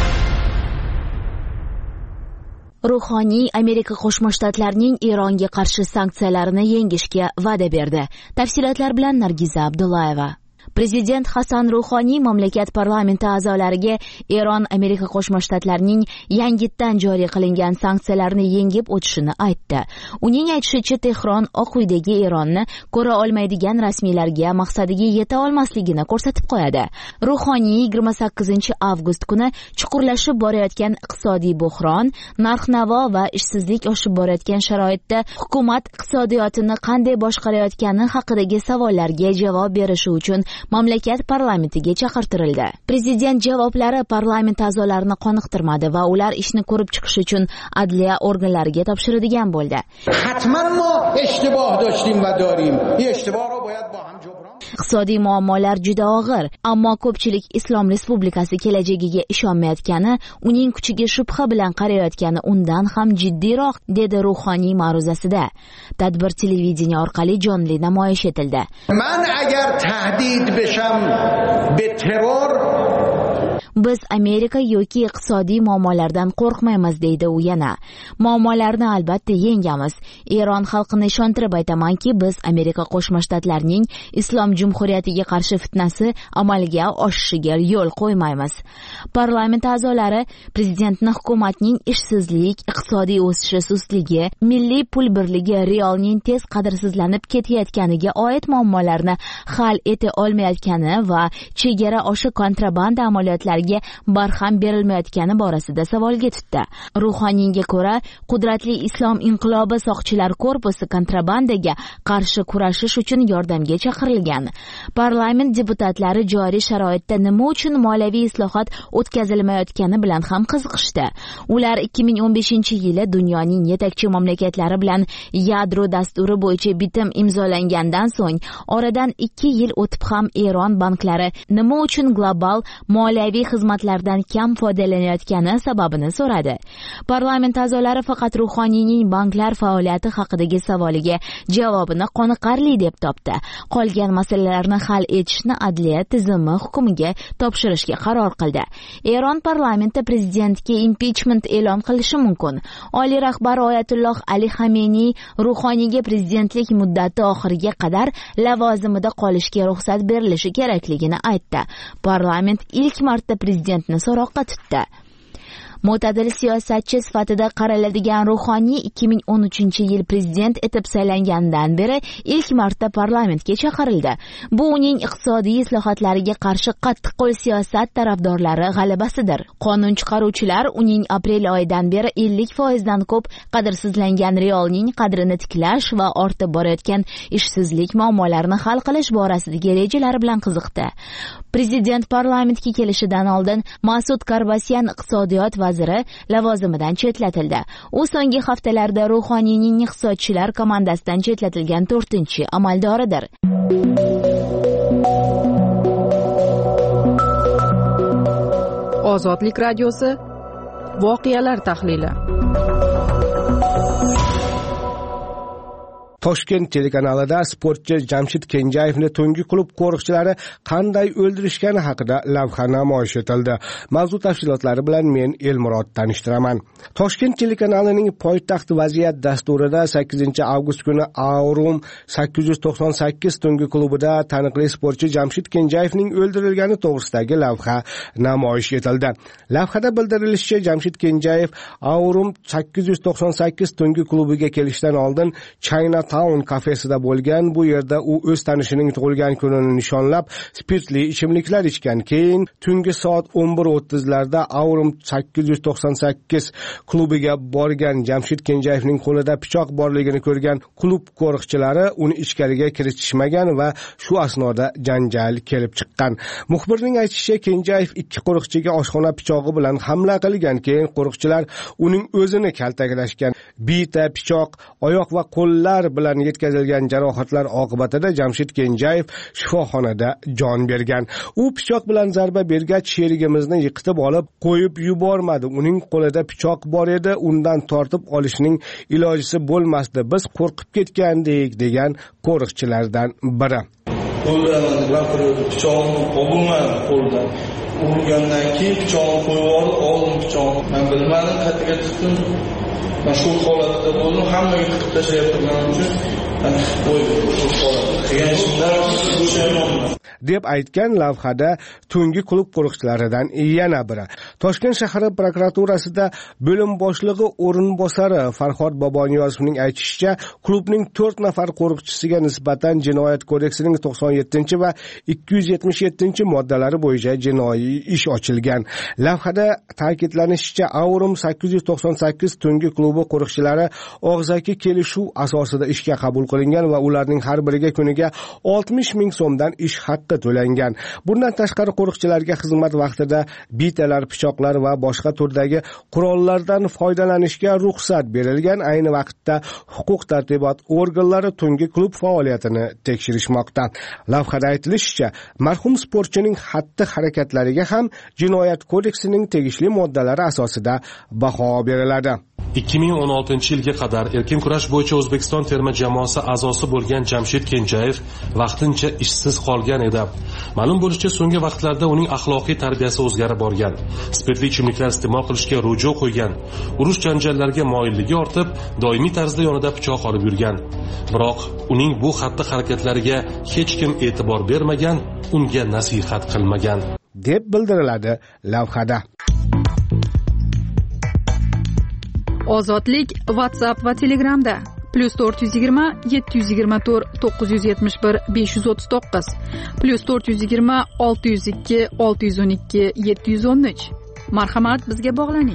Ruhoniy Amerika Qo'shma Shtatlarining Eronga qarshi sanksiyalarini yengishga va'da berdi. Tafsilotlar bilan Nargiza Abdullayeva. Prezident Hasan Ruhoniy mamlakat parlamenti a'zolariga Eron Amerika Qo'shma Shtatlarining yangitdan joriy qilingan sanksiyalarni yengib o'tishini aytdi. Uning aytishicha, Tehron Oq uydagi Eronni ko'ra olmaydigan rasmiylarga maqsadiga yeta olmasligini ko'rsatib qo'yadi. Ruhoniy yigirma sakkizinchi avgust kuni chuqurlashib borayotgan iqtisodiy buhron, narx-navo va ishsizlik oshib borayotgan sharoitda hukumat iqtisodiyotini qanday boshqarayotgani haqidagi savollarga javob berishi uchun mamlakat parlamentiga chaqirtirildi. Prezident javoblari parlament a'zolarini qoniqtirmadi va ular ishni ko'rib chiqish uchun adliya organlariga topshiradigan bo'ldi. Hatman ma ishtiboh dashtim va dorim. Ishtiboh ro boyad ba ham jabron. Iqtisodiy muammolar juda og'ir, ammo ko'pchilik Islom Respublikasi kelajagiga ishonmayotgani, uning kuchiga shubha bilan qarayotgani undan ham jiddiyroq, dedi Ruhoniy ma'ruzasida. Tadbir televideniya orqali jonli namoyish etildi. Man agar tahdid besham be terror Biz Amerika yoki iqtisodiy muammolardan qo'rqmaymiz, deydi u yana. Muammolarni albatta yengamiz. Eron xalqini ishontirib aytamanki, biz Amerika Qo'shma Shtatlarining Islom Jumhuriyatiga qarshi fitnasi amalga oshishiga yo'l qo'ymaymiz. Parlament a'zolari prezidentni hukumatning ishsizlik, iqtisodiy o'sishi sustligi, milliy pul birligi riyolning tez qadrsizlanib ketayotganiga oid muammolarni hal eta olmayotgani va chegara oshi kontrabanda amaliyotlariga barham berilmayotgani borasida savolga tutdi. Ruhoniyga ko'ra, qudratli islom inqilobi soqchilar korpusi kontrabandaga qarshi kurashish uchun yordamga chaqirilgan. Parlament deputatlari joriy sharoitda nima uchun moliyaviy islohot o'tkazilmayotgani bilan ham qiziqishdi. Ular ikki ming o'n beshinchi yili dunyoning yetakchi mamlakatlari bilan yadro dasturi bo'yicha bitim imzolangandan so'ng, oradan ikki yil o'tib ham Eron banklari nima uchun global moliyaviy xizmatlardan kam foydalanayotgani sababini so'radi. Parlament a'zolari faqat Ruhoniyning banklar faoliyati haqidagi savoliga javobini qoniqarli deb topdi. Qolgan masalalarni hal etishni adliya tizimi hukumiga topshirishga qaror qildi. Eron parlamenti prezidentga impichment e'lon qilishi mumkin. Oliy rahbar Oyatulloh Ali Xameniy Ruhoniyga prezidentlik muddati oxiriga qadar lavozimida qolishga ruxsat berilishi kerakligini aytdi. Parlament ilk marta prezidentni so'roqqa tutdi. Mo'tadil siyosatchi sifatida qaraladigan Ruhoniy ikki ming o'n uchinchi yil prezident etib saylangandan beri ilk marta parlamentga chaqirildi. Bu uning iqtisodiy islohotlariga qarshi qattiqqo'l siyosat tarafdorlari g'alabasidir. Qonun chiqaruvchilar uning aprel oyidan beri ellik foiz dan ko'p qadrsizlangan riyolning qadrini tiklash va ortib borayotgan ishsizlik muammolarini hal qilish borasidagi rejalari bilan qiziqdi. Prezident parlamentga kelishidan oldin Mas'ud Karbasyan iqtisodiyot va vaziri lavozimidan chetlatildi. U so'nggi haftalarda Ruhoniyning iqtisodchilar komandasidan chetlatilgan to'rtinchi amaldoridir. Ozodlik radiosi voqealar tahlili. Toshkent telekanalida sportchi Jamshid Kenjayevni tungi klub qo'riqchilari qanday o'ldirishgani haqida lavha namoyish etildi. Mavzu tafsilotlari bilan men Elmurod tanishtiraman. Toshkent telekanalining poytaxt vaziyat dasturida sakkizinchi avgust kuni Aurum sakkiz yuz to'qson sakkiz tungi klubida taniqli sportchi Jamshid Kenjayevning o'ldirilgani to'g'risidagi lavha namoyish etildi. Lavhada bildirilishicha, Jamshid Kenjayev Aurum sakkiz yuz to'qson sakkiz tungi klubiga kelishdan oldin China Town kafesida bo'lgan. Bu yerda u o'z tanishining tug'ilgan kunini nishonlab spirtli ichimliklar ichgan. Keyin tungi soat o'n bir o'ttiz larda Aurum sakkiz yuz to'qson sakkiz klubiga borgan. Jamshid Kenjayevning qo'lida pichoq borligini ko'rgan klub qo'riqchilari uni ichkariga kiritishmagan va shu asnoda janjal kelib chiqqan. Muxbirning aytishicha, Kenjayev ikki qo'riqchiga oshxona pichog'i bilan hamla qilgan. Keyin qo'riqchilar uning o'zini kaltaklashgan. Bita, pichoq, oyoq va qo'llar bilan yetkazilgan jarohatlar oqibatida Jamshid Kenjayev shifoxonada jon bergan. U pichoq bilan zarba bergach, sherigimizni yiqitib olib qo'yib yubormadi. Uning qo'lida pichoq bor edi, undan tortib olishning ilojisi bo'lmasdi. Biz qo'rqib ketgandik, degan qo'riqchilardan biri. Qo'ldan gapirdi, pichoqni olmadim qo'ldan. Urgandan keyin pichoqni qo'yib olib, oldim pichoqni. Men bilmadim, qayerga chiqdim. Men shu holatda bo'ldim, hammaga tiqib tashlayotganim uchun men tiqib qo'ydim. Shu holatda qilgan ishimdan pushaymonman deb aytgan lavhada tungi klub qo'riqchilaridan yana biri. Toshkent shahar prokuraturasida bo'lim boshlig'i o'rinbosari Farhod Boboniyozovning aytishicha, klubning to'rt nafar qo'riqchisiga nisbatan Jinoyat kodeksining to'qson yettinchi va ikki yuz yetmish yettinchi moddalari bo'yicha jinoiy ish ochilgan. Lavhada ta'kidlanishicha, Aurum sakkiz yuz to'qson sakkiz tungi klubi qo'riqchilari og'zaki kelishuv asosida ishga qabul qilingan va ularning har biriga kuniga oltmish ming so'mdan ish haqqi to'langan. Bundan tashqari qo'riqchilarga xizmat vaqtida bitalar, pichoqlar va boshqa turdagi qurollardan foydalanishga ruxsat berilgan. Ayni vaqtda huquq tartibot organlari tungi klub faoliyatini tekshirishmoqda. Lavhada aytilishicha, marhum sportchining xatti-harakatlariga ham Jinoyat kodeksining tegishli moddalari asosida baho beriladi. ikki ming o'n oltinchi yilga qadar erkin kurash bo'yicha O'zbekiston terma jamoasi a'zosi bo'lgan Jamshid Kenjayev vaqtincha ishsiz qolgan edi. Ma'lum bo'lishicha, so'nggi vaqtlarda uning axloqiy tarbiyasi o'zgarib borgan. Spirtli ichimliklar iste'mol qilishga ruju qo'ygan. Urush janjallarga moyilligi ortib, doimiy tarzda yonida pichoq olib yurgan. Biroq uning bu xatti-harakatlariga hech kim e'tibor bermagan, unga nasihat qilmagan deb bildiriladi lavhada. Ozodlik WhatsApp va Telegramda plus to'rt yuz yigirma yetti yuz yigirma to'rt to'qqiz yuz yetmish bir besh yuz o'ttiz to'qqiz plus to'rt yuz yigirma olti yuz ikki olti yuz o'n ikki yetti yuz o'n uch. Marhamat, bizga bog'laning.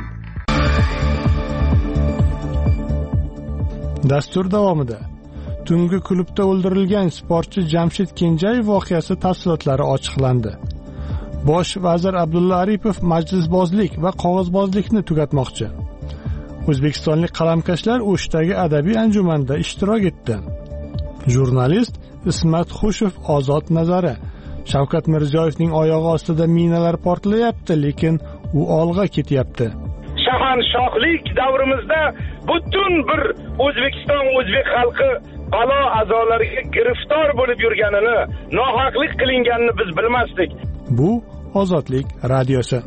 Dastur davomida tungi klubda o'ldirilgan sportchi Jamshid Kenjayev voqeasi tafsilotlari ochiqlandi. Bosh vazir Abdulla Aripov majlisbozlik va qog'ozbozlikni tugatmoqchi. O'zbekistonlik qalamkashlar O'shdagi adabiy anjumanda ishtirok etdi. Jurnalist Ismat Xushev ozod nazari. Shavkat Mirziyoyevning oyog'i ostida minalar portlayapti, lekin u olg'a ketyapti. Shahanshohlik davrimizda butun bir O'zbekiston o'zbek xalqi balo azolariga giriftor bo'lib yurganini, nohaqlik qilinganini biz bilmasdik. Bu Ozodlik radiosi.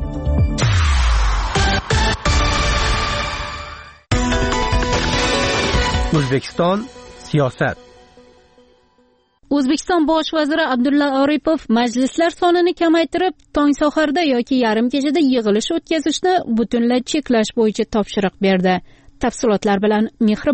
O'zbekiston siyosat. O'zbekiston bosh vaziri Abdulla Aripov majlislar sonini kamaytirib, tong saharda yoki yarim kechada yig'ilish o'tkazishni butunlay cheklash bo'yicha topshiriq berdi. Tafsilotlar bilan Mehribon.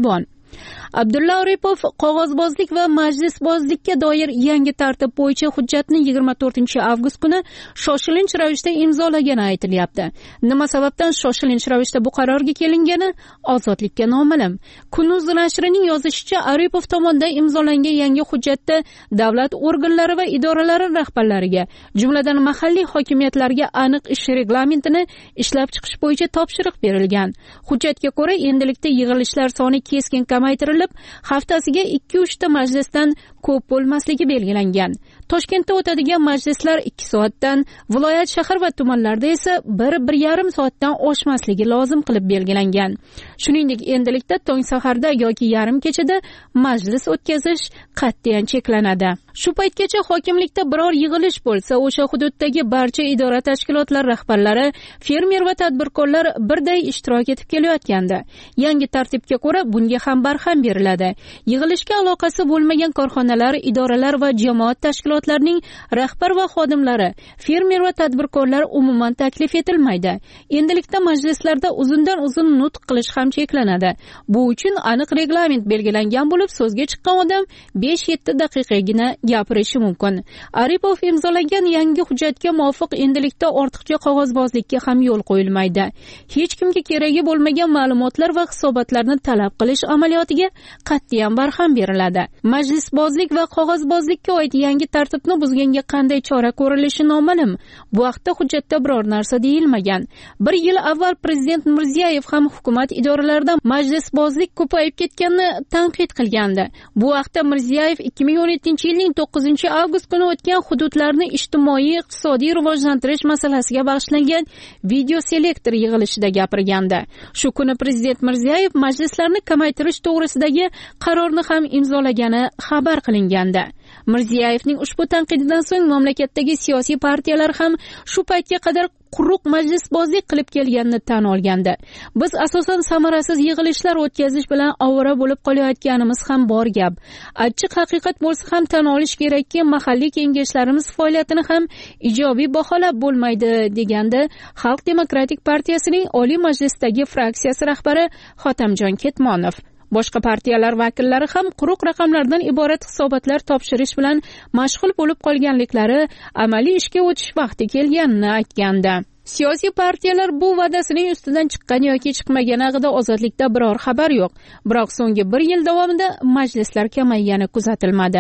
Abdulla Aripov qog'ozbozlik va majlisbozlikka doir yangi tartib bo'yicha hujjatni yigirma to'rtinchi avgust kuni shoshilinch ravishda imzolagani aytilyapti. Nima sababdan shoshilinch ravishda bu qarorga kelingani ozodlikka noma'lum. Kunuz nashrining yozishicha, Aripov tomonidan imzolangan yangi hujjatda davlat organlari va idoralari rahbarlariga, jumladan mahalliy hokimiyatlarga aniq ish reglamentini ishlab chiqish bo'yicha topshiriq berilgan. Hujjatga ko'ra, endilikda yig'ilishlar soni keskin kamaytirilib, haftasiga ikki uch ta majlisdan ko'p bo'lmasligi belgilangan. Toshkentda o'tadigan majlislar ikki soatdan, viloyat, shahar va tumanlarda esa bir bir yarim soatdan oshmasligi lozim qilib belgilangan. Shuningdek, endilikda tong saharda yoki yarim kechada majlis o'tkazish qat'iyan cheklanadi. Shu paytgacha hokimlikda biror yig'ilish bo'lsa, o'sha hududdagi barcha idora tashkilotlar rahbarlari, fermer va tadbirkorlar birday ishtirok etib kelayotgandi. Yangi tartibga ko'ra bunga ham barham beriladi. Yig'ilishga aloqasi bo'lmagan korxonalar, idoralar va jamoat tashkilotlarining rahbar va xodimlari, fermer va tadbirkorlar umuman taklif etilmaydi. Endilikda majlislarda uzundan uzun nutq qilish ham cheklanadi. Bu uchun aniq reglament belgilangan bo'lib, so'zga chiqqan odam besh yetti daqiqagina gapirishi mumkin. Aripov imzolagan yangi hujjatga muvofiq endilikda ortiqcha qog'ozbozlikka ham yo'l qo'yilmaydi. Hech kimga keragi bo'lmagan ma'lumotlar va hisobotlarni talab qilish amaliyotiga qat'iyan barham beriladi. Majlisbozlik va qog'ozbozlikka oid yangi tartibni buzganga qanday chora ko'rilishi noma'lum. Bu haqda hujjatda biror narsa deyilmagan. Bir yil avval prezident Mirziyoyev ham hukumat idoralarida majlisbozlik ko'payib ketganini tanqid qilgandi. Bu haqda Mirziyoyev ikki ming o'n yettinchi yilning to'qqizinchi avgust kuni o'tgan hududlarni ijtimoiy iqtisodiy rivojlantirish masalasiga bag'ishlangan video selektor yig'ilishida gapirgandi. Shu kuni prezident Mirziyoyev majlislarni kamaytirish to'g'risidagi qarorni ham imzolagani xabar qilingandi. Mirziyoyevning ushbu tanqididan so'ng mamlakatdagi siyosiy partiyalar ham shu paytga qadar quruq majlisbozlik qilib kelganini tan olgandi. Biz asosan samarasiz yig'ilishlar o'tkazish bilan ovora bo'lib qolayotganimiz ham bor gap. Achchiq haqiqat bo'lsa ham tan olish kerakki, mahalliy kengashlarimiz faoliyatini ham ijobiy baholab bo'lmaydi, degandi Xalq demokratik partiyasining Oliy Majlisdagi fraksiyasi rahbari Xotamjon Ketmonov. Boshqa partiyalar vakillari ham quruq raqamlardan iborat hisobotlar topshirish bilan mashg'ul bo'lib qolganliklari, amaliy ishga o'tish vaqti kelganini aytgandi. Siyosiy partiyalar bu va'dasining ustidan chiqqan yoki chiqmagani haqida ozodlikda biror xabar yo'q. Biroq so'nggi bir yil davomida majlislar kamaygani kuzatilmadi.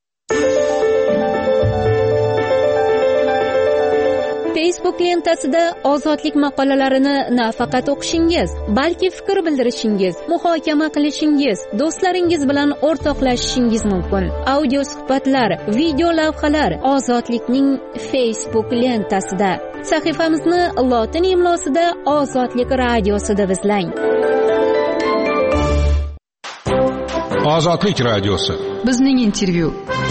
Facebook lentasida ozodlik maqolalarini nafaqat o'qishingiz, balki fikr bildirishingiz, muhokama qilishingiz, do'stlaringiz bilan o'rtoqlashishingiz mumkin. Audio suhbatlar, video lavhalar ozodlikning Facebook lentasida. Sahifamizni lotin imlosida Ozodlik radiosi deb izlang. Ozodlik radiosi. Bizning intervyu.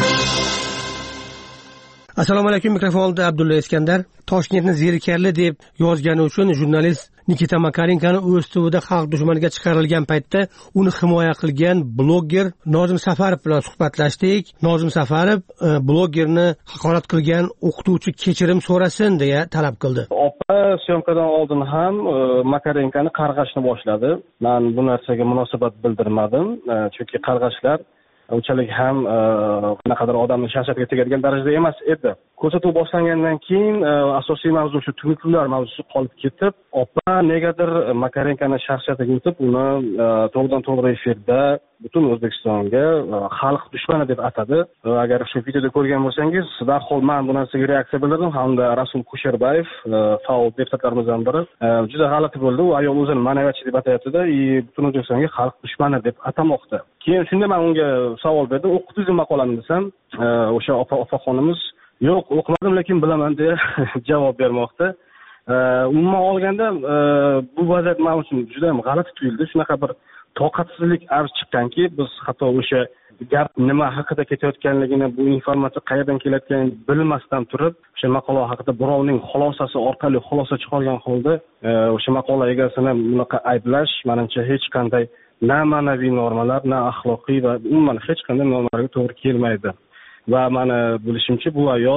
Assalomu alaykum, mikrofonda Abdulla Iskandar. Toshkentni zerikarli deb yozgani uchun jurnalist Nikita Makarenkani o'z tuvida xalq dushmaniga chiqarilgan paytda uni himoya qilgan blogger Nozim Safarov bilan suhbatlashdik. Nozim Safarov bloggerni haqorat qilgan o'qituvchi kechirim so'rasin deya talab qildi. Opa syomkadan oldin ham Makarenkani qarg'ashni boshladi. Men bu narsaga munosabat bildirmadim, chunki qarg'ashlar unchalik ham qanaqadir odamning shaxsiyatiga tegadigan darajada emas edi. Ko'rsatuv boshlangandan keyin asosiy mavzu shu tunukllar mavzusi qolib ketib, opa negadir Makarenkani shaxsiyatiga o'tib, uni to'g'ridan to'g'ri efirda butun O'zbekistonga xalq dushmani deb atadi. Agar shu videoda ko'rgan bo'lsangiz, darhol men bu narsaga reaksiya bildirdim hamda Rasul Kusherbayev, faol deputatlarimizdan biri, juda g'alati bo'ldi. U ayol o'zini ma'naviyatchi deb atayapti-da, butun O'zbekistonga xalq dushmani deb atamoqda. Keyin shunda men unga savol berdim, o'qitdingizmi maqolani desam, o'sha opa-xonimiz yo'q, o'qimadim, lekin bilaman deya javob bermoqda. Umuman olganda bu vaziyat men uchun juda ham g'alati tuyuldi. Shunaqa bir toqatsizlik avj chiqqanki, biz hatto o'sha gap nima haqida ketayotganligini, bu informatsiya qayerdan kelayotganini bilmasdan turib, o'sha maqola haqida birovning xulosasi orqali xulosa chiqargan holda o'sha maqola egasini bunaqa ayblash, menimcha hech qanday na ma'naviy normalar, na axloqiy va umuman hech qanday normalarga to'g'ri kelmaydi. Va meni bilishimcha bu ayol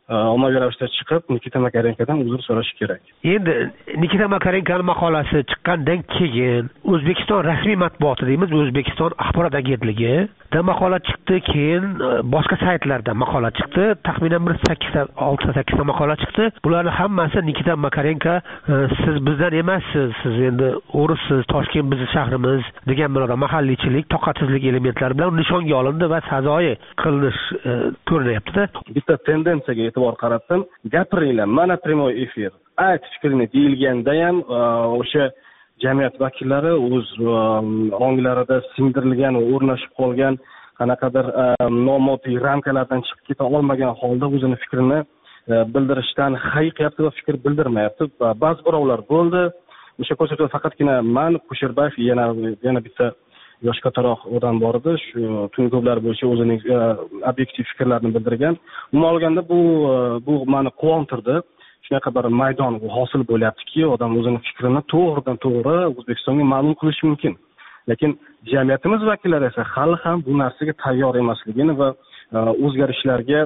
ommaviy ravishda chiqib Nikita Makarenkodan uzr so'rashi kerak. Endi Nikita Makarenkoning maqolasi chiqqandan keyin O'zbekiston rasmiy matbuoti deymiz, O'zbekiston axborot agentligi da maqola chiqdi, keyin boshqa saytlarda maqola chiqdi, taxminan bir sakkizta olti sakkizta maqola chiqdi. Bularning hammasi Nikita Makarenko siz bizdan emassiz, siz endi o'rissiz, Toshkent bizning shahrimiz degan ma'noda mahalliychilik, toqatsizlik elementlari bilan nishonga olindi va sazoyi qilinish ko'rinyapti-da. Bitta tendensiyaga e'tibor qaratdim. Gapiringlar, mana prямой efir. Ayt fikrini deyilganda ham o'sha jamiyat vakillari o'z onglarida singdirilgan va o'rnashib qolgan qanaqadir nomoddiy ramkalardan chiqib keta olmagan holda o'zini fikrini bildirishdan hayiqyapti va fikr bildirmayapti. Ba'zi birovlar bo'ldi. O'sha ko'rsatuvda faqatgina man Kusherbayev yana yana bitta yosh kattaroq odam bor edi, shu tun ko'plar bo'yicha o'zining obyektiv fikrlarini bildirgan. Umuman olganda bu bu meni quvontirdi. Shunaqa bir maydon hosil bo'lyaptiki, odam o'zining fikrini to'g'ridan to'g'ri O'zbekistonga ma'lum qilishi mumkin. Lekin jamiyatimiz vakillari esa hali ham bu narsaga tayyor emasligini va o'zgarishlarga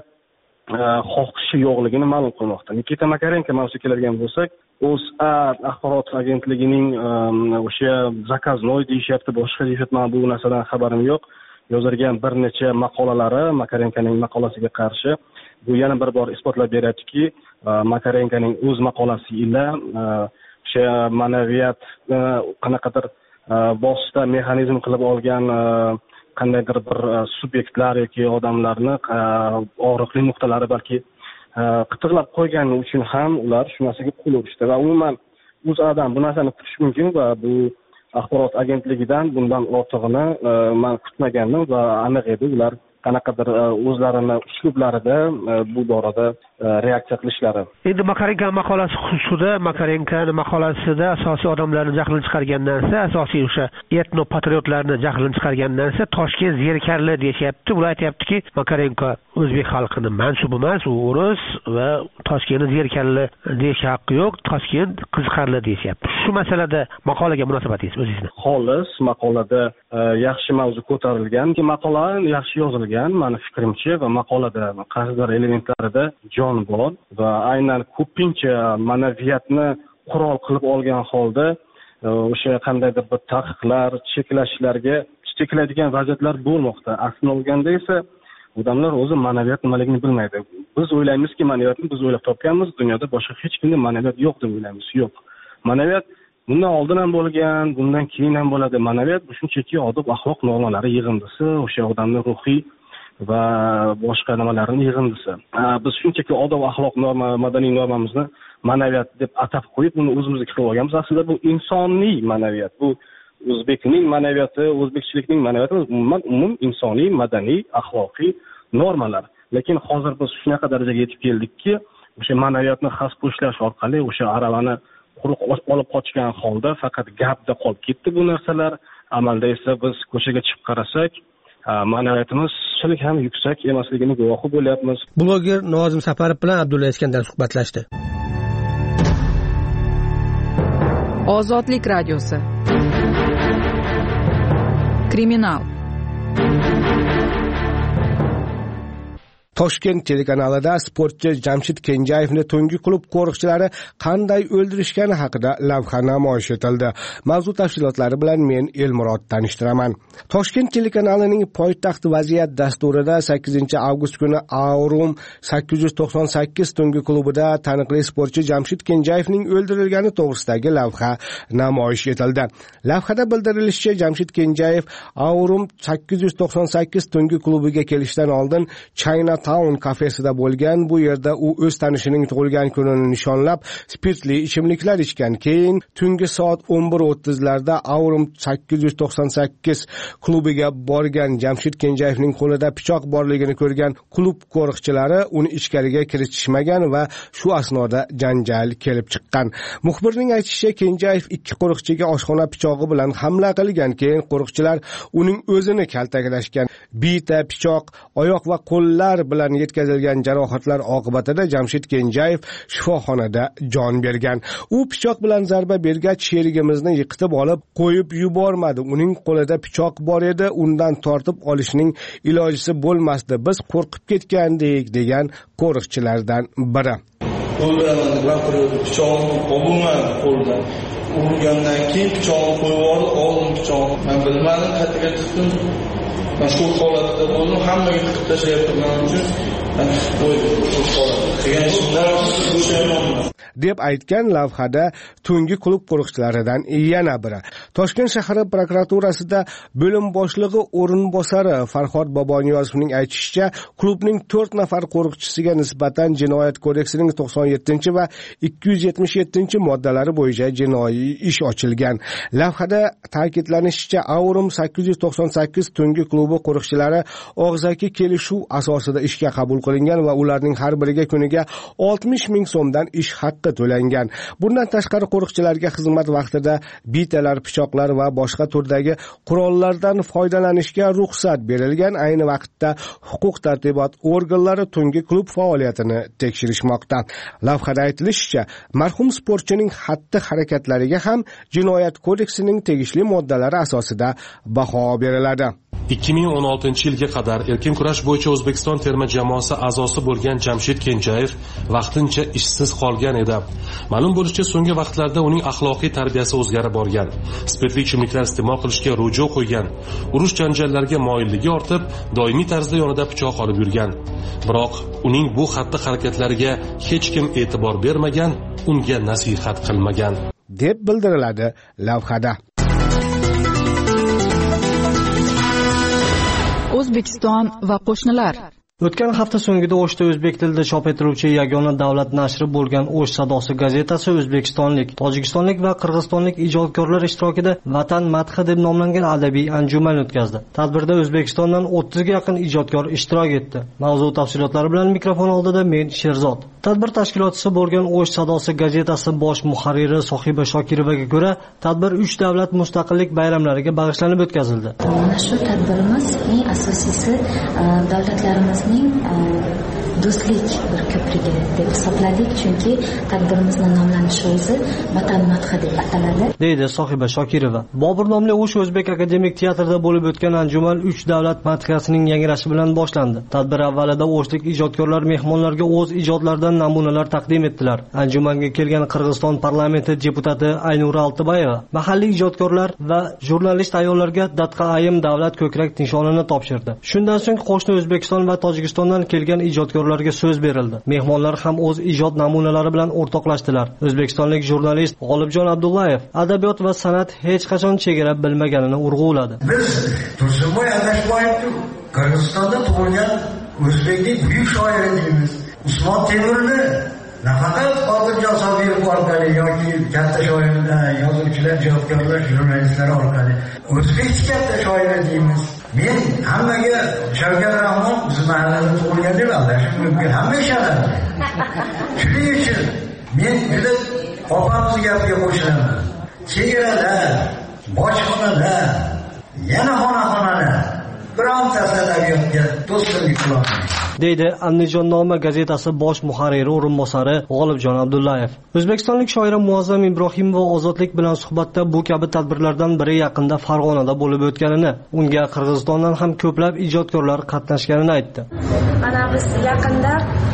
xohishi yo'qligini ma'lum qilmoqda. Nikita Makarenko mavzuga keladigan bo'lsak, O'zA axborot agentligining o'sha zakaznoy deyishyapti, boshqa deyishyapti, men bu narsadan xabarim yo'q. Yozilgan bir necha maqolalari Makarenkoning maqolasiga qarshi bu yana bir bor isbotlab beryaptiki, Makarenkoning o'z maqolasi ila o'sha ma'naviyat qanaqadir boshda mexanizm qilib olgan qandaydir bir subyektlar yoki odamlarni og'riqli nuqtalari balki qitiqlab qo'ygani uchun ham ular shu narsaga qo'l urishdi va umuman O'zAdan bu narsani kutish mumkin va bu axborot agentligidan bundan ortig'ini men kutmagandim va aniq edi ular qanaqadir o'zlarini uslublarida bu borada reaksiya qilishlari. Endi Makarenko maqolasi xususida, Makarenko maqolasida asosiy odamlarni jahlini chiqargan narsa, asosiy o'sha etnopatriotlarni jahlini chiqargan narsa Toshkent zerikarli deyapti. Ular aytayaptiki, Makarenko o'zbek xalqining mansubi emas, u o'ris va Toshkentni zerikarli deyish haqqi yo'q, Toshkent qiziqarli deyapti. Shu masalada maqolaga munosabatingiz o'zingizni? Xolis, maqolada yaxshi mavzu ko'tarilgan, maqola yaxshi yozilgan, meni fikrimcha, va maqolada qaysidir elementlarida jon bor va aynan ko'pincha ma'naviyatni qurol qilib olgan holda o'sha qandaydir bir taqiqlar, cheklashlarga cheklaydigan vaziyatlar bo'lmoqda. Aslida olganda esa odamlar o'zi ma'naviyat nimaligini bilmaydi. Biz o'ylaymizki, ma'naviyatni biz o'ylab topganmiz, dunyoda boshqa hech kimda ma'naviyat yo'q deb o'ylaymiz. Yo'q. Ma'naviyat bundan oldin ham bo'lgan, bundan keyin ham bo'ladi. Ma'naviyat bu shunchaki odob axloq normalari yig'indisi, o'sha odamning ruhiy va boshqa nimalarning yig'indisi. Biz shunchaki odob axloq norma, madaniy normamizni ma'naviyat deb atab qo'yib, buni o'zimizga qilib olganmiz. Aslida bu insoniy ma'naviyat. Bu o'zbekning ma'naviyati, o'zbekchilikning ma'naviyati umuman umum insoniy, madaniy, axloqiy normalar. Lekin hozir biz shunaqa darajaga yetib keldikki, o'sha ma'naviyatni xas qo'shlash orqali o'sha aravani quruq olib qochgan holda faqat gapda qolib ketdi bu narsalar. Amalda esa biz ko'chaga chiqib qarasak, ma'naviyatimiz shunchalik ham yuksak emasligini guvohi bo'lyapmiz. Bloger Nozim Safarov bilan Abdulla Iskandar suhbatlashdi. Ozodlik radiosi. Kriminal. Toshkent telekanalida sportchi Jamshid Kenjayevni tungi klub qo'riqchilari qanday o'ldirishgani haqida lavha namoyish etildi. Mavzu tafsilotlari bilan men Elmurod tanishtiraman. Toshkent telekanalining Poytaxt vaziyat dasturida sakkizinchi avgust kuni Aurum sakkiz yuz to'qson sakkiz tungi klubida taniqli sportchi Jamshid Kenjayevning o'ldirilgani to'g'risidagi lavha namoyish etildi. Lavhada bildirilishicha, Jamshid Kenjayev Aurum sakkiz yuz to'qson sakkiz tungi klubiga kelishdan oldin China Town kafesida bo'lgan. Bu yerda u o'z tanishining tug'ilgan kunini nishonlab spirtli ichimliklar ichgan. Keyin tungi soat o'n bir o'ttiz larda Aurum sakkiz yuz to'qson sakkiz klubiga borgan. Jamshid Kenjayevning qo'lida pichoq borligini ko'rgan klub qo'riqchilari uni ichkariga kiritishmagan va shu asnoda janjal kelib chiqqan. Muxbirning aytishicha, Kenjayev ikki qo'riqchiga oshxona pichog'i bilan hamla qilgan. Keyin qo'riqchilar uning o'zini kaltaklashgan. Bita, pichoq, oyoq va qo'llar bilan bilan yetkazilgan jarohatlar oqibatida Jamshid Kenjayev shifoxonada jon bergan. U pichoq bilan zarba bergach sherigimizni yiqitib olib qo'yib yubormadi. Uning qo'lida pichoq bor edi, undan tortib olishning ilojisi bo'lmasdi. Biz qo'rqib ketgandik, degan qo'riqchilardan biri. O'ldiraman deb gapirdi. Pichog'im olgan qo'ldan. Urgandan keyin pichog'im qo'yib yubordi, oldim pichog'im. Men bilmadim, qayerga chiqdim. Men shu holatda bo'ldim, hammaga tiqib tashlayapti men uchun. Men shu holatda qilgan ishimdan bo'shayapman deb aytgan lavhada tungi klub qo'riqchilaridan yana biri. Toshkent shahar prokuraturasida bo'lim boshlig'i o'rinbosari Farhod Boboniyozovning aytishicha, klubning to'rt nafar qo'riqchisiga nisbatan Jinoyat kodeksining to'qson yettinchi va ikki yuz yetmish yettinchi moddalari bo'yicha jinoiy ish ochilgan. Lavhada ta'kidlanishicha, Aurum sakkiz yuz to'qson sakkiz tungi klubi qo'riqchilari og'zaki kelishuv asosida ishga qabul qilingan va ularning har biriga kuniga oltmish ming so'mdan ish haqqi to'langan. Bundan tashqari qo'riqchilarga xizmat vaqtida bitalar, pichoqlar va boshqa turdagi qurollardan foydalanishga ruxsat berilgan. Ayni vaqtda huquq-tartibot organlari tungi klub faoliyatini tekshirishmoqda. Lavhada aytilishicha, marhum sportchining xatti-harakatlariga ham Jinoyat kodeksining tegishli moddalari asosida baho beriladi. ikki ming o'n oltinchi yilga qadar erkin kurash bo'yicha O'zbekiston terma jamoasi a'zosi bo'lgan Jamshid Kenjayev vaqtincha ishsiz qolgan edi. Ma'lum bo'lishicha, so'nggi vaqtlarda uning axloqiy tarbiyasi o'zgarib borgan. Spirtli ichimliklar iste'mol qilishga ruju qo'ygan. Urush janjallarga moyilligi ortib, doimiy tarzda yonida pichoq olib yurgan. Biroq uning bu xatti-harakatlariga hech kim e'tibor bermagan, unga nasihat qilmagan deb bildiriladi lavhada. O'zbekiston va qo'shnilar. O'tgan hafta so'ngida O'shda o'zbek tilida chop etiluvchi yagona davlat nashri bo'lgan O'sh sadosi gazetasi o'zbekistonlik, tojikistonlik va qirg'izistonlik ijodkorlar ishtirokida Vatan madhi deb nomlangan adabiy anjuman o'tkazdi. Tadbirda O'zbekistondan o'ttizga yaqin ijodkor ishtirok etdi. Mavzu tafsilotlari bilan mikrofon oldida men Sherzod. Tadbir tashkilotchisi bo'lgan O'sh sadosi gazetasi bosh muharriri Sohiba Shokirovaga ko'ra, tadbir uch davlat mustaqillik bayramlariga bag'ishlanib o'tkazildi. Mana shu tadbirimiz eng asosiysi davlatlarimiz do'stlik bir ko'prigi deb hisobladik, chunki tadbirimizning nomlanishi o'zi Vatan madhi deb ataladi, deydi Sohiba Shokirova. Bobur nomli O'sh o'zbek akademik teatrida bo'lib o'tgan anjuman uch davlat madhiyasining yangrashi bilan boshlandi. Tadbir avvalida o'shlik ijodkorlar mehmonlarga o'z ijodlaridan namunalar taqdim etdilar. Anjumanga kelgan Qirg'iziston parlamenti deputati Aynura Altibayeva mahalliy ijodkorlar va jurnalist ayollarga Datqa ayim davlat ko'krak nishonini topshirdi. Shundan so'ng qo'shni O'zbekiston va Tojikistondan kelgan ijodkorlarga so'z berildi. Mehmonlar ham o'z ijod namunalari bilan o'rtoqlashdilar. O'zbekistonlik jurnalist G'olibjon Abdullayev adabiyot va san'at hech qachon chegara bilmaganini urg'uladi. Biz Tursunboy Adashboyevning Qirg'izistonda tug'ilgan o'zbeklik buyuk shoiri deymiz. Usmon Temurni nafaqat Qodirjon Sobirov orqali yoki katta shoirlar, yozuvchilar, ijodkorlar, jurnalistlar orqali o'zbek katta shoiri deymiz. Men hammaga Shavkat Rahmon biz mahallada tug'ilgan deb aldashim mumkin, hamma ishonadi. Shuning uchun men juda opamiz gapiga qo'shilaman. Chegaralar, bojxonalar, yana xonaqonalar birontasi adabiyotga do'stlik qiladi, deydi Andijonnoma gazetasi bosh muharriri o'rinbosari G'olibjon Abdullayev. O'zbekistonlik shoira Muazzam Ibrohimova ozodlik bilan suhbatda bu kabi tadbirlardan biri yaqinda Farg'onada bo'lib o'tganini, unga Qirg'izistondan ham ko'plab ijodkorlar qatnashganini aytdi. Mana biz yaqinda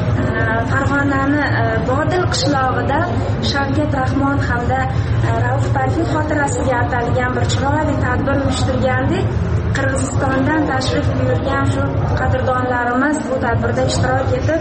Farg'onani Bodil qishlog'ida Shavkat Rahmon hamda Rauf Parfiy xotirasiga atalgan bir chiroyli tadbir uyushtirgandik. Qirg'izistondan tashrif buyurgan shu qadrdonlarimiz bu tadbirda ishtirok etib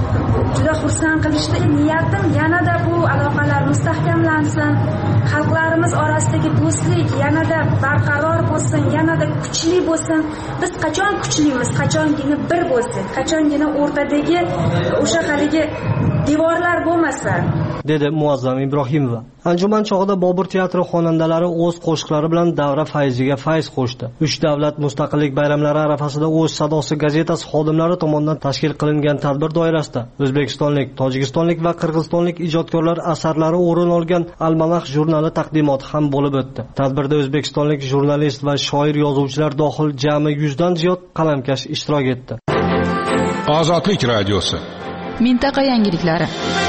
juda xursand qilishdi. Niyatim yanada bu aloqalar mustahkamlansin, xalqlarimiz orasidagi do'stlik yanada barqaror bo'lsin, yanada kuchli bo'lsin. Biz qachon kuchlimiz, qachongina bir bo'lsak, qachongina o'rtadagi o'sha haligi devorlar bo'lmasa, dedi Muazzam Ibrohimova. Anjuman chog'ida Bobur teatri xonandalari o'z qo'shiqlari bilan davra fayziga fayz qo'shdi. Uch davlat mustaqillik bayramlari arafasida O'sh sadosi gazetasi xodimlari tomonidan tashkil qilingan tadbir doirasida O'zbekistonlik, Tojikistonlik va Qirg'izistonlik ijodkorlar asarlari o'rin olgan Almanax jurnali taqdimoti ham bo'lib o'tdi. Tadbirda o'zbekistonlik jurnalist va shoir yozuvchilar dohil jami yuzdan ziyod qalamkash ishtirok etdi. Ozodlik radiosi. Mintaqa yangiliklari.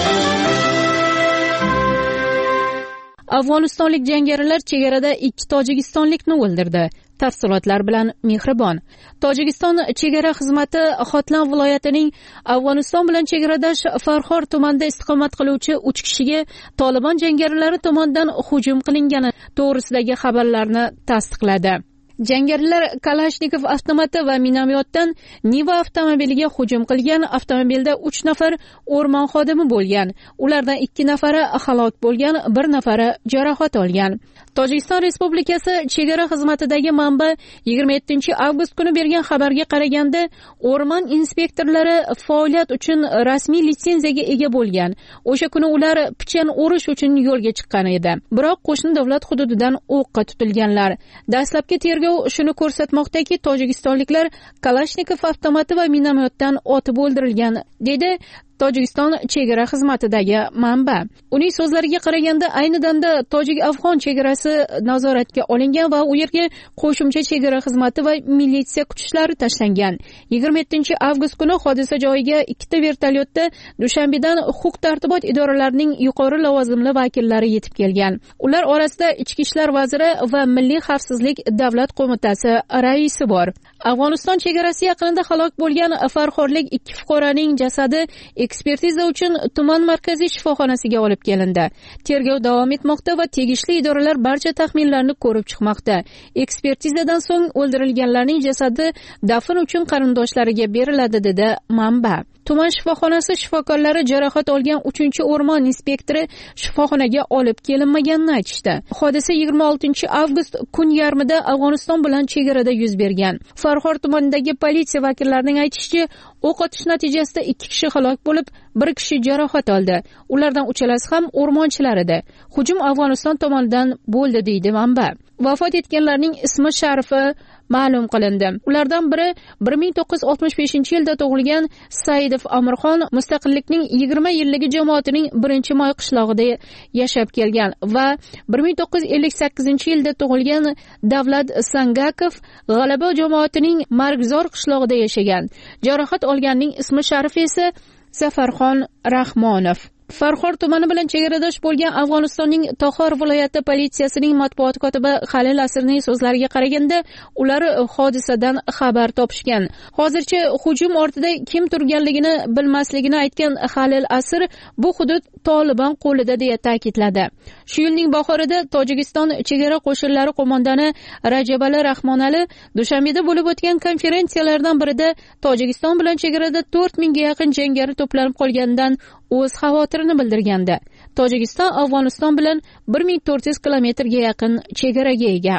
Afg'onistonlik jangarilar chegarada ikki tojikistonlikni o'ldirdi. Tafsilotlar bilan Mehribon. Tojikiston chegara xizmati Xotlan viloyatining Afg'oniston bilan chegaradosh Farxor tumanida istiqomat qiluvchi uch kishiga Taliban jangarilari tomonidan hujum qilingani to'g'risidagi xabarlarni tasdiqladi. Jangarilar Kalashnikov avtomati va minomyotdan Niva avtomobiliga hujum qilgan. Avtomobilda uch nafar o'rmon xodimi bo'lgan. Ulardan ikki nafari halok bo'lgan, bir nafari jarohat olgan. Tojikiston Respublikasi chegara xizmatidagi manba yigirma yettinchi avgust kuni bergan xabarga qaraganda, o'rmon inspektorlari faoliyat uchun rasmiy litsenziyaga ega bo'lgan. O'sha kuni ular pichan o'rish uchun yo'lga chiqqan edi. Biroq qo'shni davlat hududidan o'qqa tutilganlar. Dastlabki tergov shuni ko'rsatmoqdaki, tojikistonliklar Kalashnikov avtomati va minomyotdan otib o'ldirilgan, dedi Tojikiston chegara xizmatidagi manba. Uning so'zlariga qaraganda, ayni damda tojik-afg'on chegarasi nazoratga olingan va u yerga qo'shimcha chegara xizmati va militsiya kuchlari tashlangan. yigirma yettinchi avgust kuni hodisa joyiga ikkita vertolyotda Dushanbedan huquq-tartibot idoralarining yuqori lavozimli vakillari yetib kelgan. Ular orasida Ichki ishlar vaziri va Milliy xavfsizlik davlat qo'mitasi raisi bor. Afg'oniston chegarasi yaqinida halok bo'lgan farxorlik ikki fuqaroning jasadi ekspertiza uchun tuman markaziy shifoxonasiga olib kelindi. Tergov davom etmoqda va tegishli idoralar barcha taxminlarni ko'rib chiqmoqda. Ekspertizadan so'ng o'ldirilganlarning jasadi dafn uchun qarindoshlariga beriladi, dedi manba. Tuman shifoxonasi shifokorlari jarohat olgan uchinchi o'rmon inspektori shifoxonaga olib kelinmaganini aytishdi. Hodisa yigirma oltinchi avgust kun yarmida Afg'oniston bilan chegarada yuz bergan. Farxor tumanidagi politsiya vakillarining aytishicha, o'q otish natijasida ikki kishi halok bo'lib, bir kishi jarohat oldi. Ulardan uchalasi ham o'rmonchilar edi. Hujum Afg'oniston tomonidan bo'ldi, deydi manba. Vafot etganlarning ismi sharifi ma'lum qilindi. Ulardan biri bir ming to'qqiz yuz oltmish beshinchi yilda tug'ilgan Saidov Amirxon mustaqillikning yigirma yilligi jamoatining birinchi moy qishlog'ida yashab kelgan va bir ming to'qqiz yuz ellik sakkizinchi yilda tug'ilgan Davlat Sangakov G'alaba jamoatining Margzor qishlog'ida yashagan. Jarohat olganning ismi sharifi esa Zafarxon Rahmonov. Farxor tumani bilan chegaradosh bo'lgan Afg'onistonning Toxor viloyati politsiyasining matbuot kotibi Halil Asirning so'zlariga qaraganda, ular hodisadan xabar topishgan. Hozircha hujum ortida kim turganligini bilmasligini aytgan Halil Asir, bu hudud Taliban qo'lida deya ta'kidladi. Shu yilning bahorida Tojikiston chegara qo'shinlari qo'mondoni Rajabali Rahmonali Dushanbeda bo'lib o'tgan konferensiyalardan birida Tojikiston bilan chegarada to'rt mingga yaqin jangari to'planib qolganidan o'z xavotirini bildirgandi. Tojikiston Afg'oniston bilan bir ming to'rt yuz kilometrga yaqin chegaraga ega.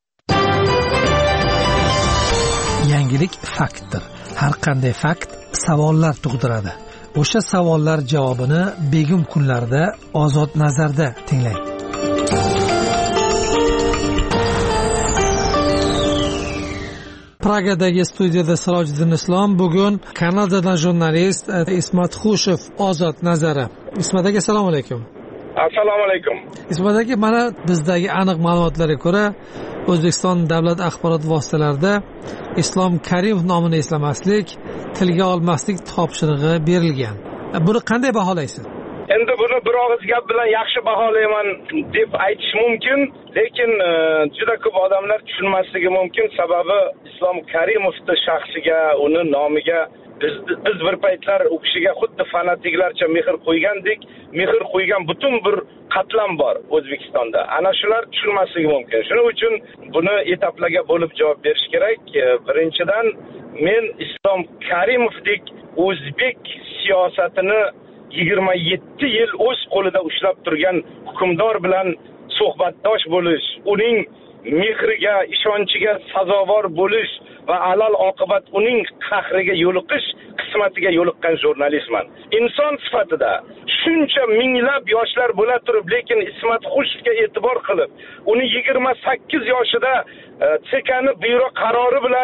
Yangilik faktdir. Har qanday fakt savollar tug'diradi. O'sha savollar javobini begim kunlarda Ozod nazarda tinglang. Pragadagi studiyada Sirojiddin Islom, bugun Kanadadan jurnalist Ismat Xushev Ozod nazari. Ismat aka, assalomu alaykum. Assalomu alaykum. Ismat aka, mana bizdagi aniq ma'lumotlarga ko'ra, O'zbekiston davlat axborot vositalarida Islom Karimov nomini eslamaslik, tilga olmaslik topshirig'i berilgan. Buni qanday baholaysiz? Endi buni bir og'iz gap bilan yaxshi baholayman deb aytish mumkin, lekin juda ko'p odamlar tushunmasligi mumkin. Sababi Islom Karimovning shaxsiga, uni nomiga biz biz bir paytlar u kishiga xuddi fanatiklarcha mehr qo'ygandik. Mehr qo'ygan butun bir qatlam bor O'zbekistonda. Ana shular tushunmasligi mumkin. Shuning uchun buni etaplarga bo'lib javob berish kerak. Birinchidan, men Islom Karimovdek o'zbek siyosatini yigirma yetti yil o'z qo'lida ushlab turgan hukmdor bilan suhbatdosh bo'lish, uning mehriga, ishonchiga sazovor bo'lish va alal oqibat uning qahriga yo'liqish qismatiga yo'liqqan jurnalistman. Inson sifatida shuncha minglab yoshlar bo'la turib, lekin Ismat Xushevga e'tibor qilib, uni yigirma sakkiz yoshida sekani byuro qarori bilan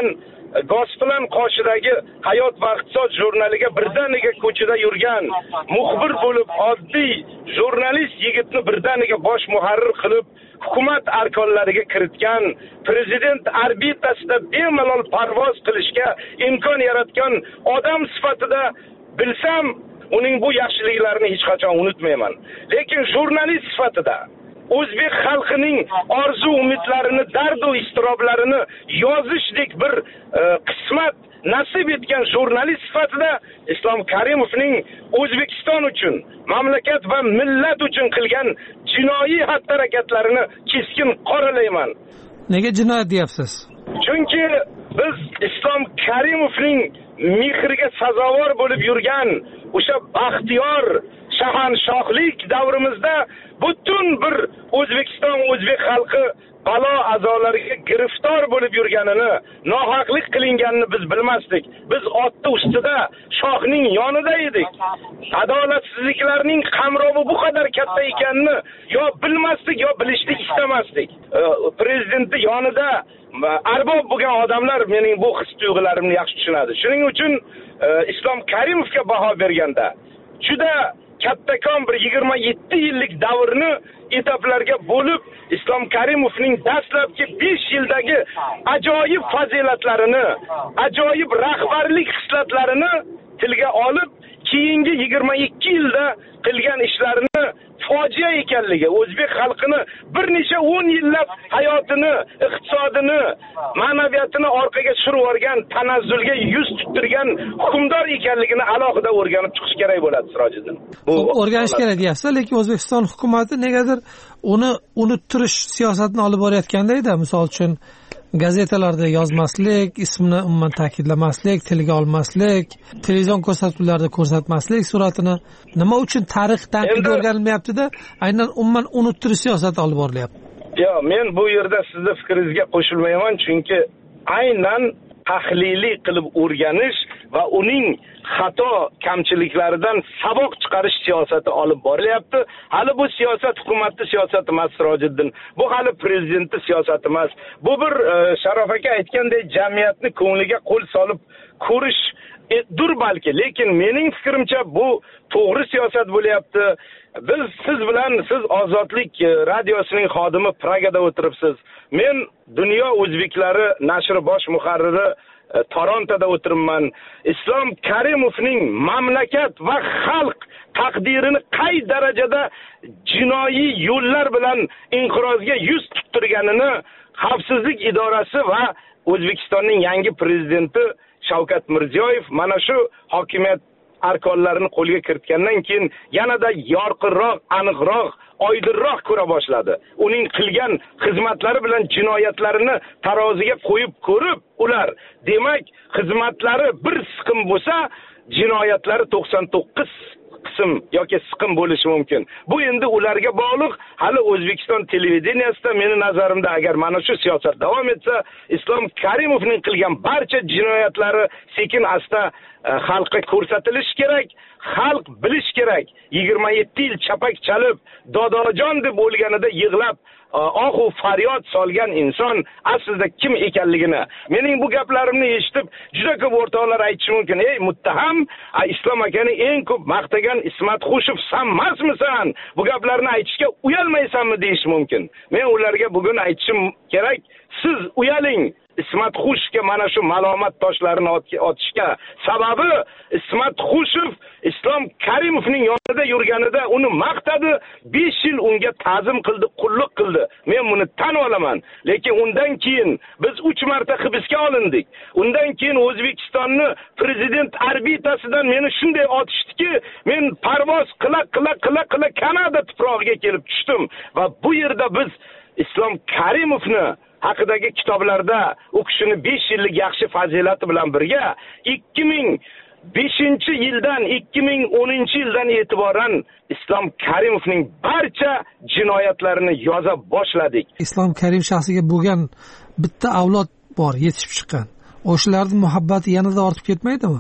Gospilan qoshidagi Hayot va iqtisod jurnaliga birdaniga ko'chada yurgan muxbir bo'lib oddiy jurnalist yigitni birdaniga bosh muharrir qilib hukumat arkonlariga kiritgan, prezident orbitasida bemalol parvoz qilishga imkon yaratgan odam sifatida bilsam, uning bu yaxshiliklarini hech qachon unutmayman. Lekin jurnalist sifatida o'zbek xalqining orzu umidlarini, dard va iztiroblarini yozishdek bir e, qismat nasib etgan jurnalist sifatida Islom Karimovning O'zbekiston uchun, mamlakat va millat uchun qilgan jinoiy xatti-harakatlarini keskin qoralayman. Nega jinoyat deyapsiz? Chunki biz Islom Karimovning mehriga sazovor bo'lib yurgan o'sha baxtiyor shahanshohlik davrimizda butun bir O'zbekiston, o'zbek xalqi balo azolariga giriftor bo'lib yurganini, nohaqlik qilinganini biz bilmasdik. Biz otda ustida shohning yonida edik. Adolatsizliklarning qamrovi bu qadar katta ekanini yo bilmasdik, yo bilishni istamasdik. Prezidentning yonida arbob bo'lgan odamlar mening bu his-tuyg'ularimni yaxshi tushunadi. Shuning uchun Islom Karimovga baho berganda juda kattakon bir yigirma yetti yillik davrni etaplarga bo'lib, Islom Karimovning dastlabki besh yildagi ajoyib fazilatlarini, ajoyib rahbarlik xislatlarini tilga olib, keyingi yigirma ikki yilda qilgan ishlarini fojia ekanligi, o'zbek xalqini bir necha o'n yillab hayotini, iqtisodini, ma'naviyatini orqaga surib yuborgan, tanazzulga yuz tuttirgan hukmdor ekanligini alohida o'rganib chiqish kerak bo'ladi, Sirojiddin. O'rganish kerak deyapsiz, lekin O'zbekiston hukumati negadir uni unuttirish siyosatini olib borayotganda, misol uchun gazetalarda yozmaslik, ismini umuman ta'kidlamaslik, tilga olmaslik, televizion ko'rsatuvlarda ko'rsatmaslik suratini, nima uchun tarix tanqidiga o'rganilmayapti-da, aynan umuman unuttirish siyosati olib borilyapti. Yo, men bu yerda sizni fikringizga qo'shilmayman, chunki aynan tahliliy qilib o'rganish va uning xato kamchiliklaridan saboq chiqarish siyosati olib borilyapti. Hali bu siyosat hukumatning siyosati emas, Sirojiddin. Bu hali prezidentning siyosati emas. Bu bir e, Sharof aka aytgandek jamiyatni ko'ngliga qo'l solib ko'rish e, dur balki, lekin mening fikrimcha bu to'g'ri siyosat bo'lyapti. Biz siz bilan siz Ozodlik radiosining xodimi Pragada o'tiribsiz. Men Dunyo o'zbeklari nashri bosh muharriri Torontoda o'tiribman. Islom Karimovning mamlakat va xalq taqdirini qay darajada jinoiy yo'llar bilan inqirozga yuz tuttirganini Xavfsizlik idorasi va O'zbekistonning yangi prezidenti Shavkat Mirziyoyev mana shu hokimiyat arkonlarini qo'lga kiritgandan keyin yanada yorqinroq, aniqroq, oydinroq ko'ra boshladi. Uning qilgan xizmatlari bilan jinoyatlarini taroziga qo'yib ko'rib, ular demak xizmatlari bir siqim bo'lsa, jinoyatlari to'qson to'qqiz qism yoki siqim bo'lishi mumkin. Bu endi ularga bog'liq. Hali O'zbekiston televideniyasida meni nazarimda agar mana shu siyosat davom etsa, Islom Karimovning qilgan barcha jinoyatlari sekin asta xalqqa ko'rsatilishi kerak. Xalq bilish kerak. yigirma yetti yil chapak chalib, dodojon deb o'lganida yig'lab ohu faryod solgan inson aslida kim ekanligini. Mening bu gaplarimni eshitib juda ko'p o'rtoqlar aytishi mumkin. Ey muttaham, Islom akani eng ko'p maqtagan Ismat Xushov san emasmisan? Bu gaplarni aytishga uyalmaysanmi deyish mumkin. Men ularga bugun aytishim kerak. Siz uyaling. Ismat Xushga mana shu malomat toshlarini otishga sababi Ismat Xushov Islom Karimovning yonida yurganida uni maqtadi, besh yil unga ta'zim qildi, qulluq qildi. Men buni tan olaman. Lekin undan keyin biz uch marta hibsga olindik. Undan keyin O'zbekistonni prezident orbitasidan meni shunday otishdiki, men parvoz qila qila qila qila Kanada tuprog'iga kelib tushdim va bu yerda biz Islom Karimovni haqidagi kitoblarda u kishini besh yillik yaxshi fazilati bilan birga ikki ming beshinchi yildan ikki ming o'ninchi yildan e'tiboran Islom Karimovning barcha jinoyatlarini yoza boshladik. Islom Karim shaxsiga bo'lgan bitta avlod bor, yetishib chiqqan. O'shalarning muhabbati yanada ortib ketmaydimi?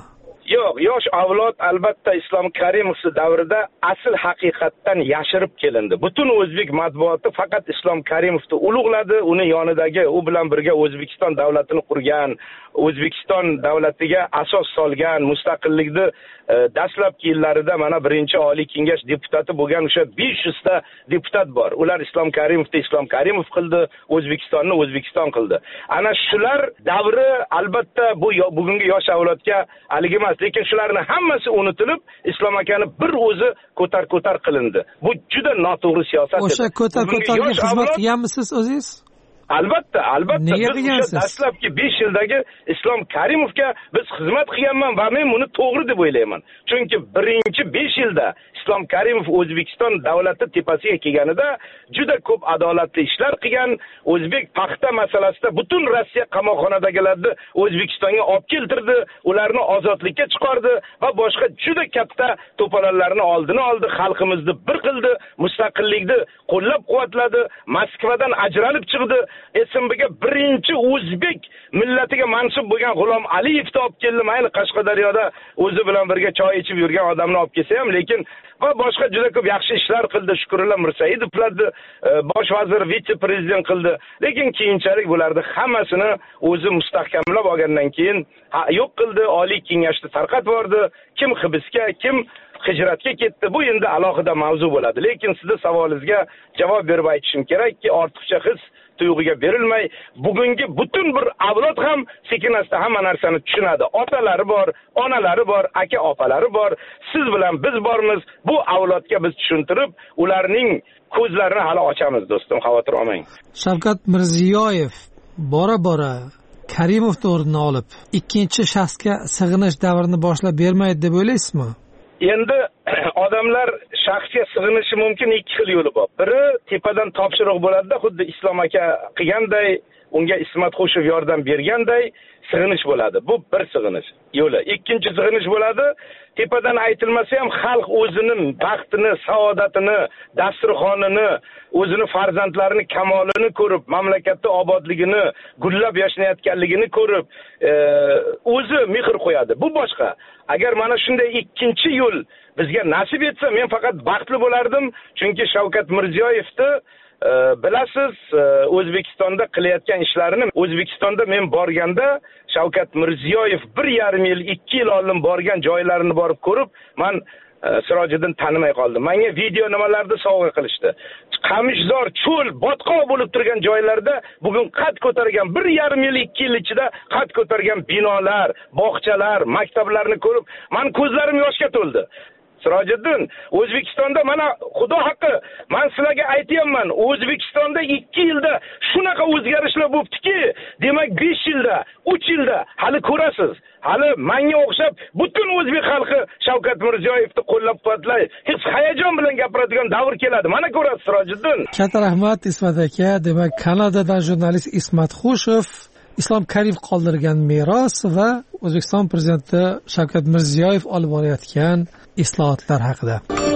Yo'q, yosh avlod albatta Islom Karimov davrida asl haqiqatdan yashirib kelindi. Butun o'zbek matbuoti faqat Islom Karimovni ulug'ladi, uni yonidagi, u bilan birga O'zbekiston davlatini qurgan, O'zbekiston davlatiga asos solgan, mustaqillikni e, dastlabki yillarida mana birinchi Oliy Kengash deputati bo'lgan o'sha besh yuz ta deputat bor. Ular Islom Karimovni Islom Karimov qildi, O'zbekistonni O'zbekiston qildi. Ana shular davri albatta bu bugungi yosh avlodga haligi emas, lekin shularning hammasi unutilib, Islom akani bir o'zi ko'tar-ko'tar qilindi. Bu juda noto'g'ri siyosat. O'sha ko'tar-ko'targa xizmat qilganmisiz o'zingiz? Albatta, albatta. Nega biz dastlabki besh yildagi Islom Karimovga biz xizmat qilganman va men buni to'g'ri deb o'ylayman. Chunki birinchi besh yilda Islom Karimov O'zbekiston davlati tepasiga kelganida juda ko'p adolatli ishlar qilgan, o'zbek paxta masalasida butun Rossiya qamoqxonadagilarni O'zbekistonga olib keltirdi, ularni ozodlikka chiqardi va boshqa juda katta to'polonlarni oldini oldi, xalqimizni bir qildi, mustaqillikni qo'llab-quvvatladi, Moskvadan ajralib chiqdi. S M Bga birinchi o'zbek millatiga mansub bo'lgan G'ulom Aliyevni olib keldi. Mayli Qashqadaryoda o'zi bilan birga choy ichib yurgan odamni olib kelsa ham, lekin va boshqa juda ko'p yaxshi ishlar qildi. Shukrullo Mirsaidovlarni bosh vazir, vitse-prezident qildi. Lekin keyinchalik bularni hammasini o'zi mustahkamlab olgandan keyin yo'q qildi. Oliy Kengashni tarqatib yubordi. Kim hibsga, kim hijratga ketdi. Bu endi alohida mavzu bo'ladi. Lekin sizning savolingizga javob berib aytishim kerakki, ortiqcha his tuyg'uga berilmay, bugungi butun bir avlod ham sekin-asta hamma narsani tushunadi. Otalari bor, onalari bor, aka opalari bor, siz bilan biz bormiz. Bu avlodga biz tushuntirib, ularning ko'zlarini hali ochamiz, do'stim, xavotir olmang. Shavkat Mirziyoyev bora-bora Karimovning o'rnini olib, ikkinchi shaxsga sig'inish davrini boshlab bermaydi deb o'ylaysizmi? Endi odamlar shaxsga sig'inishi mumkin ikki xil yo'li bor. Biri tepadan topshiriq bo'ladi-da, xuddi Islom aka qilganday, unga Ismat Xo'shev yordam berganday sig'inish bo'ladi. Bu bir sig'inish yo'li. Ikkinchi sig'inish bo'ladi, tepadan aytilmasa ham xalq o'zining baxtini, saodatini, dasturxonini, o'zini farzandlarini kamolini ko'rib, mamlakatda obodligini, gullab yashnayotganligini ko'rib, e, o'zi mehr qo'yadi. Bu boshqa. Agar mana shunday ikkinchi yo'l bizga nasib etsa, men faqat baxtli bo'lardim, chunki Shavkat Mirziyoyevni e, bilasiz, e, O'zbekistonda qilayotgan ishlarini, O'zbekistonda men borganda Shavkat Mirziyoyev bir yarim yil, ikki yil oldin borgan joylarini borib ko'rib, men Sirojiddin tanimay qoldim. Menga video nimalarni sovg'a qilishdi. Qamishzor, cho'l, botqoq bo'lib turgan joylarda bugun qad ko'targan bir yarim yil, ikki yil ichida qad ko'targan binolar, bog'chalar, maktablarni ko'rib, men ko'zlarim yoshga to'ldi. Sirojiddin, O'zbekistonda mana Xudo haqqi, men sizlarga aytayapman, O'zbekistonda ikki yilda shunaqa o'zgarishlar bo'libdiki, demak besh yilda, uch yilda hali ko'rasiz. Hali menga o'xshab butun o'zbek xalqi Shavkat Mirziyoyevni qo'llab-quvvatlay, hech hayajon bilan gapiradigan davr keladi. Mana ko'rasiz, Sirojiddin. Katta rahmat Ismat aka. Demak, Kanadadan jurnalist Ismat Xo'shev Islom Karimov qoldirgan meros va O'zbekiston prezidenti Shavkat Mirziyoyev olib borayotgan islohotlar haqida.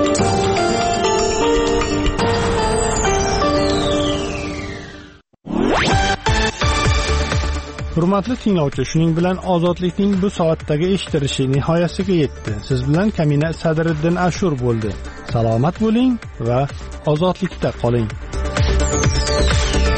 Hurmatli tinglovchi, shuning bilan ozodlikning bu soatdagi eshitilishi nihoyasiga yetdi. Siz bilan Kamina Sadriddin Ashur bo'ldi. Salomat bo'ling va ozodlikda qoling.